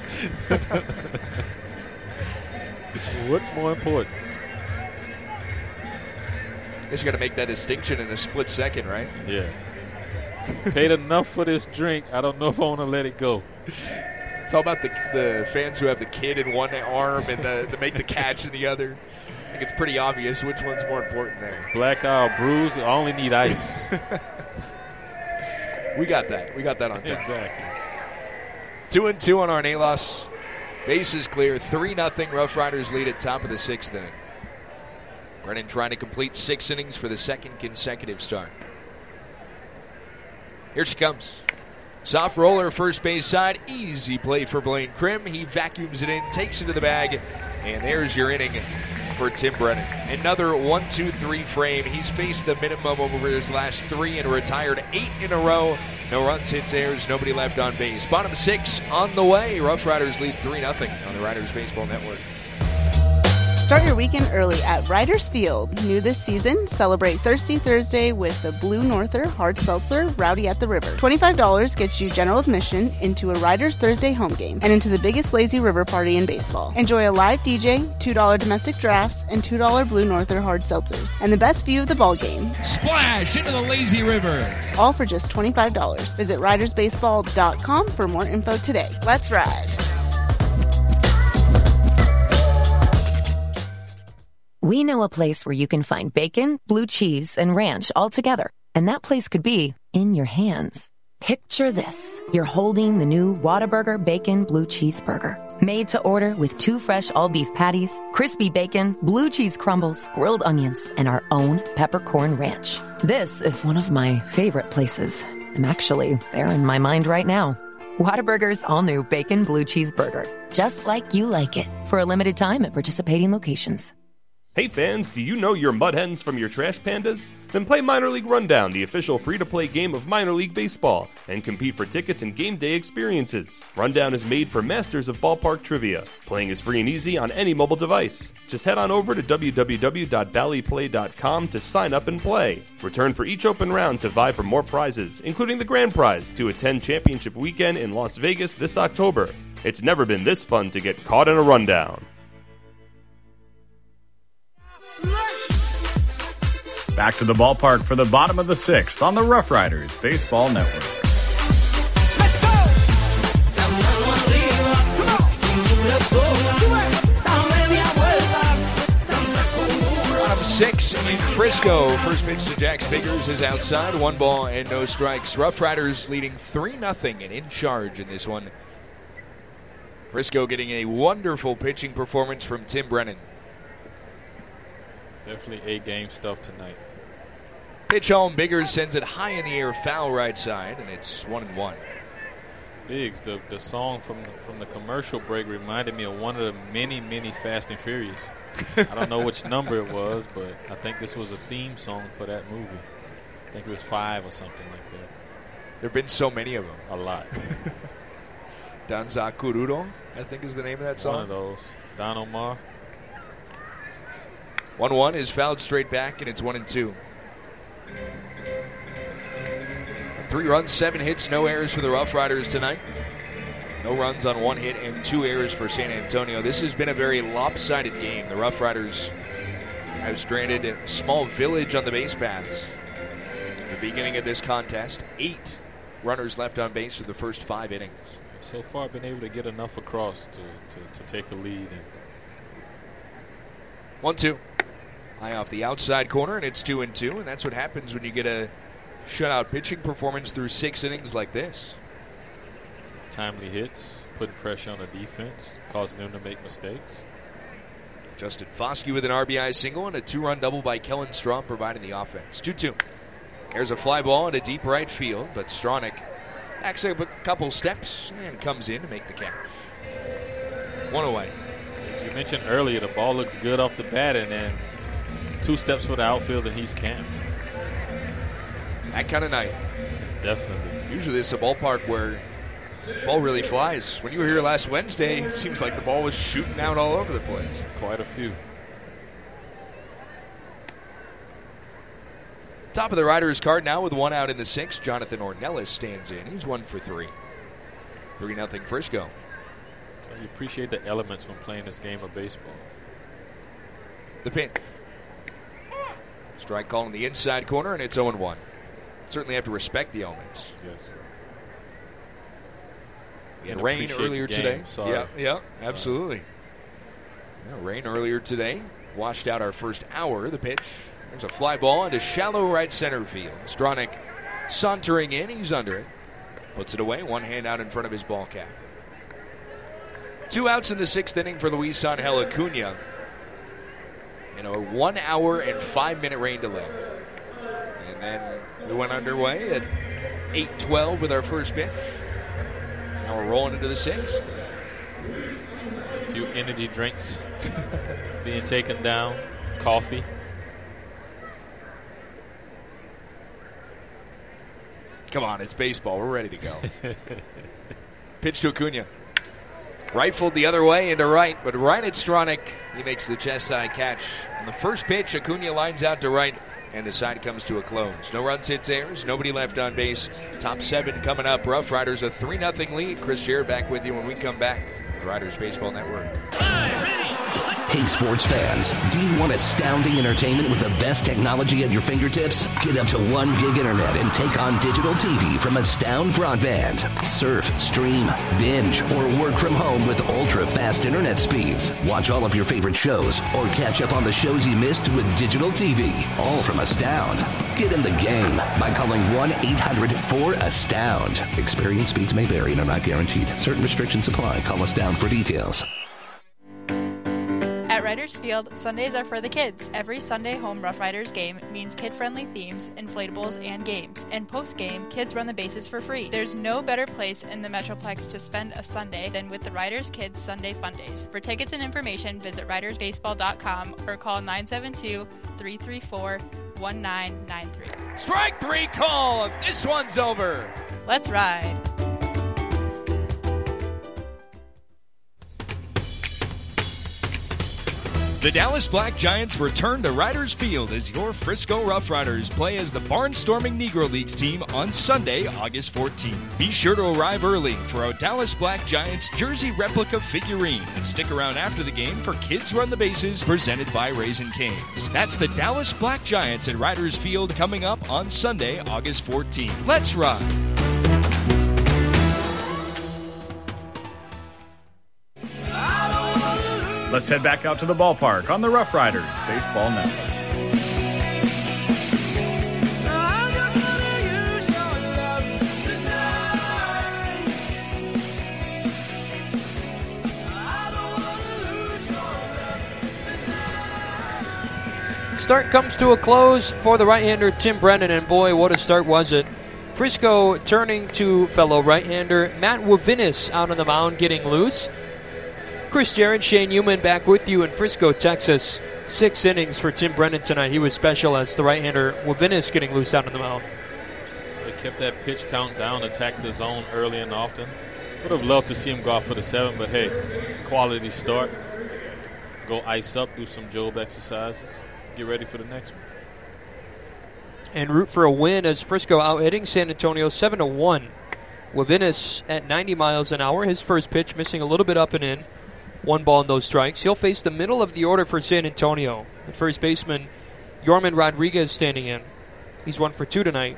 What's more important? I guess you got to make that distinction in a split second, right? Yeah. Paid enough for this drink. I don't know if I want to let it go. It's all about the the fans who have the kid in one arm and the, the make the catch in the other. I think it's pretty obvious which one's more important there. Black Isle Brews, I only need ice. We got that. We got that on time. Exactly. Two and two on Ornelas. Bases clear. Three nothing. Rough Riders lead at top of the sixth inning. Brennan trying to complete six innings for the second consecutive start. Here she comes. Soft roller, first base side. Easy play for Blaine Krim. He vacuums it in, takes it to the bag, and there's your inning for Tim Brennan. Another one two three frame. He's faced the minimum over his last three and retired eight in a row. No runs, hits, errors, nobody left on base. Bottom six on the way. Rough Riders lead three nothing on the Riders Baseball Network. Start your weekend early at Riders Field. New this season, celebrate Thirsty Thursday with the Blue Norther Hard Seltzer Rowdy at the River. twenty-five dollars gets you general admission into a Riders Thursday home game and into the biggest lazy river party in baseball. Enjoy a live D J, two dollars domestic drafts, and two dollars Blue Norther Hard Seltzers, and the best view of the ball game. Splash into the lazy river. All for just twenty-five dollars. Visit riders baseball dot com for more info today. Let's ride. We know a place where you can find bacon, blue cheese, and ranch all together. And that place could be in your hands. Picture this. You're holding the new Whataburger Bacon Blue Cheese Burger. Made to order with two fresh all-beef patties, crispy bacon, blue cheese crumbles, grilled onions, and our own peppercorn ranch. This is one of my favorite places. I'm actually there in my mind right now. Whataburger's all-new Bacon Blue Cheese Burger. Just like you like it. For a limited time at participating locations. Hey fans, do you know your mud hens from your trash pandas? Then play Minor League Rundown, the official free-to-play game of minor league baseball, and compete for tickets and game day experiences. Rundown is made for masters of ballpark trivia. Playing is free and easy on any mobile device. Just head on over to w w w dot bally play dot com to sign up and play. Return for each open round to vie for more prizes, including the grand prize to attend Championship Weekend in Las Vegas this October. It's never been this fun to get caught in a rundown. Back to the ballpark for the bottom of the sixth on the Rough Riders Baseball Network. Frisco, first pitch to Jax Biggers is outside. One ball and no strikes. Rough Riders leading three nothing and in charge in this one. Frisco getting a wonderful pitching performance from Tim Brennan. Definitely A-game stuff tonight. Pitch home. Biggers sends it high in the air, foul right side, and it's one and one. Biggs, the, the song from the, from the commercial break reminded me of one of the many, many Fast and Furious. I don't know which number it was, but I think this was a theme song for that movie. I think it was five or something like that. There have been so many of them. A lot. Danza Kururo, I think is the name of that song. One of those. Don Omar. one one is fouled straight back, and it's one and two. Three runs, seven hits, no errors for the Rough Riders tonight. No runs on one hit and two errors for San Antonio. This has been a very lopsided game. The Rough Riders have stranded a small village on the base paths. At the beginning of this contest, eight runners left on base for the first five innings. So far, been able to get enough across to, to, to take a lead. One, two. High off the outside corner, and it's two and two, and that's what happens when you get a shutout pitching performance through six innings like this. Timely hits, putting pressure on the defense, causing them to make mistakes. Justin Foskey with an R B I single and a two-run double by Kellen Strawn providing the offense. two two. There's a fly ball into deep right field, but Stronach backs up a couple steps and comes in to make the catch. One away. As you mentioned earlier, the ball looks good off the bat, and then two steps for the outfield, and he's camped. That kind of night. Definitely. Usually it's a ballpark where the ball really flies. When you were here last Wednesday, it seems like the ball was shooting out all over the place. Quite a few. Top of the Riders card now with one out in the sixth. Jonathan Ornelas stands in. He's one for three. three nothing Frisco. You appreciate the elements when playing this game of baseball. The pitch. Strike call in the inside corner, and it's oh and one. Certainly have to respect the elements. Yes. We had rain earlier today. Sorry. Yeah, yeah, absolutely. Yeah, rain earlier today washed out our first hour. The pitch. There's a fly ball into shallow right center field. Stronach sauntering in. He's under it. Puts it away. One hand out in front of his ball cap. Two outs in the sixth inning for Luis Angel Acuna. In a one hour and five minute rain delay. And then we went underway at eight twelve with our first pitch. Now we're rolling into the sixth. A few energy drinks being taken down. Coffee. Come on, it's baseball. We're ready to go. Pitch to Acuna. Rifled the other way into right, but right at Stronach. He makes the chest-high catch. On the first pitch, Acuna lines out to right, and the side comes to a close. No runs, hits, errors. Nobody left on base. Top seven coming up. Rough Riders a three nothing lead. Chris Jarrett back with you when we come back. The Riders Baseball Network. Hey, sports fans, do you want astounding entertainment with the best technology at your fingertips? Get up to one gig internet and take on digital T V from Astound Broadband. Surf, stream, binge, or work from home with ultra-fast internet speeds. Watch all of your favorite shows or catch up on the shows you missed with digital T V. All from Astound. Get in the game by calling one eight hundred four astound. Experience speeds may vary and are not guaranteed. Certain restrictions apply. Call Astound for details. At Riders Field, Sundays are for the kids. Every Sunday home Rough Riders game means kid-friendly themes, inflatables, and games. And post-game, kids run the bases for free. There's no better place in the Metroplex to spend a Sunday than with the Riders Kids Sunday Fun Days. For tickets and information, visit riders baseball dot com or call nine seven two, three three four, one nine nine three. Strike three call. This one's over. Let's ride. The Dallas Black Giants return to Riders Field as your Frisco Rough Riders play as the Barnstorming Negro Leagues team on Sunday, August fourteenth. Be sure to arrive early for a Dallas Black Giants jersey replica figurine and stick around after the game for Kids Run the Bases presented by Raising Cane's. That's the Dallas Black Giants at Riders Field coming up on Sunday, August fourteenth. Let's ride! Let's head back out to the ballpark on the Rough Riders Baseball Network. Start comes to a close for the right-hander Tim Brennan, and boy, what a start was it. Frisco turning to fellow right-hander Matt Wavinis out on the mound, getting loose. Chris Jarrett, Shane Newman back with you in Frisco, Texas. Six innings for Tim Brennan tonight. He was special as the right-hander Wavinis getting loose out on the mound. They kept that pitch count down, attacked the zone early and often. Would have loved to see him go out for the seven, but hey, quality start. Go ice up, do some Job exercises, get ready for the next one. And root for a win as Frisco out-hitting San Antonio seven to one. Wavinis at ninety miles an hour. His first pitch missing a little bit up and in. One ball and no strikes. He'll face the middle of the order for San Antonio. The first baseman, Yorman Rodriguez, standing in. He's one for two tonight.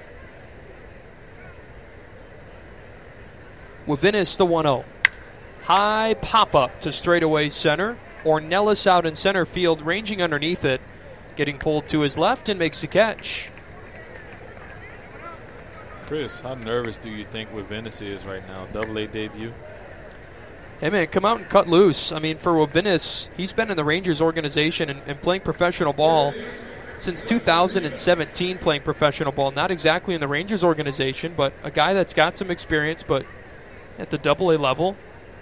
Wavinis the one oh. High pop-up to straightaway center. Ornelas out in center field, ranging underneath it. Getting pulled to his left and makes the catch. Chris, how nervous do you think Wavinis is right now? Double A debut. Hey, man, come out and cut loose. I mean, for Wavinis, he's been in the Rangers organization and, and playing professional ball since two thousand seventeen, playing professional ball. Not exactly in the Rangers organization, but a guy that's got some experience, but at the double A level.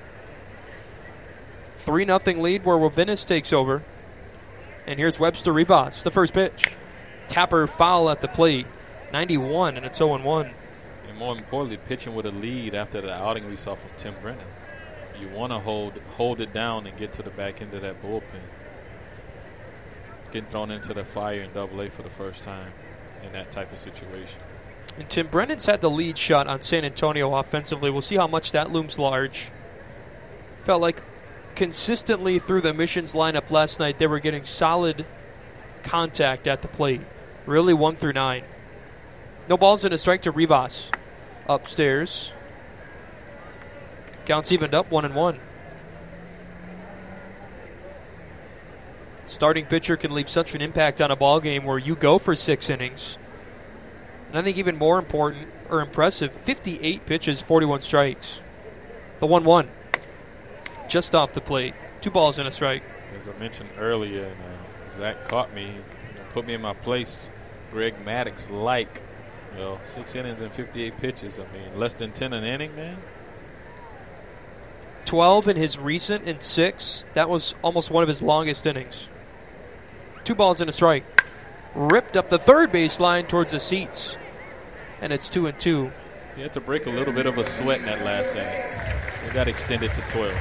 three nothing lead where Wavinis takes over. And here's Webster Rivas, the first pitch. Tapper foul at the plate. ninety-one, and it's oh one. And more importantly, pitching with a lead after the outing we saw from Tim Brennan. You want to hold hold it down and get to the back end of that bullpen. Getting thrown into the fire in double A for the first time in that type of situation. And Tim Brennan's had the lead shot on San Antonio offensively. We'll see how much that looms large. Felt like consistently through the Missions lineup last night, they were getting solid contact at the plate. Really one through nine. No balls and a strike to Rivas. Upstairs. Counts evened up, one and one. Starting pitcher can leave such an impact on a ball game where you go for six innings. And I think even more important or impressive, fifty-eight pitches, forty-one strikes. The one one. Just off the plate. Two balls and a strike. As I mentioned earlier, and, uh, Zach caught me, you know, put me in my place. Greg Maddux like, you know, six innings and fifty-eight pitches. I mean, less than ten an inning, man. twelve in his recent and six. That was almost one of his longest innings. Two balls and a strike. Ripped up the third base line towards the seats. And it's two and two. He had to break a little bit of a sweat in that last inning. They got extended to twelve.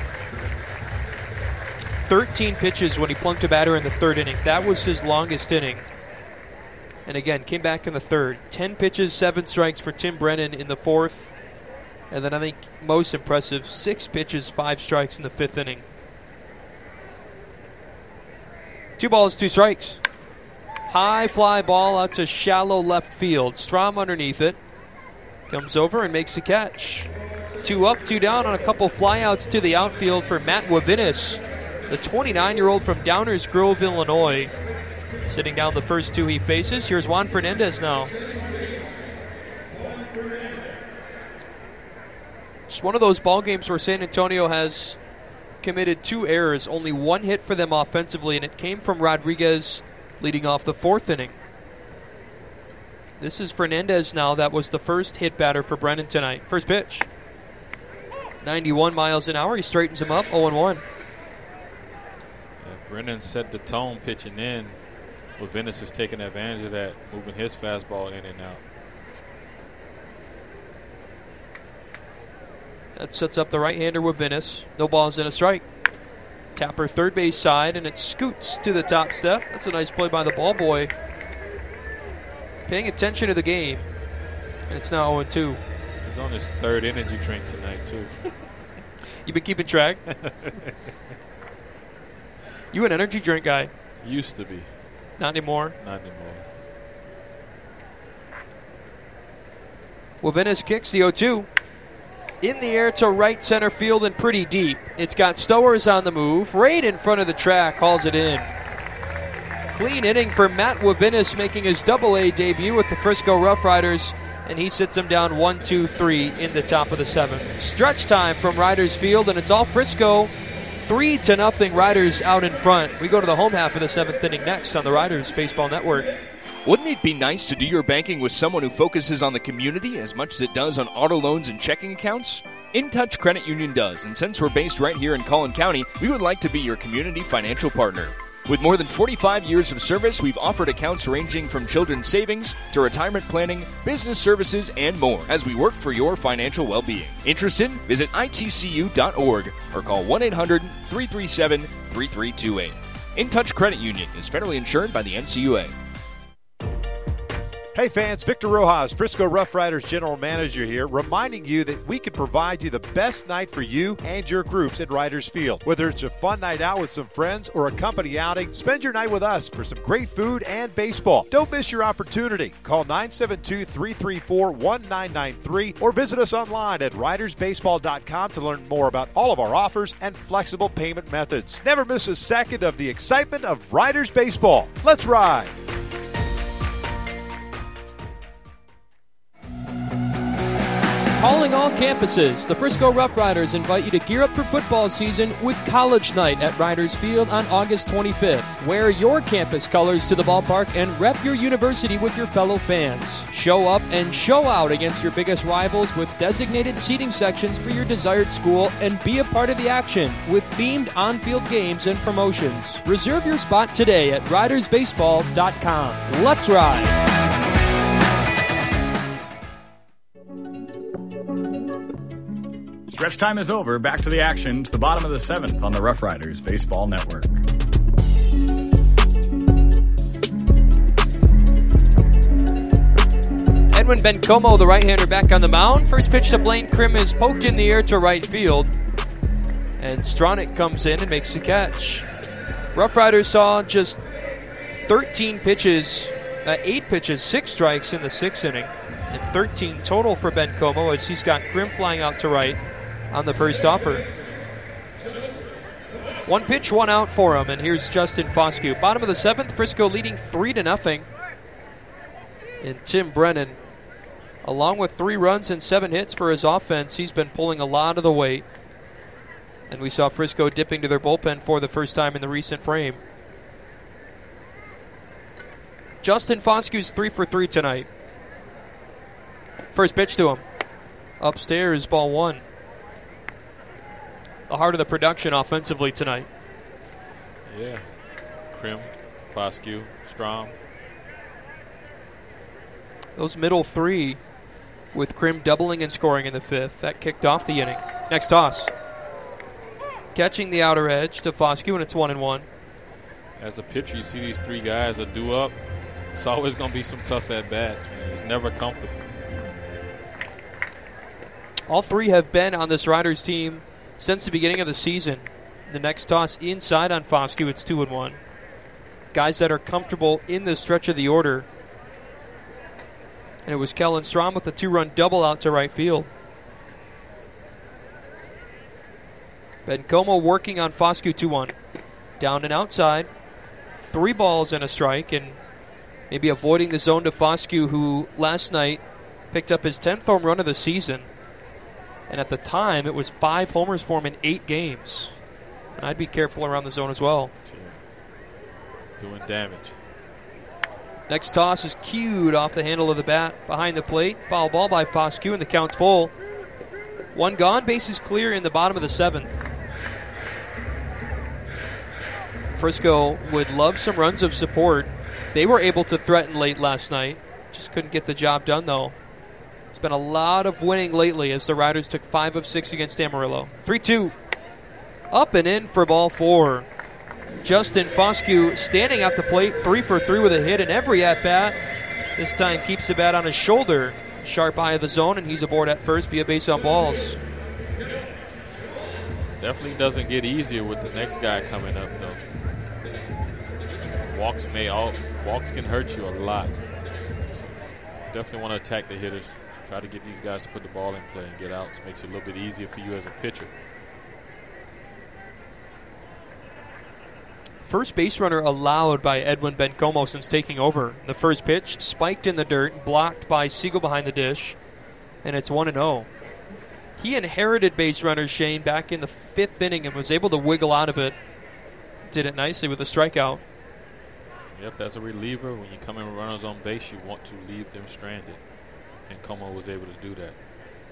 thirteen pitches when he plunked a batter in the third inning. That was his longest inning. And again, came back in the third. Ten pitches, seven strikes for Tim Brennan in the fourth. And then I think most impressive, six pitches, five strikes in the fifth inning. Two balls, two strikes. High fly ball out to shallow left field. Strom underneath it. Comes over and makes the catch. Two up, two down on a couple flyouts to the outfield for Matt Wavinis, the twenty-nine-year-old from Downers Grove, Illinois. Sitting down the first two he faces. Here's Juan Fernandez now. It's one of those ball games where San Antonio has committed two errors, only one hit for them offensively, and it came from Rodriguez leading off the fourth inning. This is Fernandez now. That was the first hit batter for Brennan tonight. First pitch. ninety-one miles an hour. He straightens him up, oh one. Yeah, Brennan set the tone pitching in. Wavinis is taking advantage of that, moving his fastball in and out. That sets up the right-hander Wavinis. No balls and a strike. Tapper third base side, and it scoots to the top step. That's a nice play by the ball boy. Paying attention to the game. And it's now oh two. He's on his third energy drink tonight, too. You been keeping track? You an energy drink guy? Used to be. Not anymore? Not anymore. Wavinis kicks the oh two. In the air to right center field and pretty deep. It's got Stowers on the move. Right in front of the track. Hauls it in. Clean inning for Matt Wavinis, making his double A debut with the Frisco Rough Riders. And he sits him down one two three in the top of the seventh. Stretch time from Riders Field, and it's all Frisco. Three to nothing, Riders out in front. We go to the home half of the seventh inning next on the Riders Baseball Network. Wouldn't it be nice to do your banking with someone who focuses on the community as much as it does on auto loans and checking accounts? InTouch Credit Union does, and since we're based right here in Collin County, we would like to be your community financial partner. With more than forty-five years of service, we've offered accounts ranging from children's savings to retirement planning, business services, and more as we work for your financial well-being. Interested? Visit I T C U dot org or call one eight hundred, three three seven, three three two eight. InTouch Credit Union is federally insured by the N C U A. Hey fans, Victor Rojas, Frisco Rough Riders General Manager here, reminding you that we can provide you the best night for you and your groups at Riders Field. Whether it's a fun night out with some friends or a company outing, spend your night with us for some great food and baseball. Don't miss your opportunity. Call nine seven two, three three four, one nine nine three or visit us online at riders baseball dot com to learn more about all of our offers and flexible payment methods. Never miss a second of the excitement of Riders Baseball. Let's ride! Calling all campuses, the Frisco Rough Riders invite you to gear up for football season with College Night at Riders Field on August twenty-fifth. Wear your campus colors to the ballpark and rep your university with your fellow fans. Show up and show out against your biggest rivals with designated seating sections for your desired school and be a part of the action with themed on-field games and promotions. Reserve your spot today at riders baseball dot com. Let's ride! Stretch time is over. Back to the action to the bottom of the seventh on the Rough Riders Baseball Network. Edwin Bencomo, the right-hander, back on the mound. First pitch to Blaine Krim is poked in the air to right field. And Stronach comes in and makes the catch. Rough Riders saw just thirteen pitches, uh, eight pitches, six strikes in the sixth inning. And thirteen total for Bencomo as he's got Krim flying out to right on the first offer. One pitch, one out for him, and here's Justin Foscue. Bottom of the seventh, Frisco leading three to nothing. And Tim Brennan, along with three runs and seven hits for his offense, he's been pulling a lot of the weight. And we saw Frisco dipping to their bullpen for the first time in the recent frame. Justin Foscue's three for three tonight. First pitch to him. Upstairs, ball one. The heart of the production offensively tonight. Yeah. Krim, Foscue, Strom. Those middle three with Krim doubling and scoring in the fifth. That kicked off the inning. Next toss. Catching the outer edge to Foscue, and it's one and one. As a pitcher, you see these three guys that do up. It's always going to be some tough at-bats, man. It's never comfortable. All three have been on this Riders team since the beginning of the season. The next toss inside on Foscue, it's two and one. Guys that are comfortable in the stretch of the order. And it was Kellen Strom with a two-run double out to right field. Bencomo working on Foscue, two one. Down and outside. Three balls and a strike, and maybe avoiding the zone to Foscue, who last night picked up his tenth home run of the season. And at the time, it was five homers for him in eight games. And I'd be careful around the zone as well. Doing damage. Next toss is cued off the handle of the bat behind the plate. Foul ball by Foscue, and the count's full. One gone, bases clear in the bottom of the seventh. Frisco would love some runs of support. They were able to threaten late last night. Just couldn't get the job done, though. It's been a lot of winning lately as the Riders took five of six against Amarillo. three two. Up and in for ball four. Justin Foscue standing at the plate, three for three with a hit in every at-bat. This time keeps the bat on his shoulder. Sharp eye of the zone, and he's aboard at first via base on balls. Definitely doesn't get easier with the next guy coming up, though. Walks may all walks can hurt you a lot. So definitely want to attack the hitters. Try to get these guys to put the ball in play and get outs. Makes it a little bit easier for you as a pitcher. First base runner allowed by Edwin Bencomo since taking over. The first pitch spiked in the dirt, blocked by Siegel behind the dish, and it's one and oh. He inherited base runners, Shane, back in the fifth inning and was able to wiggle out of it. Did it nicely with a strikeout. Yep, as a reliever, when you come in with runners on base, you want to leave them stranded. And Como was able to do that.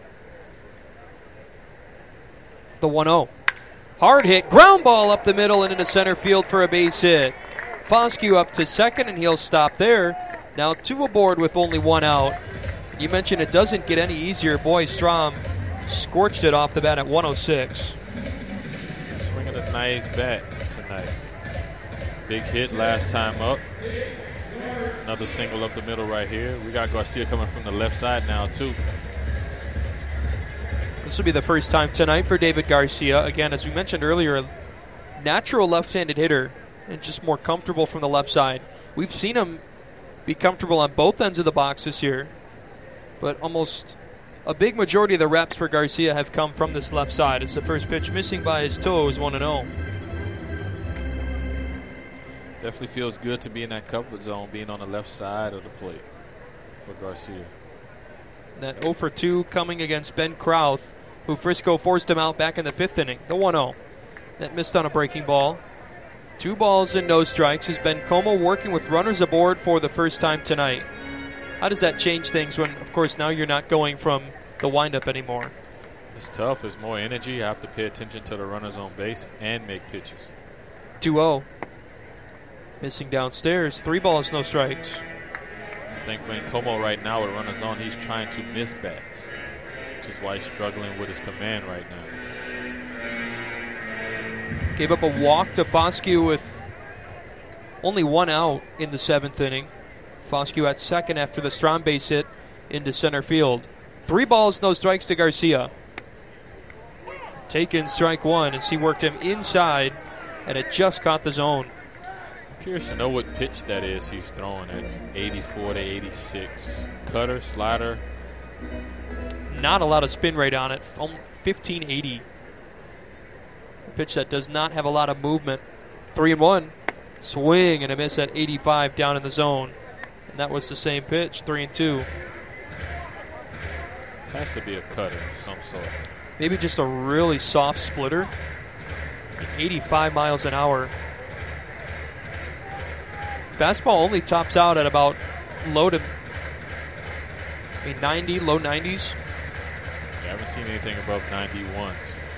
The one oh. Hard hit, ground ball up the middle and into center field for a base hit. Foscue up to second, and he'll stop there. Now two aboard with only one out. You mentioned it doesn't get any easier. Boy, Strom scorched it off the bat at one oh six. Swinging a nice bat tonight. Big hit last time up. Another single up the middle right here. We got Garcia coming from the left side now, too. This will be the first time tonight for David Garcia. Again, as we mentioned earlier, a natural left-handed hitter and just more comfortable from the left side. We've seen him be comfortable on both ends of the box this year, but almost a big majority of the reps for Garcia have come from this left side. It's the first pitch missing by his toes, one and oh. Definitely feels good to be in that comfort zone, being on the left side of the plate for Garcia. That oh for two coming against Ben Krauth, who Frisco forced him out back in the fifth inning. The one oh. That missed on a breaking ball. Two balls and no strikes as Ben Como working with runners aboard for the first time tonight. How does that change things when, of course, now you're not going from the windup anymore? It's tough. It's more energy. You have to pay attention to the runners on base and make pitches. two oh. Missing downstairs. Three balls, no strikes. I think Ben Como right now with runners on, he's trying to miss bats, which is why he's struggling with his command right now. Gave up a walk to Foscue with only one out in the seventh inning. Foscue at second after the Strom base hit into center field. Three balls, no strikes to Garcia. Taken strike one as he worked him inside, and it just caught the zone. Curious to know what pitch that is he's throwing at eighty-four to eighty-six. Cutter, slider. Not a lot of spin rate on it. fifteen eighty. A pitch that does not have a lot of movement. Three and one. Swing and a miss at eighty-five down in the zone. And that was the same pitch. Three and two. Has to be a cutter of some sort. Maybe just a really soft splitter. eighty-five miles an hour. Fastball only tops out at about low to I mean, ninety, low nineties. Yeah, I haven't seen anything above ninety-one.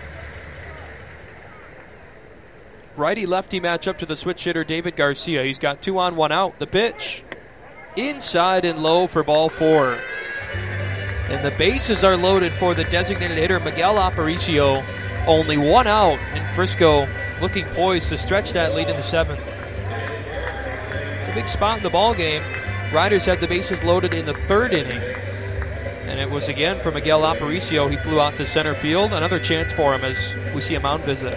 Righty-lefty matchup to the switch hitter David Garcia. He's got two on, one out. The pitch inside and low for ball four. And the bases are loaded for the designated hitter Miguel Aparicio. Only one out, and Frisco looking poised to stretch that lead in the seventh. Big spot in the ball game. Riders had the bases loaded in the third inning, and it was again for Miguel Aparicio. He flew out to center field. Another chance for him as we see a mound visit.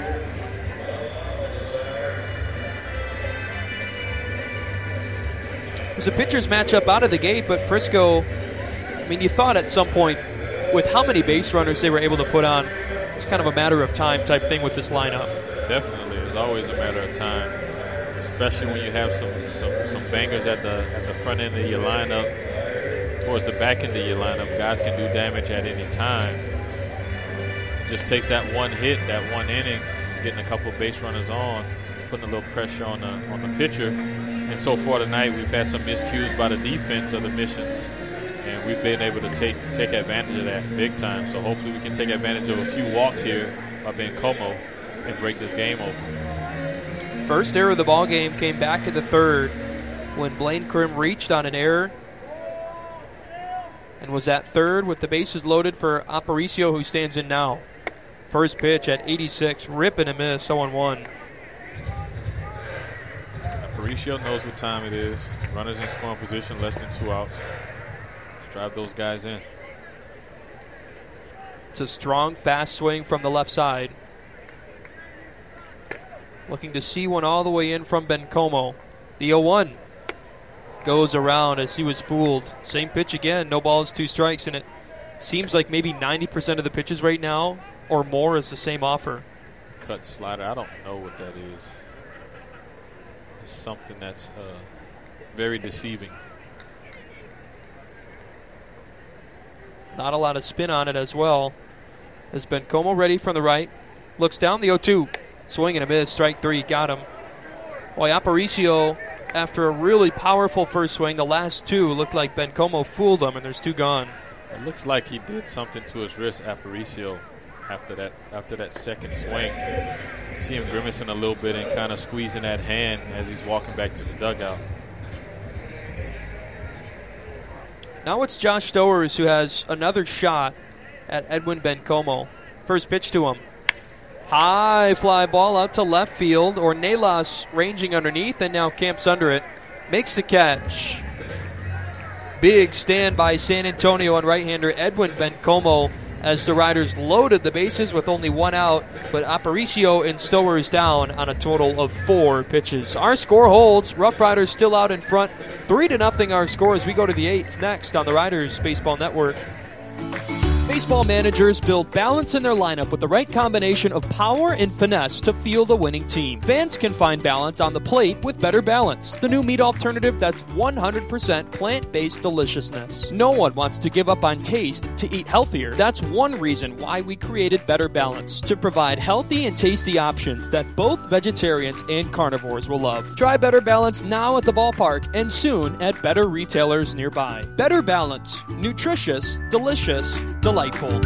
It was a pitcher's matchup out of the gate, but Frisco, I mean, you thought at some point with how many base runners they were able to put on, it's kind of a matter of time type thing with this lineup. Definitely. It's always a matter of time. Especially when you have some, some, some bangers at the at the front end of your lineup, towards the back end of your lineup. Guys can do damage at any time. It just takes that one hit, that one inning, just getting a couple of base runners on, putting a little pressure on the on the pitcher. And so far tonight, we've had some miscues by the defense of the Missions, and we've been able to take take advantage of that big time. So hopefully we can take advantage of a few walks here by Ben Como and break this game open. First error of the ball game came back in the third when Blaine Krim reached on an error and was at third with the bases loaded for Aparicio, who stands in now. First pitch at eighty-six, rip and a miss, oh and one. Aparicio knows what time it is. Runners in scoring position, less than two outs. Let's drive those guys in. It's a strong, fast swing from the left side. Looking to see one all the way in from Ben Como. The oh one goes around as he was fooled. Same pitch again, no balls, two strikes, and it seems like maybe ninety percent of the pitches right now or more is the same offer. Cut slider, I don't know what that is. It's something that's uh, very deceiving. Not a lot of spin on it as well. As Bencomo ready from the right. Looks down the oh two. Swing and a miss. Strike three. Got him. Boy, Aparicio, after a really powerful first swing, the last two looked like Bencomo fooled him, and there's two gone. It looks like he did something to his wrist, Aparicio, after that after that second swing. See him grimacing a little bit and kind of squeezing that hand as he's walking back to the dugout. Now it's Josh Stowers who has another shot at Edwin Bencomo. First pitch to him. High fly ball out to left field. Ornelas ranging underneath and now camps under it. Makes the catch. Big stand by San Antonio on right-hander Edwin Bencomo as the Riders loaded the bases with only one out, but Aparicio and Stowers down on a total of four pitches. Our score holds. Rough Riders still out in front. Three to nothing our score as we go to the eighth next on the Riders Baseball Network. Baseball managers build balance in their lineup with the right combination of power and finesse to field a winning team. Fans can find balance on the plate with Better Balance, the new meat alternative that's one hundred percent plant-based deliciousness. No one wants to give up on taste to eat healthier. That's one reason why we created Better Balance, to provide healthy and tasty options that both vegetarians and carnivores will love. Try Better Balance now at the ballpark and soon at better retailers nearby. Better Balance. Nutritious, delicious, delightful.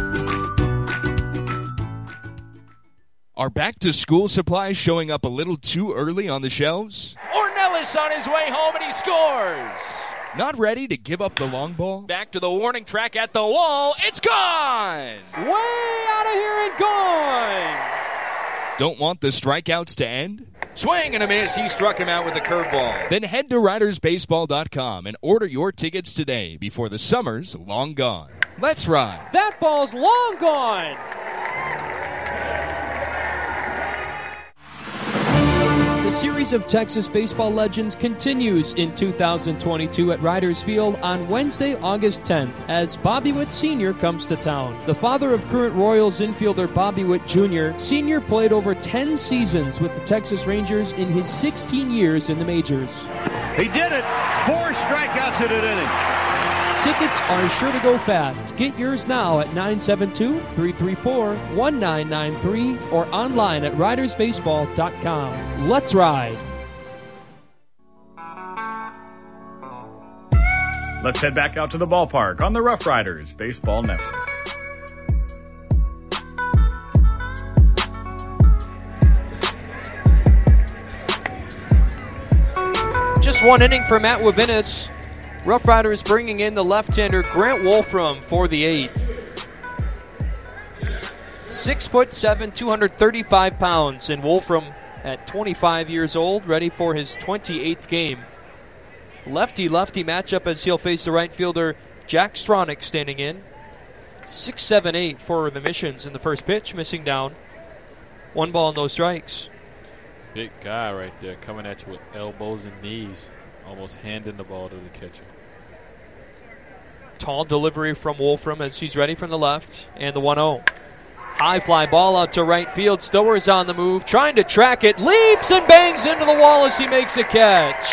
Are back-to-school supplies showing up a little too early on the shelves? Ornelas on his way home, and he scores. Not ready to give up the long ball? Back to the warning track at the wall. It's gone! Way out of here and gone! Don't want the strikeouts to end? Swing and a miss. He struck him out with a curveball. Then head to riders baseball dot com and order your tickets today before the summer's long gone. Let's ride. That ball's long gone. The series of Texas baseball legends continues in two thousand twenty-two at Riders Field on Wednesday, August tenth, as Bobby Witt Senior comes to town. The father of current Royals infielder Bobby Witt Junior, Senior played over ten seasons with the Texas Rangers in his sixteen years in the majors. He did it. Four strikeouts in an inning. Tickets are sure to go fast. Get yours now at nine seven two, three three four, one nine nine three or online at riders baseball dot com. Let's ride. Let's head back out to the ballpark on the Rough Riders Baseball Network. Just one inning for Matt Wavinas. Rough Riders bringing in the left-hander Grant Wolfram for the eighth. Six foot seven, two hundred thirty-five pounds, and Wolfram at twenty-five years old, ready for his twenty-eighth game. Lefty-lefty matchup as he'll face the right fielder Jack Stronach standing in. six seven eight for the Missions in the first pitch, missing down. One ball, no strikes. Big guy right there coming at you with elbows and knees, almost handing the ball to the catcher. Tall delivery from Wolfram as he's ready from the left, and the one oh. High fly ball out to right field. Stowers on the move, trying to track it, leaps and bangs into the wall as he makes a catch.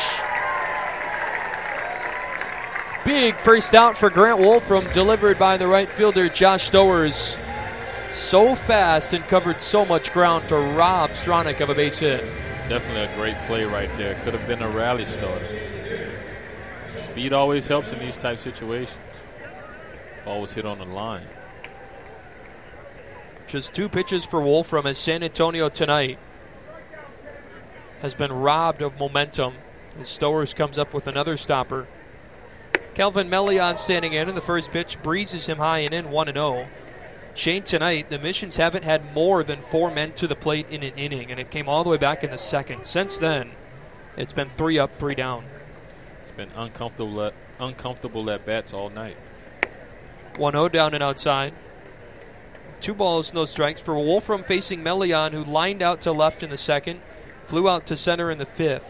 Big first out for Grant Wolfram, delivered by the right fielder Josh Stowers. So fast and covered so much ground to rob Stronach of a base hit. Definitely a great play right there. Could have been a rally starter. Speed always helps in these type situations. Ball was hit on the line. Just two pitches for Wolfram as San Antonio tonight has been robbed of momentum as Stowers comes up with another stopper. Kelvin Melion standing in, and the first pitch breezes him high and in, one and oh. Shane, tonight, the Missions haven't had more than four men to the plate in an inning, and it came all the way back in the second. Since then, it's been three up, three down. It's been uncomfortable at, uncomfortable at bats all night. one oh down and outside. Two balls, no strikes for Wolfram facing Melion, who lined out to left in the second, flew out to center in the fifth.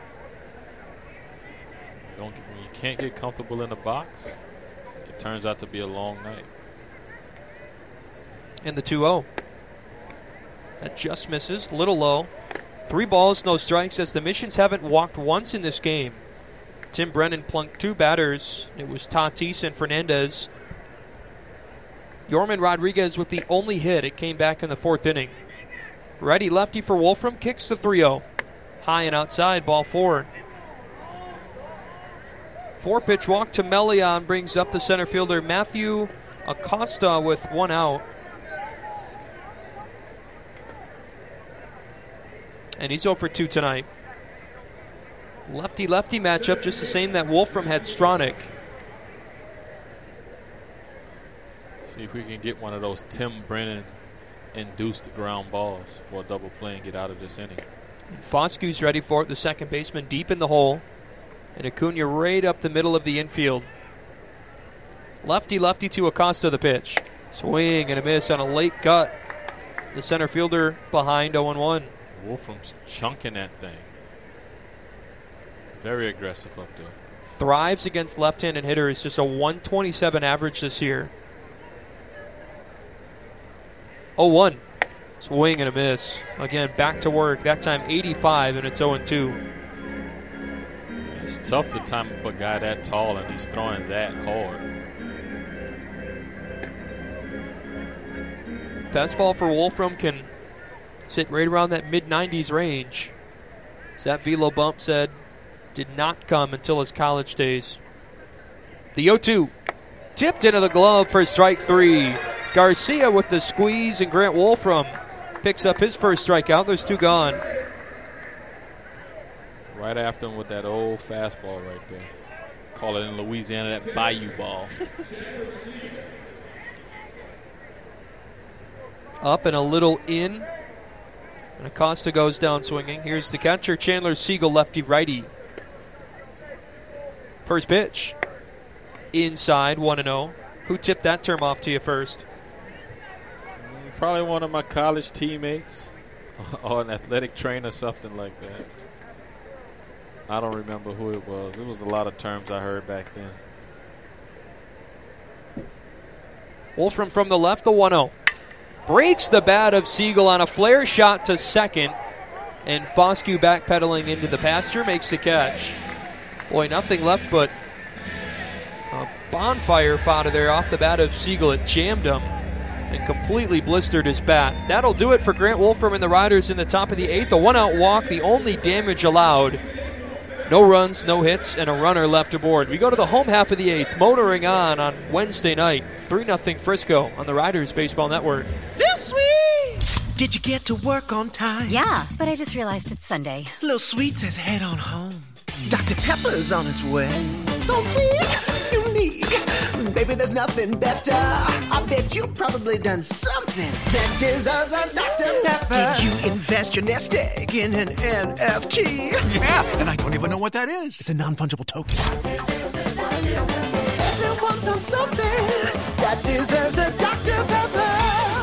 Don't, when you can't get comfortable in the box, it turns out to be a long night. And the two oh. That just misses. Little low. Three balls, no strikes, as the Missions haven't walked once in this game. Tim Brennan plunked two batters. It was Tatis and Fernandez. Yorman Rodriguez with the only hit. It came back in the fourth inning. Righty lefty for Wolfram kicks the three oh. High and outside, ball four. Four pitch walk to Melion brings up the center fielder Matthew Acosta with one out. And he's oh for two tonight. Lefty-lefty matchup, just the same that Wolfram had Stronach. See if we can get one of those Tim Brennan induced ground balls for a double play and get out of this inning. Foscue's ready for it, the second baseman deep in the hole. And Acuna right up the middle of the infield. Lefty-lefty to Acosta the pitch. Swing and a miss on a late gut. The center fielder behind oh one. Wolfram's chunking that thing. Very aggressive up there. Thrives against left-handed hitters. Just a one twenty-seven average this year. oh one. Swing and a miss. Again, back to work. That time eighty-five, and it's oh two. It's tough to time up a guy that tall, and he's throwing that hard. Fastball for Wolfram can sit right around that mid nineties range. As that velo bump said, did not come until his college days. The oh two. Tipped into the glove for strike three. Garcia with the squeeze, and Grant Wolfram picks up his first strikeout. There's two gone. Right after him with that old fastball right there. Call it in Louisiana that bayou ball. Up and a little in. And Acosta goes down swinging. Here's the catcher, Chandler Siegel, lefty-righty. First pitch. Inside, one and oh. Who tipped that term off to you first? Probably one of my college teammates or an athletic trainer, something like that. I don't remember who it was. It was a lot of terms I heard back then. Wolfram from the left, the one oh. Breaks the bat of Siegel on a flare shot to second. And Foscue backpedaling into the pasture makes the catch. Boy, nothing left but a bonfire out of there off the bat of Siegel. It jammed him and completely blistered his bat. That'll do it for Grant Wolfram and the Riders in the top of the eighth. A one-out walk, the only damage allowed. No runs, no hits, and a runner left aboard. We go to the home half of the eighth, motoring on on Wednesday night. three nothing Frisco on the Riders Baseball Network. This sweet! Did you get to work on time? Yeah, but I just realized it's Sunday. Little Sweet says head on home. Doctor Pepper's on its way. So sweet, unique. Baby, there's nothing better. I bet you've probably done something that deserves a Doctor Pepper. Did you invest your nest egg in an N F T? Yeah, and I don't even know what that is. It's a non-fungible token. Everyone's done something that deserves a Doctor Pepper.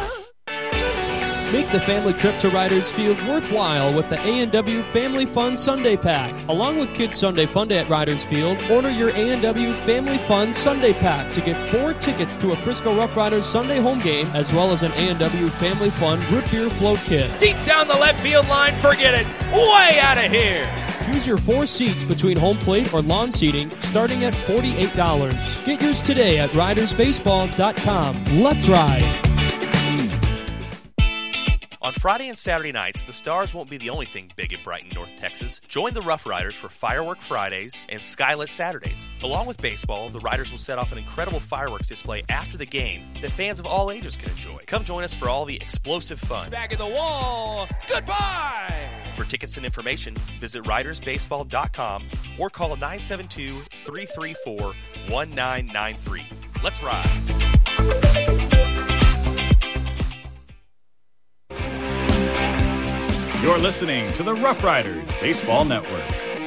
Make the family trip to Riders Field worthwhile with the A and W Family Fun Sunday Pack. Along with Kids Sunday Fun Day at Riders Field, order your A and W Family Fun Sunday Pack to get four tickets to a Frisco Rough Riders Sunday home game, as well as an A and W Family Fun Root Beer Float Kit. Deep down the left field line, forget it. Way out of here. Choose your four seats between home plate or lawn seating, starting at forty-eight dollars. Get yours today at riders baseball dot com. Let's ride. On Friday and Saturday nights, the Stars won't be the only thing big and bright in North Texas. Join the Rough Riders for Firework Fridays and Skylit Saturdays. Along with baseball, the Riders will set off an incredible fireworks display after the game that fans of all ages can enjoy. Come join us for all the explosive fun. Back in the wall. Goodbye. For tickets and information, visit riders baseball dot com or call nine seven two, three three four, one nine nine three. Let's ride. You're listening to the Rough Riders Baseball Network.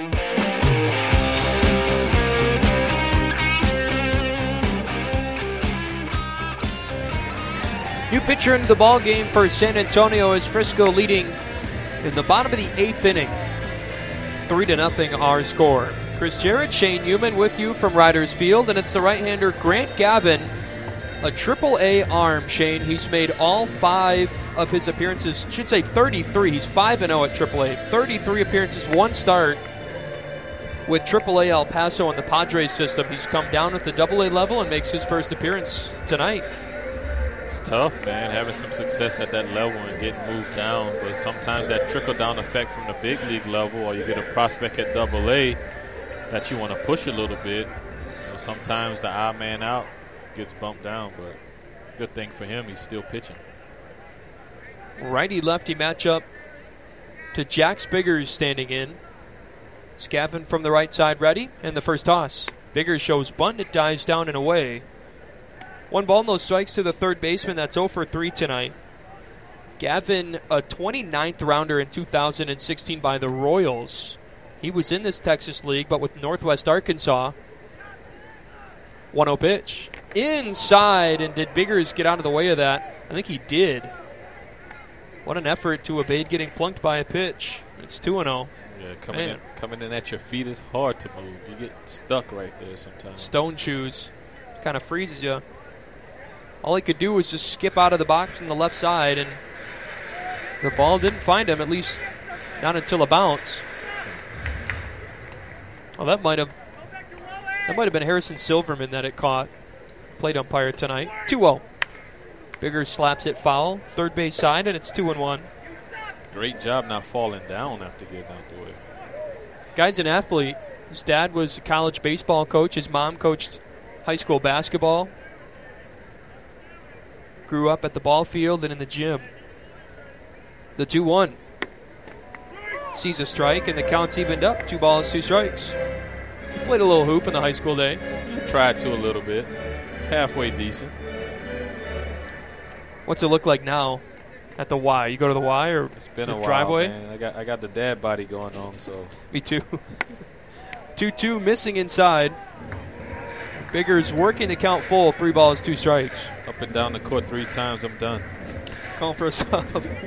New pitcher into the ball game for San Antonio as Frisco leading in the bottom of the eighth inning. Three to nothing our score. Chris Jarrett, Shane Newman with you from Riders Field, and it's the right-hander Grant Gavin. A triple A arm, Shane. He's made all five of his appearances, should say thirty-three. He's five and oh at triple A. thirty-three appearances, one start with triple A El Paso in the Padres system. He's come down at the double A level and makes his first appearance tonight. It's tough, man, having some success at that level and getting moved down. But sometimes that trickle-down effect from the big league level, or you get a prospect at double A that you want to push a little bit. You know, sometimes the odd man out gets bumped down, but good thing for him, he's still pitching. Righty-lefty matchup to Jack Biggers standing in. Scavin from the right side ready, and the first toss. Biggers shows bunt, it dives down and away. One ball, no strikes to the third baseman. That's oh for three tonight. Gavin, a twenty-ninth rounder in two thousand sixteen by the Royals. He was in this Texas League, but with Northwest Arkansas. one oh pitch. Inside, and did Biggers get out of the way of that? I think he did. What an effort to evade getting plunked by a pitch. It's two and oh. Yeah, coming in, coming in at your feet is hard to move. You get stuck right there sometimes. Stone shoes. Kind of freezes you. All he could do was just skip out of the box from the left side, and the ball didn't find him, at least not until a bounce. Oh, that might have that might have been Harrison Silverman that it caught. Plate umpire tonight. two oh. Biggers slaps it foul. Third base side, and it's two and one. Great job not falling down after getting out the way. Guy's an athlete. His dad was a college baseball coach. His mom coached high school basketball. Grew up at the ball field and in the gym. The two one. Sees a strike, and the count's evened up. Two balls, two strikes. He played a little hoop in the high school day. Tried to a little bit. Halfway decent. What's it look like now at the Y? You go to the Y or it's been the a while, driveway? Man. I got I got the dad body going on, so. Me too. two two missing inside. Biggers working the count full. Three balls, two strikes. Up and down the court three times, I'm done. Call for a sub.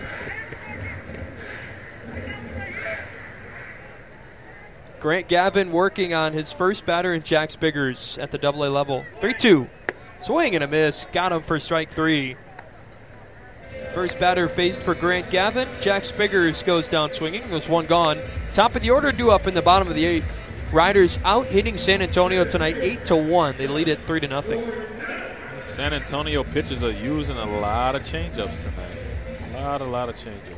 Grant Gavin working on his first batter in Jack Biggers at the double A level. three two. Swing and a miss. Got him for strike three. First batter faced for Grant Gavin. Jack Biggers goes down swinging. There's one gone. Top of the order due up in the bottom of the eighth. Riders out hitting San Antonio tonight eight to one. They lead it three to nothing. San Antonio pitchers are using a lot of changeups tonight. A lot, a lot of changeups.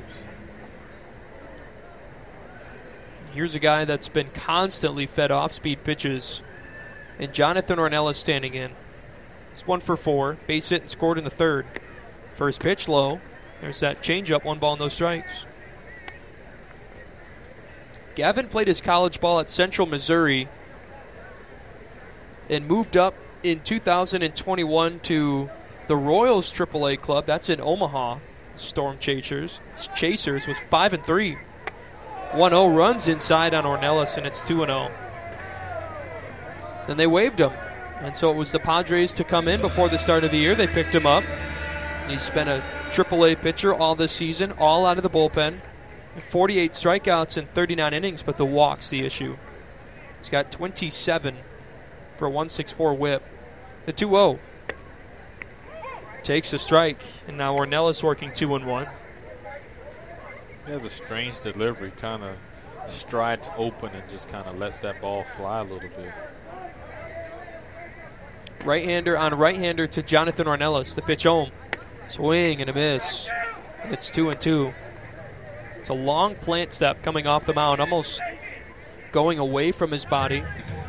Here's a guy that's been constantly fed off-speed pitches. And Jonathan Ornelas standing in. He's one for four. Base hit and scored in the third. First pitch low. There's that changeup, one ball, no strikes. Gavin played his college ball at Central Missouri and moved up in two thousand twenty-one to the Royals triple A club. That's in Omaha. Storm Chasers. Chasers was five and three. one oh runs inside on Ornelas, and it's two and oh. Then they waived him. And so it was the Padres to come in before the start of the year. They picked him up. He's been a triple A pitcher all this season, all out of the bullpen. forty-eight strikeouts in thirty-nine innings, but the walk's the issue. He's got twenty-seven for a one sixty-four whip. The two oh. Takes a strike, and now Ornelas working two and one. He has a strange delivery, kind of strides open and just kind of lets that ball fly a little bit. Right-hander on right-hander to Jonathan Ornelas. The pitch home. Swing and a miss. And it's two and two. It's a long plant step coming off the mound, almost going away from his body,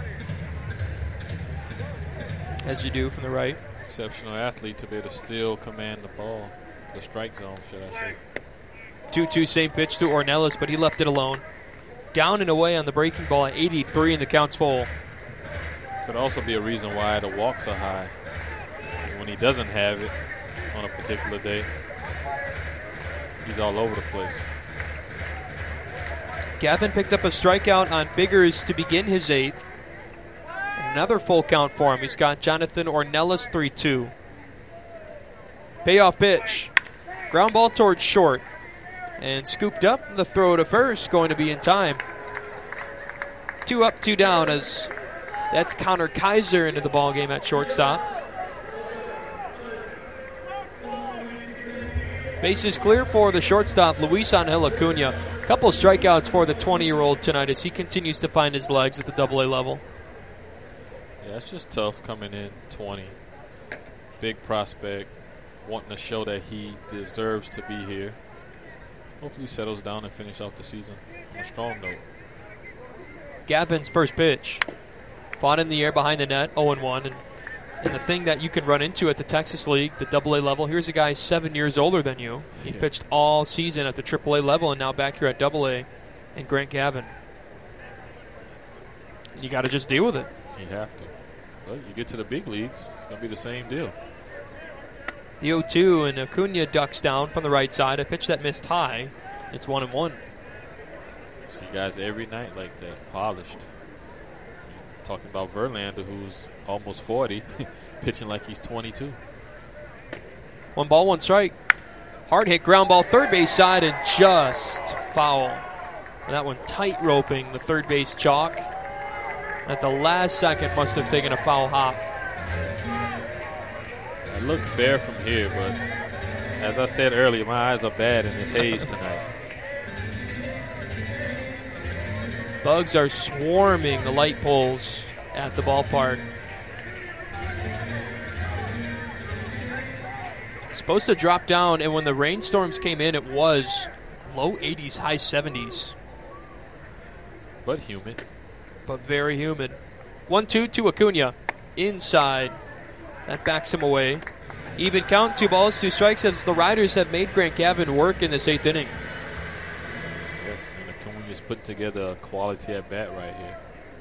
as you do from the right. Exceptional athlete to be able to still command the ball, the strike zone, should I say. two two, same pitch to Ornelas, but he left it alone. Down and away on the breaking ball at eighty-three, and the count's full. Could also be a reason why the walks are high. Because when he doesn't have it on a particular day, he's all over the place. Gavin picked up a strikeout on Biggers to begin his eighth. Another full count for him. He's got Jonathan Ornelas three two. Payoff pitch. Ground ball towards short. And scooped up. The throw to first going to be in time. Two up, two down as that's Connor Kaiser into the ball game at shortstop. Bases clear for the shortstop, Luis Angel Acuna. Couple strikeouts for the twenty-year-old tonight as he continues to find his legs at the double A level. Yeah, it's just tough coming in twenty. Big prospect, wanting to show that he deserves to be here. Hopefully he settles down and finish off the season on a strong note. Gavin's first pitch. Fought in the air behind the net, oh and one. And, and the thing that you can run into at the Texas League, the double A level, here's a guy seven years older than you. He yeah. pitched all season at the triple A level and now back here at double A. And Grant Gavin. You got to just deal with it. You have to. But you get to the big leagues, it's going to be the same deal. The oh two, and Acuna ducks down from the right side. A pitch that missed high. It's one and one. See guys every night like that, polished. Talking about Verlander, who's almost forty, pitching like he's twenty-two. One ball, one strike. Hard hit ground ball, third base side, and just foul. And that one tight roping the third base chalk. At the last second, must have taken a foul hop. It looked fair from here, but as I said earlier, my eyes are bad in this haze tonight. Bugs are swarming the light poles at the ballpark. Supposed to drop down, and when the rainstorms came in, it was low eighties, high seventies. But humid. But very humid. one two to Acuna. Inside. That backs him away. Even count, two balls, two strikes, as the Riders have made Grant Gavin work in this eighth inning. Yes, and Acuna's put together a quality at bat right here.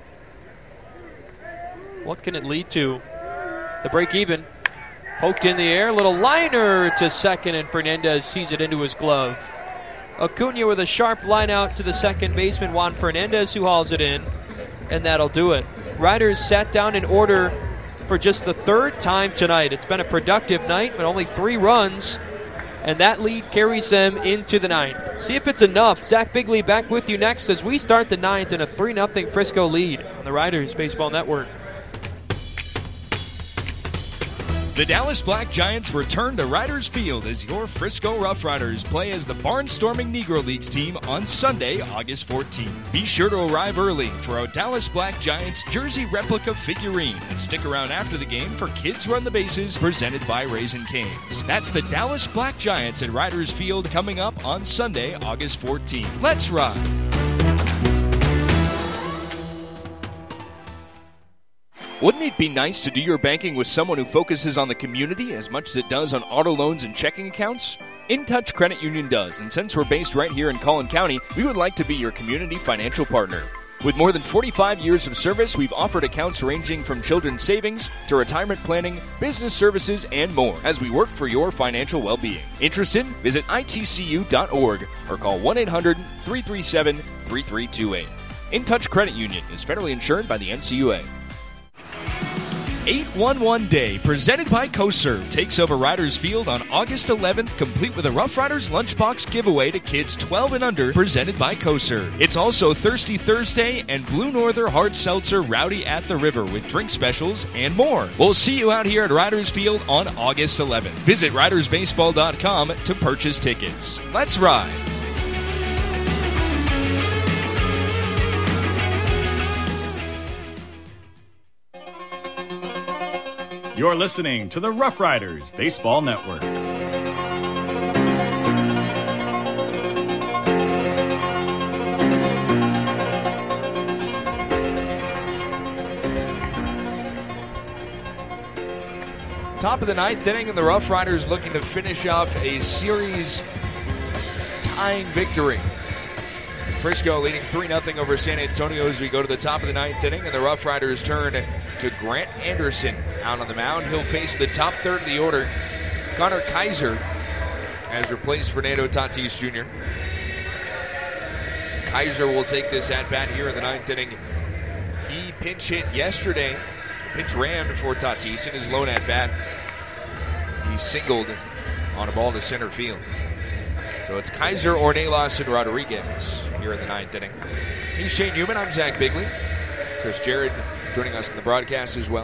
What can it lead to? The break even. Poked in the air, little liner to second, and Fernandez sees it into his glove. Acuna with a sharp line out to the second baseman, Juan Fernandez, who hauls it in, and that'll do it. Riders sat down in order for just the third time tonight. It's been a productive night, but only three runs, and that lead carries them into the ninth. See if it's enough. Zach Bigley back with you next as we start the ninth in a three nothing Frisco lead on the Riders Baseball Network. The Dallas Black Giants return to Riders Field as your Frisco Rough Riders play as the Barnstorming Negro Leagues team on Sunday, August fourteenth. Be sure to arrive early for a Dallas Black Giants jersey replica figurine and stick around after the game for Kids Run the Bases presented by Raising Cane's. That's the Dallas Black Giants at Riders Field coming up on Sunday, August fourteenth. Let's ride! Wouldn't it be nice to do your banking with someone who focuses on the community as much as it does on auto loans and checking accounts? InTouch Credit Union does, and since we're based right here in Collin County, we would like to be your community financial partner. With more than forty-five years of service, we've offered accounts ranging from children's savings to retirement planning, business services, and more as we work for your financial well-being. Interested? Visit I T C U dot org or call one eight hundred, three three seven, three three two eight. InTouch Credit Union is federally insured by the N C U A. eight one one Day, presented by CoServe, takes over Riders Field on August eleventh, complete with a Rough Riders lunchbox giveaway to kids twelve and under, presented by CoServe. It's also Thirsty Thursday and Blue Norther Hard Seltzer Rowdy at the River with drink specials and more. We'll see you out here at Riders Field on August eleventh. Visit riders baseball dot com to purchase tickets. Let's ride! You're listening to the Rough Riders Baseball Network. Top of the ninth inning, and the Rough Riders looking to finish off a series tying victory. Frisco leading three nothing over San Antonio as we go to the top of the ninth inning, and the Rough Riders turn to Grant Anderson out on the mound. He'll face the top third of the order. Connor Kaiser has replaced Fernando Tatis Junior Kaiser will take this at-bat here in the ninth inning. He pinch hit yesterday, pinch ran for Tatis in his lone at-bat. He singled on a ball to center field. So it's Kaiser, Ornelas, and Rodriguez here in the ninth inning. He's Shane Newman. I'm Zach Bigley. Chris Jared joining us in the broadcast as well.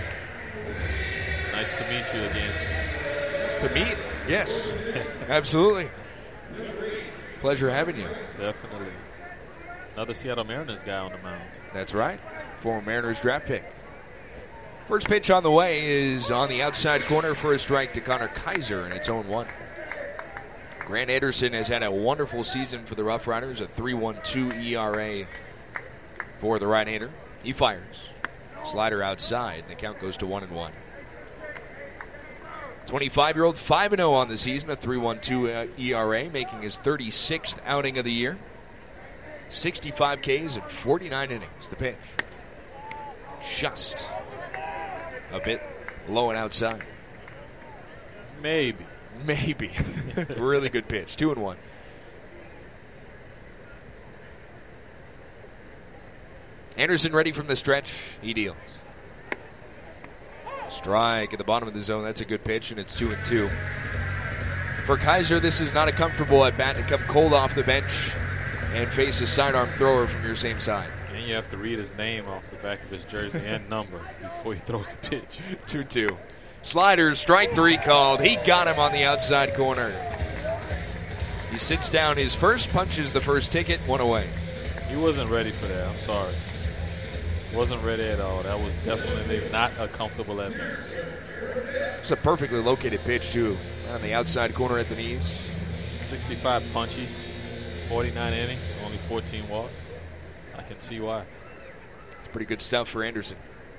Nice to meet you again. To meet? Yes. Absolutely. Pleasure having you. Definitely. Another Seattle Mariners guy on the mound. That's right. Former Mariners draft pick. First pitch on the way is on the outside corner for a strike to Connor Kaiser, and it's oh one. Grant Anderson has had a wonderful season for the Rough Riders, a three point one two E R A for the right-hander. He fires. Slider outside, and the count goes to one and one. twenty-five-year-old, five and oh on the season, a three point one two E R A, making his thirty-sixth outing of the year. sixty-five Ks and forty-nine innings. The pitch. Just a bit low and outside. Maybe. Maybe. Really good pitch. Two and one. Anderson ready from the stretch. He deals. Strike at the bottom of the zone. That's a good pitch, and it's two and two. For Kaiser, this is not a comfortable at bat to come cold off the bench and face a sidearm thrower from your same side. And you have to read his name off the back of his jersey and number before he throws a pitch. two two. Sliders, strike three called. He got him on the outside corner. He sits down his first, punches the first ticket, one away. He wasn't ready for that. I'm sorry. Wasn't ready at all. That was definitely not a comfortable at bat. It's a perfectly located pitch, too, on the outside corner at the knees. sixty-five punchies, forty-nine innings, only fourteen walks. I can see why. It's pretty good stuff for Anderson.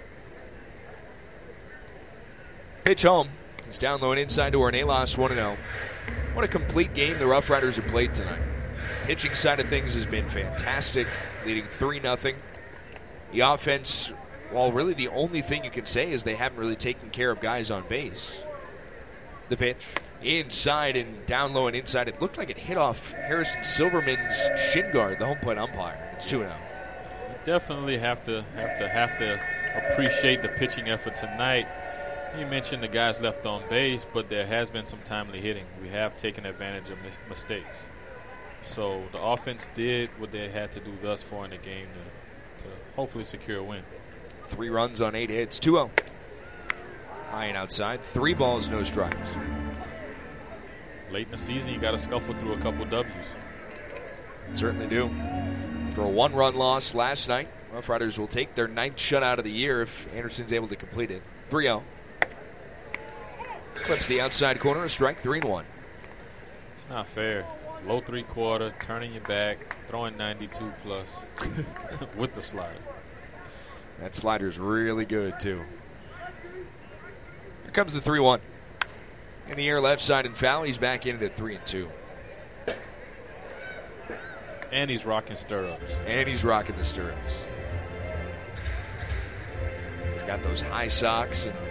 Pitch home. It's down low and inside to Ornelas, one and oh. What a complete game the Rough Riders have played tonight. Pitching side of things has been fantastic, leading three nothing. The offense, well, really the only thing you can say is they haven't really taken care of guys on base. The pitch, inside and down low and inside. It looked like it hit off Harrison Silverman's shin guard, the home plate umpire. It's two and oh. You definitely have to have to have to appreciate the pitching effort tonight. You mentioned the guys left on base, but there has been some timely hitting. We have taken advantage of mis- mistakes. So the offense did what they had to do thus far in the game to, to hopefully secure a win. Three runs on eight hits, two oh. High and outside, three balls, no strikes. Late in the season, you got to scuffle through a couple W's. Certainly do. After a one-run loss last night, Rough Riders will take their ninth shutout of the year if Anderson's able to complete it. three oh. Clips the outside corner, a strike, three and one. It's not fair. Low three quarter, turning your back, throwing ninety-two plus with the slider. That slider's really good, too. Here comes the three one. In the air, left side and foul. He's back in it at three and two. And he's rocking stirrups. And he's rocking the stirrups. He's got those high socks and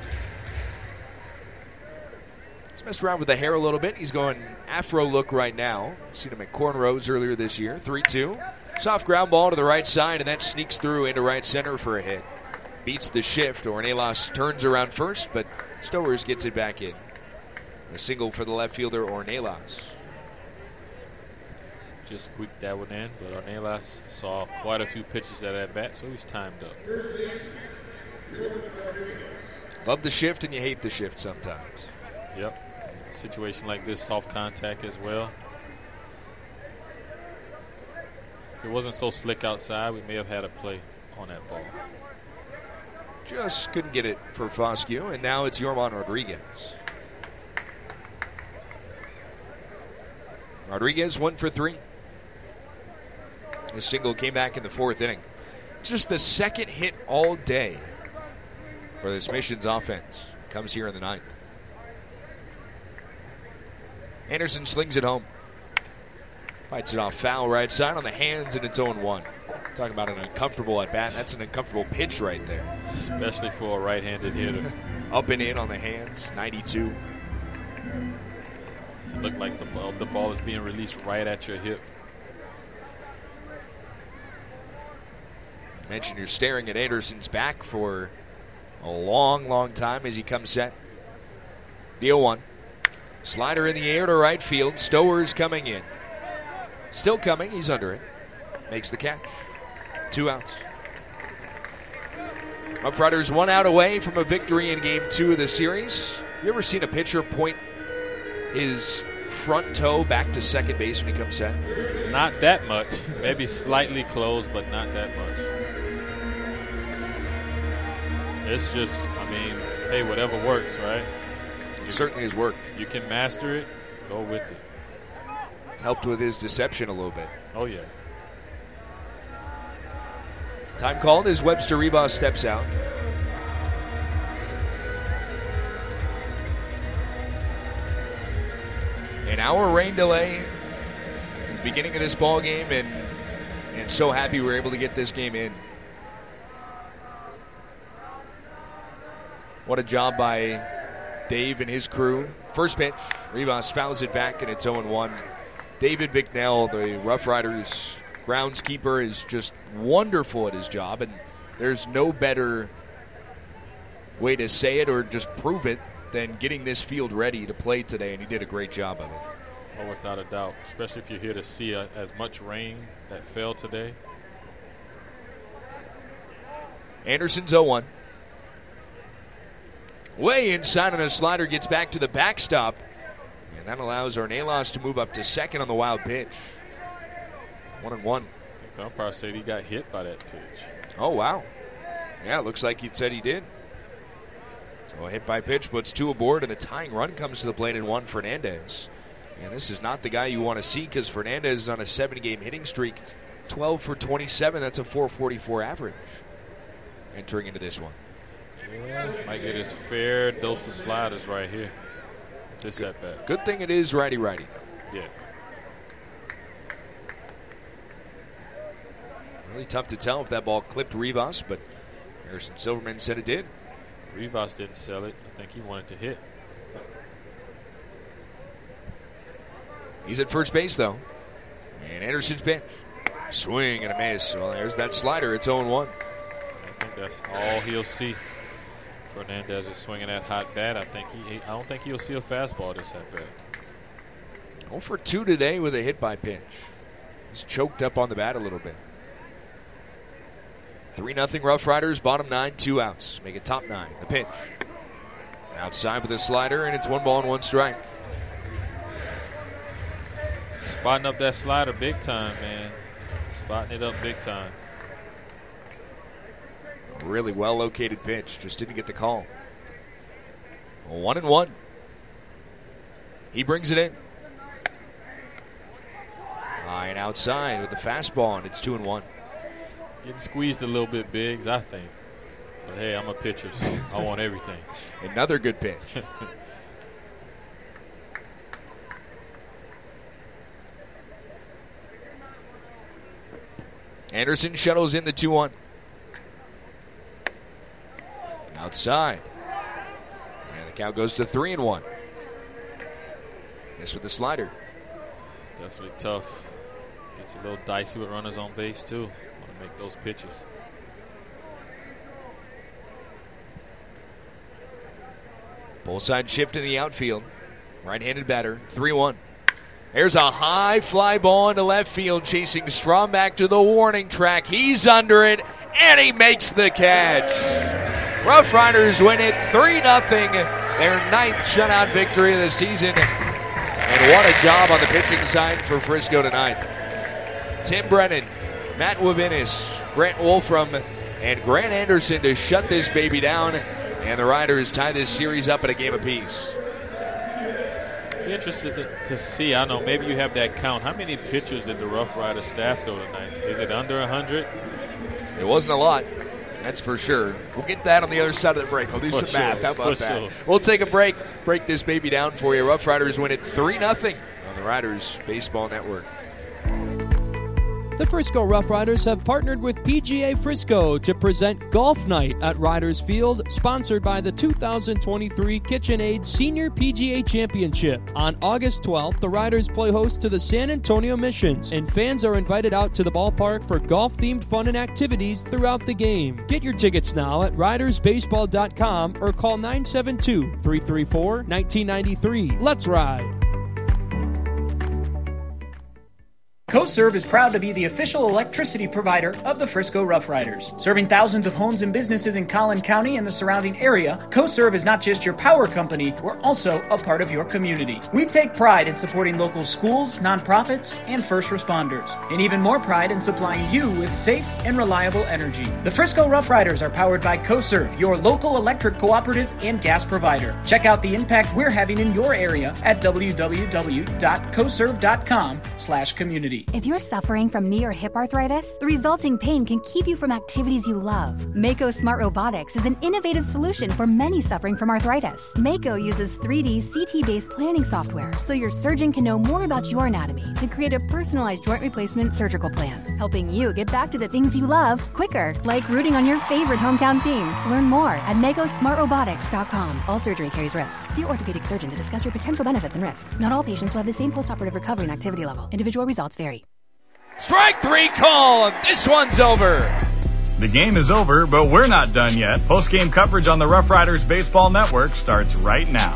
messed around with the hair a little bit. He's going afro look right now. Seen him at cornrows earlier this year. three two. Soft ground ball to the right side, and that sneaks through into right center for a hit. Beats the shift. Ornelas turns around first, but Stowers gets it back in. A single for the left fielder, Ornelas. Just squeaked that one in, but Ornelas saw quite a few pitches at that bat, so he's timed up. Love the shift, and you hate the shift sometimes. Yep. Situation like this, soft contact as well. If it wasn't so slick outside, we may have had a play on that ball. Just couldn't get it for Foscue, and now it's Yorman Rodriguez. Rodriguez one for three. His single came back in the fourth inning. It's just the second hit all day for this Missions offense. Comes here in the ninth. Anderson slings it home. Fights it off foul right side on the hands, and it's oh one. Talking about an uncomfortable at bat. That's an uncomfortable pitch right there. Especially for a right-handed hitter. Up and in on the hands, ninety-two. It looked like the ball, the ball is being released right at your hip. I mentioned you're staring at Anderson's back for a long, long time as he comes set. The oh one. Slider in the air to right field. Stowers coming in. Still coming. He's under it. Makes the catch. Two outs. Rough Riders one out away from a victory in game two of the series. You ever seen a pitcher point his front toe back to second base when he comes set? Not that much. Maybe slightly close, but not that much. It's just, I mean, hey, whatever works, right? It certainly has worked. You can master it, go with it. It's helped with his deception a little bit. Oh, yeah. Time called as Webster Rivas steps out. An hour rain delay at the beginning of this ball game, and and so happy we were able to get this game in. What a job by Dave and his crew. First pitch, Rivas fouls it back, and it's oh and one. David Bicknell, the Rough Riders groundskeeper, is just wonderful at his job, and there's no better way to say it or just prove it than getting this field ready to play today, and he did a great job of it. Oh, without a doubt, especially if you're here to see a, as much rain that fell today. Anderson's oh one. Way inside on a slider, gets back to the backstop, and that allows Ornelas to move up to second on the wild pitch. One and one. I think the umpire said he got hit by that pitch. Oh, wow. Yeah, it looks like he said he did. So a hit by pitch puts two aboard, and the tying run comes to the plate in Juan Fernandez. And this is not the guy you want to see because Fernandez is on a seventy-game hitting streak. twelve for twenty-seven. That's a four forty-four average entering into this one. Yeah, might get his fair dose of sliders right here. This good, at bat. Good thing it is righty-righty. Yeah. Really tough to tell if that ball clipped Rivas, but Harrison Silverman said it did. Rivas didn't sell it. I think he wanted to hit. He's at first base, though. And Anderson's pitch. Swing and a miss. Well, there's that slider. It's oh and one. I think that's all he'll see. Fernandez is swinging that hot bat. I think he. I don't think he'll see a fastball this at bat. oh for two today with a hit by pitch. He's choked up on the bat a little bit. three nothing Rough Riders, bottom nine, two outs. Make it top nine. The pitch. Outside with a slider, and it's one ball and one strike. Spotting up that slider big time, man. Spotting it up big time. Really well-located pitch. Just didn't get the call. One and one. He brings it in. High and outside with the fastball, and it's two and one. Getting squeezed a little bit, Biggs, I think. But, hey, I'm a pitcher, so I want everything. Another good pitch. Anderson shuttles in the two one. Outside. And the count goes to three and one. This with the slider. Definitely tough. Gets a little dicey with runners on base, too. Want to make those pitches. Both side shift in the outfield. Right-handed batter. three one. There's a high fly ball into left field, chasing Strom back to the warning track. He's under it, and he makes the catch. Rough Riders win it three nothing. Their ninth shutout victory of the season. And what a job on the pitching side for Frisco tonight. Tim Brennan, Matt Wabinis, Grant Wolfram, and Grant Anderson to shut this baby down. And the Riders tie this series up at a game apiece. Be interested to, to see. I know maybe you have that count. How many pitchers did the Rough Riders staff throw tonight? Is it under one hundred? It wasn't a lot. That's for sure. We'll get that on the other side of the break. I'll do for some sure, math. How about for that? Sure. We'll take a break. Break this baby down for you. Rough Riders win it three nothing on the Riders Baseball Network. The Frisco Rough Riders have partnered with P G A Frisco to present Golf Night at Riders Field, sponsored by the two thousand twenty-three KitchenAid Senior P G A Championship. On August twelfth, the Riders play host to the San Antonio Missions, and fans are invited out to the ballpark for golf-themed fun and activities throughout the game. Get your tickets now at riders baseball dot com or call nine seven two, three three four, one nine nine three. Let's ride! CoServe is proud to be the official electricity provider of the Frisco Rough Riders. Serving thousands of homes and businesses in Collin County and the surrounding area, CoServe is not just your power company, we're also a part of your community. We take pride in supporting local schools, nonprofits, and first responders, and even more pride in supplying you with safe and reliable energy. The Frisco Rough Riders are powered by CoServe, your local electric cooperative and gas provider. Check out the impact we're having in your area at w w w dot coserve dot com slash community. If you're suffering from knee or hip arthritis, the resulting pain can keep you from activities you love. Mako Smart Robotics is an innovative solution for many suffering from arthritis. Mako uses three D C T-based planning software, so your surgeon can know more about your anatomy to create a personalized joint replacement surgical plan, helping you get back to the things you love quicker, like rooting on your favorite hometown team. Learn more at mako smart robotics dot com. All surgery carries risk. See your orthopedic surgeon to discuss your potential benefits and risks. Not all patients will have the same postoperative recovery and activity level. Individual results vary. Strike three called. This one's over. The game is over, but we're not done yet. Post-game coverage on the Rough Riders Baseball Network starts right now.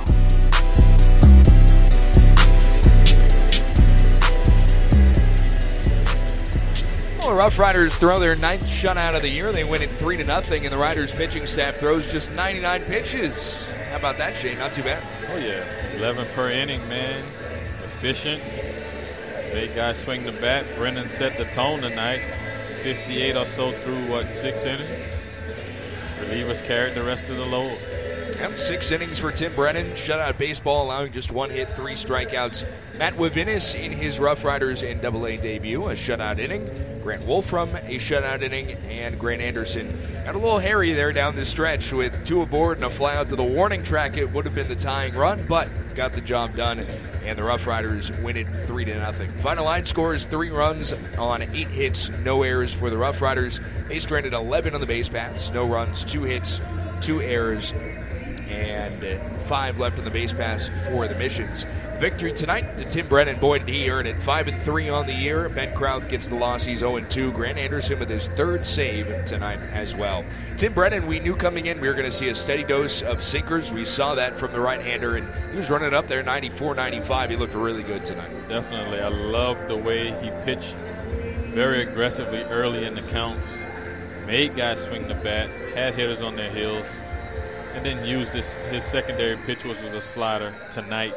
Well, the Rough Riders throw their ninth shutout of the year. They win it three to nothing, and the Riders pitching staff throws just ninety-nine pitches. How about that, Shane? Not too bad. Oh, yeah. eleven per inning, man. Efficient. Big guy swing the bat. Brennan set the tone tonight. fifty-eight or so through, what, six innings? Relievers carried the rest of the load. Yep, six innings for Tim Brennan. Shutout baseball, allowing just one hit, three strikeouts. Matt Wivinis in his Rough Riders in double A debut, a shutout inning. Grant Wolfram, a shutout inning. And Grant Anderson got a little hairy there down the stretch with two aboard and a fly out to the warning track. It would have been the tying run, but got the job done. And the Rough Riders win it three to nothing. Final line score is three runs on eight hits, no errors for the Rough Riders. They stranded eleven on the base paths, no runs, two hits, two errors, and five left on the base pass for the Missions. Victory tonight to Tim Brennan. Boy, did he earn it. five and three on the year. Ben Krauth gets the loss. He's oh and two. Grant Anderson with his third save tonight as well. Tim Brennan, we knew coming in we were going to see a steady dose of sinkers. We saw that from the right-hander, and he was running up there ninety-four, ninety-five. He looked really good tonight. Definitely. I love the way he pitched very aggressively early in the counts. Made guys swing the bat, had hitters on their heels, and then used this, his secondary pitch, which was a slider, tonight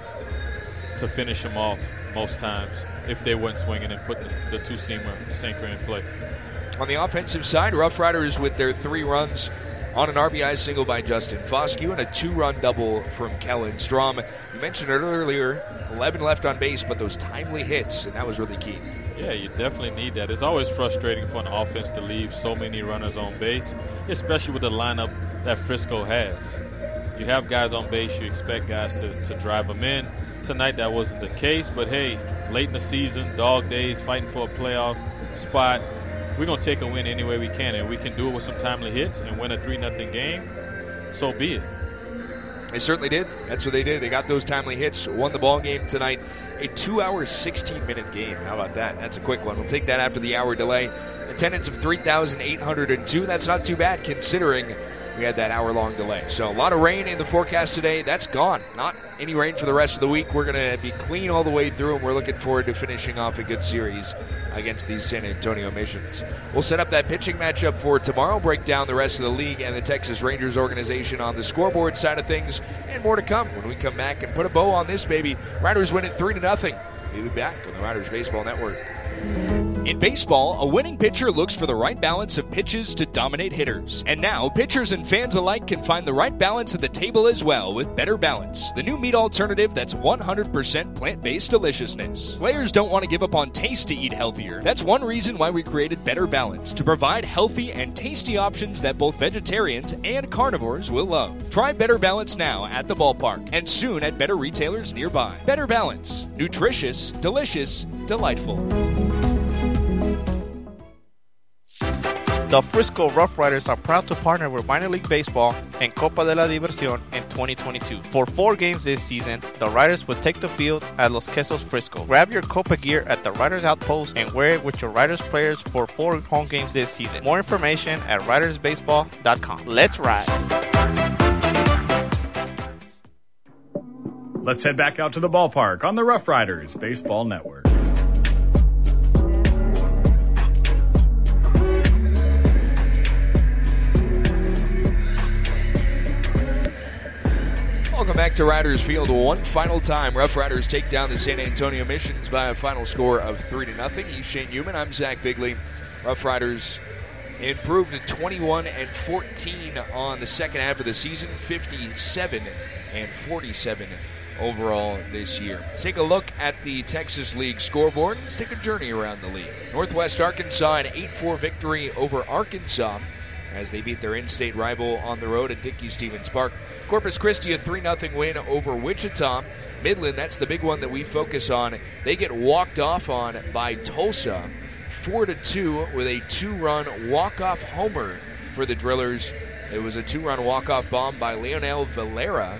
to finish him off most times if they weren't swinging and putting the, the two-seamer sinker in play. On the offensive side, Rough Riders with their three runs on an R B I single by Justin Foscue and a two-run double from Kellen Strom. You mentioned it earlier, eleven left on base, but those timely hits, and that was really key. Yeah, you definitely need that. It's always frustrating for an offense to leave so many runners on base, especially with the lineup that Frisco has. You have guys on base, you expect guys to, to drive them in. Tonight that wasn't the case, but hey, late in the season, dog days, fighting for a playoff spot, we're going to take a win any way we can, and we can do it with some timely hits and win a three nothing game, so be it. They certainly did. That's what they did. They got those timely hits, won the ball game tonight. A two-hour, sixteen-minute game. How about that? That's a quick one. We'll take that after the hour delay. Attendance of three thousand eight hundred two. That's not too bad considering we had that hour-long delay. So a lot of rain in the forecast today. That's gone. Not any rain for the rest of the week. We're going to be clean all the way through, and we're looking forward to finishing off a good series against these San Antonio Missions. We'll set up that pitching matchup for tomorrow, break down the rest of the league and the Texas Rangers organization on the scoreboard side of things, and more to come when we come back and put a bow on this baby. Riders win it three to nothing. We'll be back on the Riders Baseball Network. In baseball, a winning pitcher looks for the right balance of pitches to dominate hitters. And now, pitchers and fans alike can find the right balance at the table as well with Better Balance, the new meat alternative that's one hundred percent plant-based deliciousness. Players don't want to give up on taste to eat healthier. That's one reason why we created Better Balance, to provide healthy and tasty options that both vegetarians and carnivores will love. Try Better Balance now at the ballpark and soon at better retailers nearby. Better Balance. Nutritious, delicious, delightful. The Frisco Rough Riders are proud to partner with Minor League Baseball and Copa de la Diversión in twenty twenty-two. For four games this season, the Riders will take the field at Los Quesos Frisco. Grab your Copa gear at the Riders Outpost and wear it with your Riders players for four home games this season. More information at riders baseball dot com. Let's ride. Let's head back out to the ballpark on the Rough Riders Baseball Network. Welcome back to Riders Field. One final time, Rough Riders take down the San Antonio Missions by a final score of three to nothing. He's Shane Newman. I'm Zach Bigley. Rough Riders improved to twenty-one and fourteen on the second half of the season, fifty-seven and forty-seven overall this year. Let's take a look at the Texas League scoreboard. Let's take a journey around the league. Northwest Arkansas, an eight four victory over Arkansas as they beat their in-state rival on the road at Dickey-Stevens Park. Corpus Christi, a three nothing win over Wichita. Midland, that's the big one that we focus on. They get walked off on by Tulsa, four to two, with a two-run walk-off homer for the Drillers. It was a two-run walk-off bomb by Leonel Valera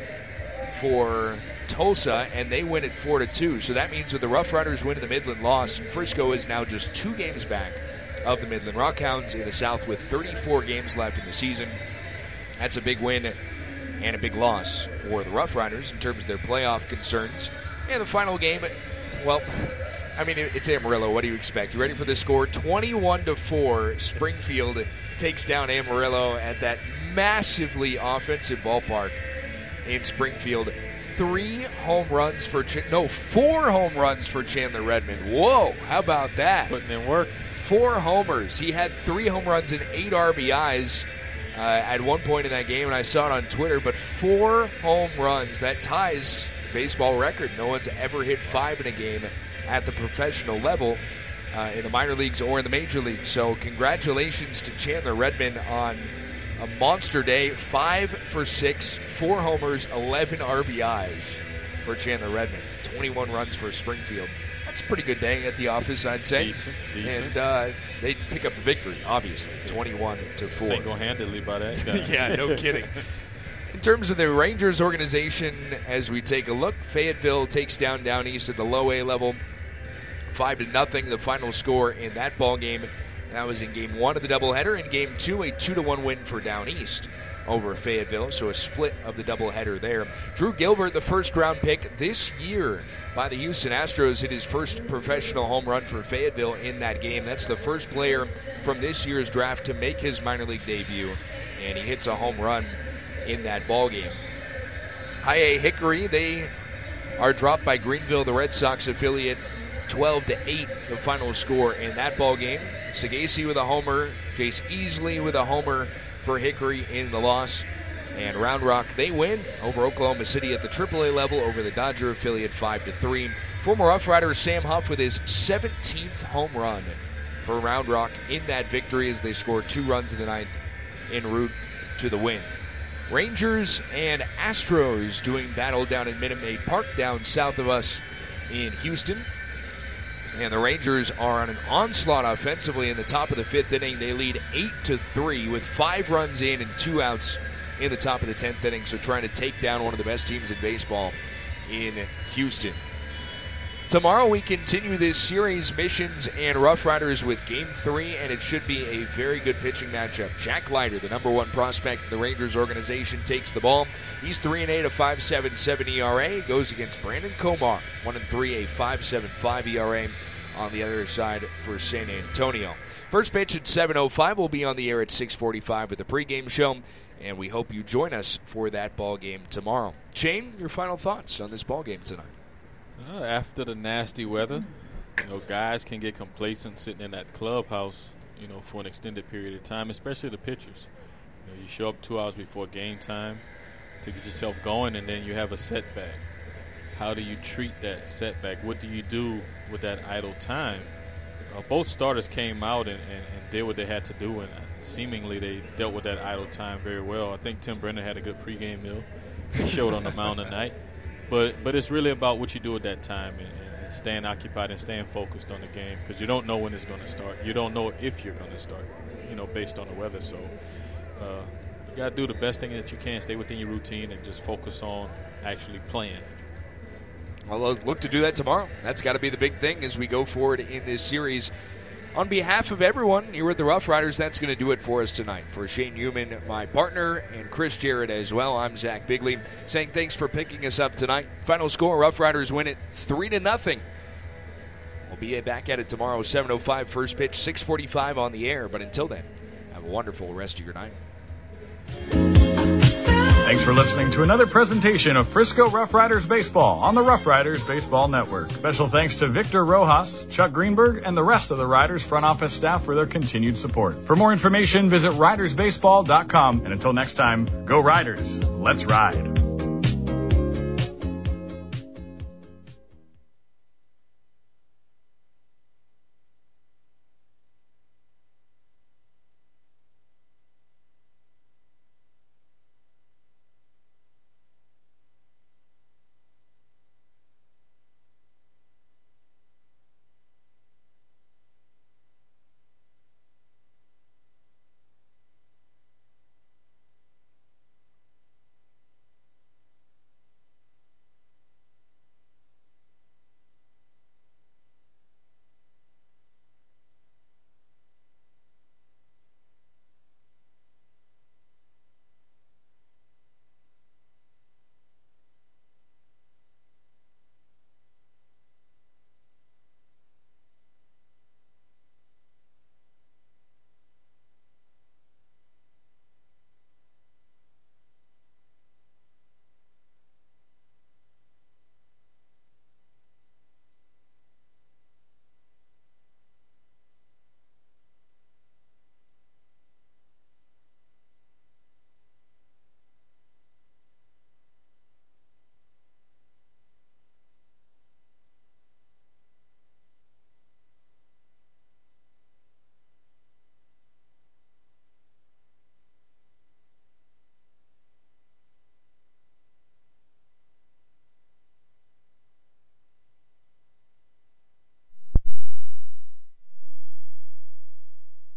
for Tulsa, and they win it four to two. So that means with the Rough Riders win and the Midland loss, Frisco is now just two games back of the Midland Rockhounds in the South with thirty-four games left in the season. That's a big win and a big loss for the Rough Riders in terms of their playoff concerns. And the final game, well, I mean, it's Amarillo. What do you expect? You ready for the score? twenty-one to four. Springfield takes down Amarillo at that massively offensive ballpark in Springfield. Three home runs for Ch- no, four home runs for Chandler Redmond. Whoa, how about that? Putting in work. Four homers. He had three home runs and eight R B Is uh, at one point in that game, and I saw it on Twitter. But four home runs, that ties baseball record. No one's ever hit five in a game at the professional level uh, in the minor leagues or in the major leagues. So congratulations to Chandler Redmond on a monster day. Five for six, four homers, eleven R B Is for Chandler Redmond. twenty-one runs for Springfield. That's a pretty good day at the office, I'd say. Decent, decent. And uh, they pick up the victory, obviously, twenty-one to four. Single-handedly by that guy. Yeah, no kidding. In terms of the Rangers organization, as we take a look, Fayetteville takes down Down East at the low A level, five to nothing. The final score in that ball game. That was in Game One of the doubleheader. In Game Two, a two to one win for Down East over Fayetteville, so a split of the doubleheader there. Drew Gilbert, the first-round pick this year by the Houston Astros, hit his first professional home run for Fayetteville in that game. That's the first player from this year's draft to make his minor league debut, and he hits a home run in that ball game. High A Hickory, they are dropped by Greenville, the Red Sox affiliate, twelve to eight, the final score in that ball game. Sagasi with a homer, Jace Easley with a homer for Hickory in the loss. And Round Rock, they win over Oklahoma City at the triple A level over the Dodger affiliate five to three. Former Rough Rider Sam Huff with his seventeenth home run for Round Rock in that victory as they scored two runs in the ninth en route to the win. Rangers and Astros doing battle down in Minute Maid Park down south of us in Houston. And the Rangers are on an onslaught offensively in the top of the fifth inning. They lead eight to three with five runs in and two outs in the top of the tenth inning. So trying to take down one of the best teams in baseball in Houston. Tomorrow we continue this series, Missions and Rough Riders, with Game three, and it should be a very good pitching matchup. Jack Leiter, the number one prospect in the Rangers organization, takes the ball. He's three and eight, a five point seven seven E R A. Goes against Brandon Comar, one and three, a five point seven five E R A on the other side for San Antonio. First pitch at seven oh five. We'll be on the air at six forty-five with the pregame show, and we hope you join us for that ball game tomorrow. Shane, your final thoughts on this ball game tonight? Uh, after the nasty weather, you know, guys can get complacent sitting in that clubhouse, you know, for an extended period of time, especially the pitchers. You know, you show up two hours before game time to get yourself going, and then you have a setback. How do you treat that setback? What do you do with that idle time? Uh, both starters came out and, and, and did what they had to do, and seemingly they dealt with that idle time very well. I think Tim Brenner had a good pregame meal. He showed on the mound tonight. But but it's really about what you do at that time and, and staying occupied and staying focused on the game, because you don't know when it's going to start. You don't know if you're going to start, you know, based on the weather. So uh, you got to do the best thing that you can, stay within your routine, and just focus on actually playing. Well, look to do that tomorrow. That's got to be the big thing as we go forward in this series. On behalf of everyone here at the Rough Riders, that's going to do it for us tonight. For Shane Newman, my partner, and Chris Jarrett as well, I'm Zach Bigley, saying thanks for picking us up tonight. Final score, Rough Riders win it three to nothing. We'll be back at it tomorrow, seven oh five first pitch, six forty-five on the air. But until then, have a wonderful rest of your night. Thanks for listening to another presentation of Frisco Rough Riders Baseball on the Rough Riders Baseball Network. Special thanks to Victor Rojas, Chuck Greenberg, and the rest of the Riders front office staff for their continued support. For more information, visit riders baseball dot com. And until next time, go Riders. Let's ride.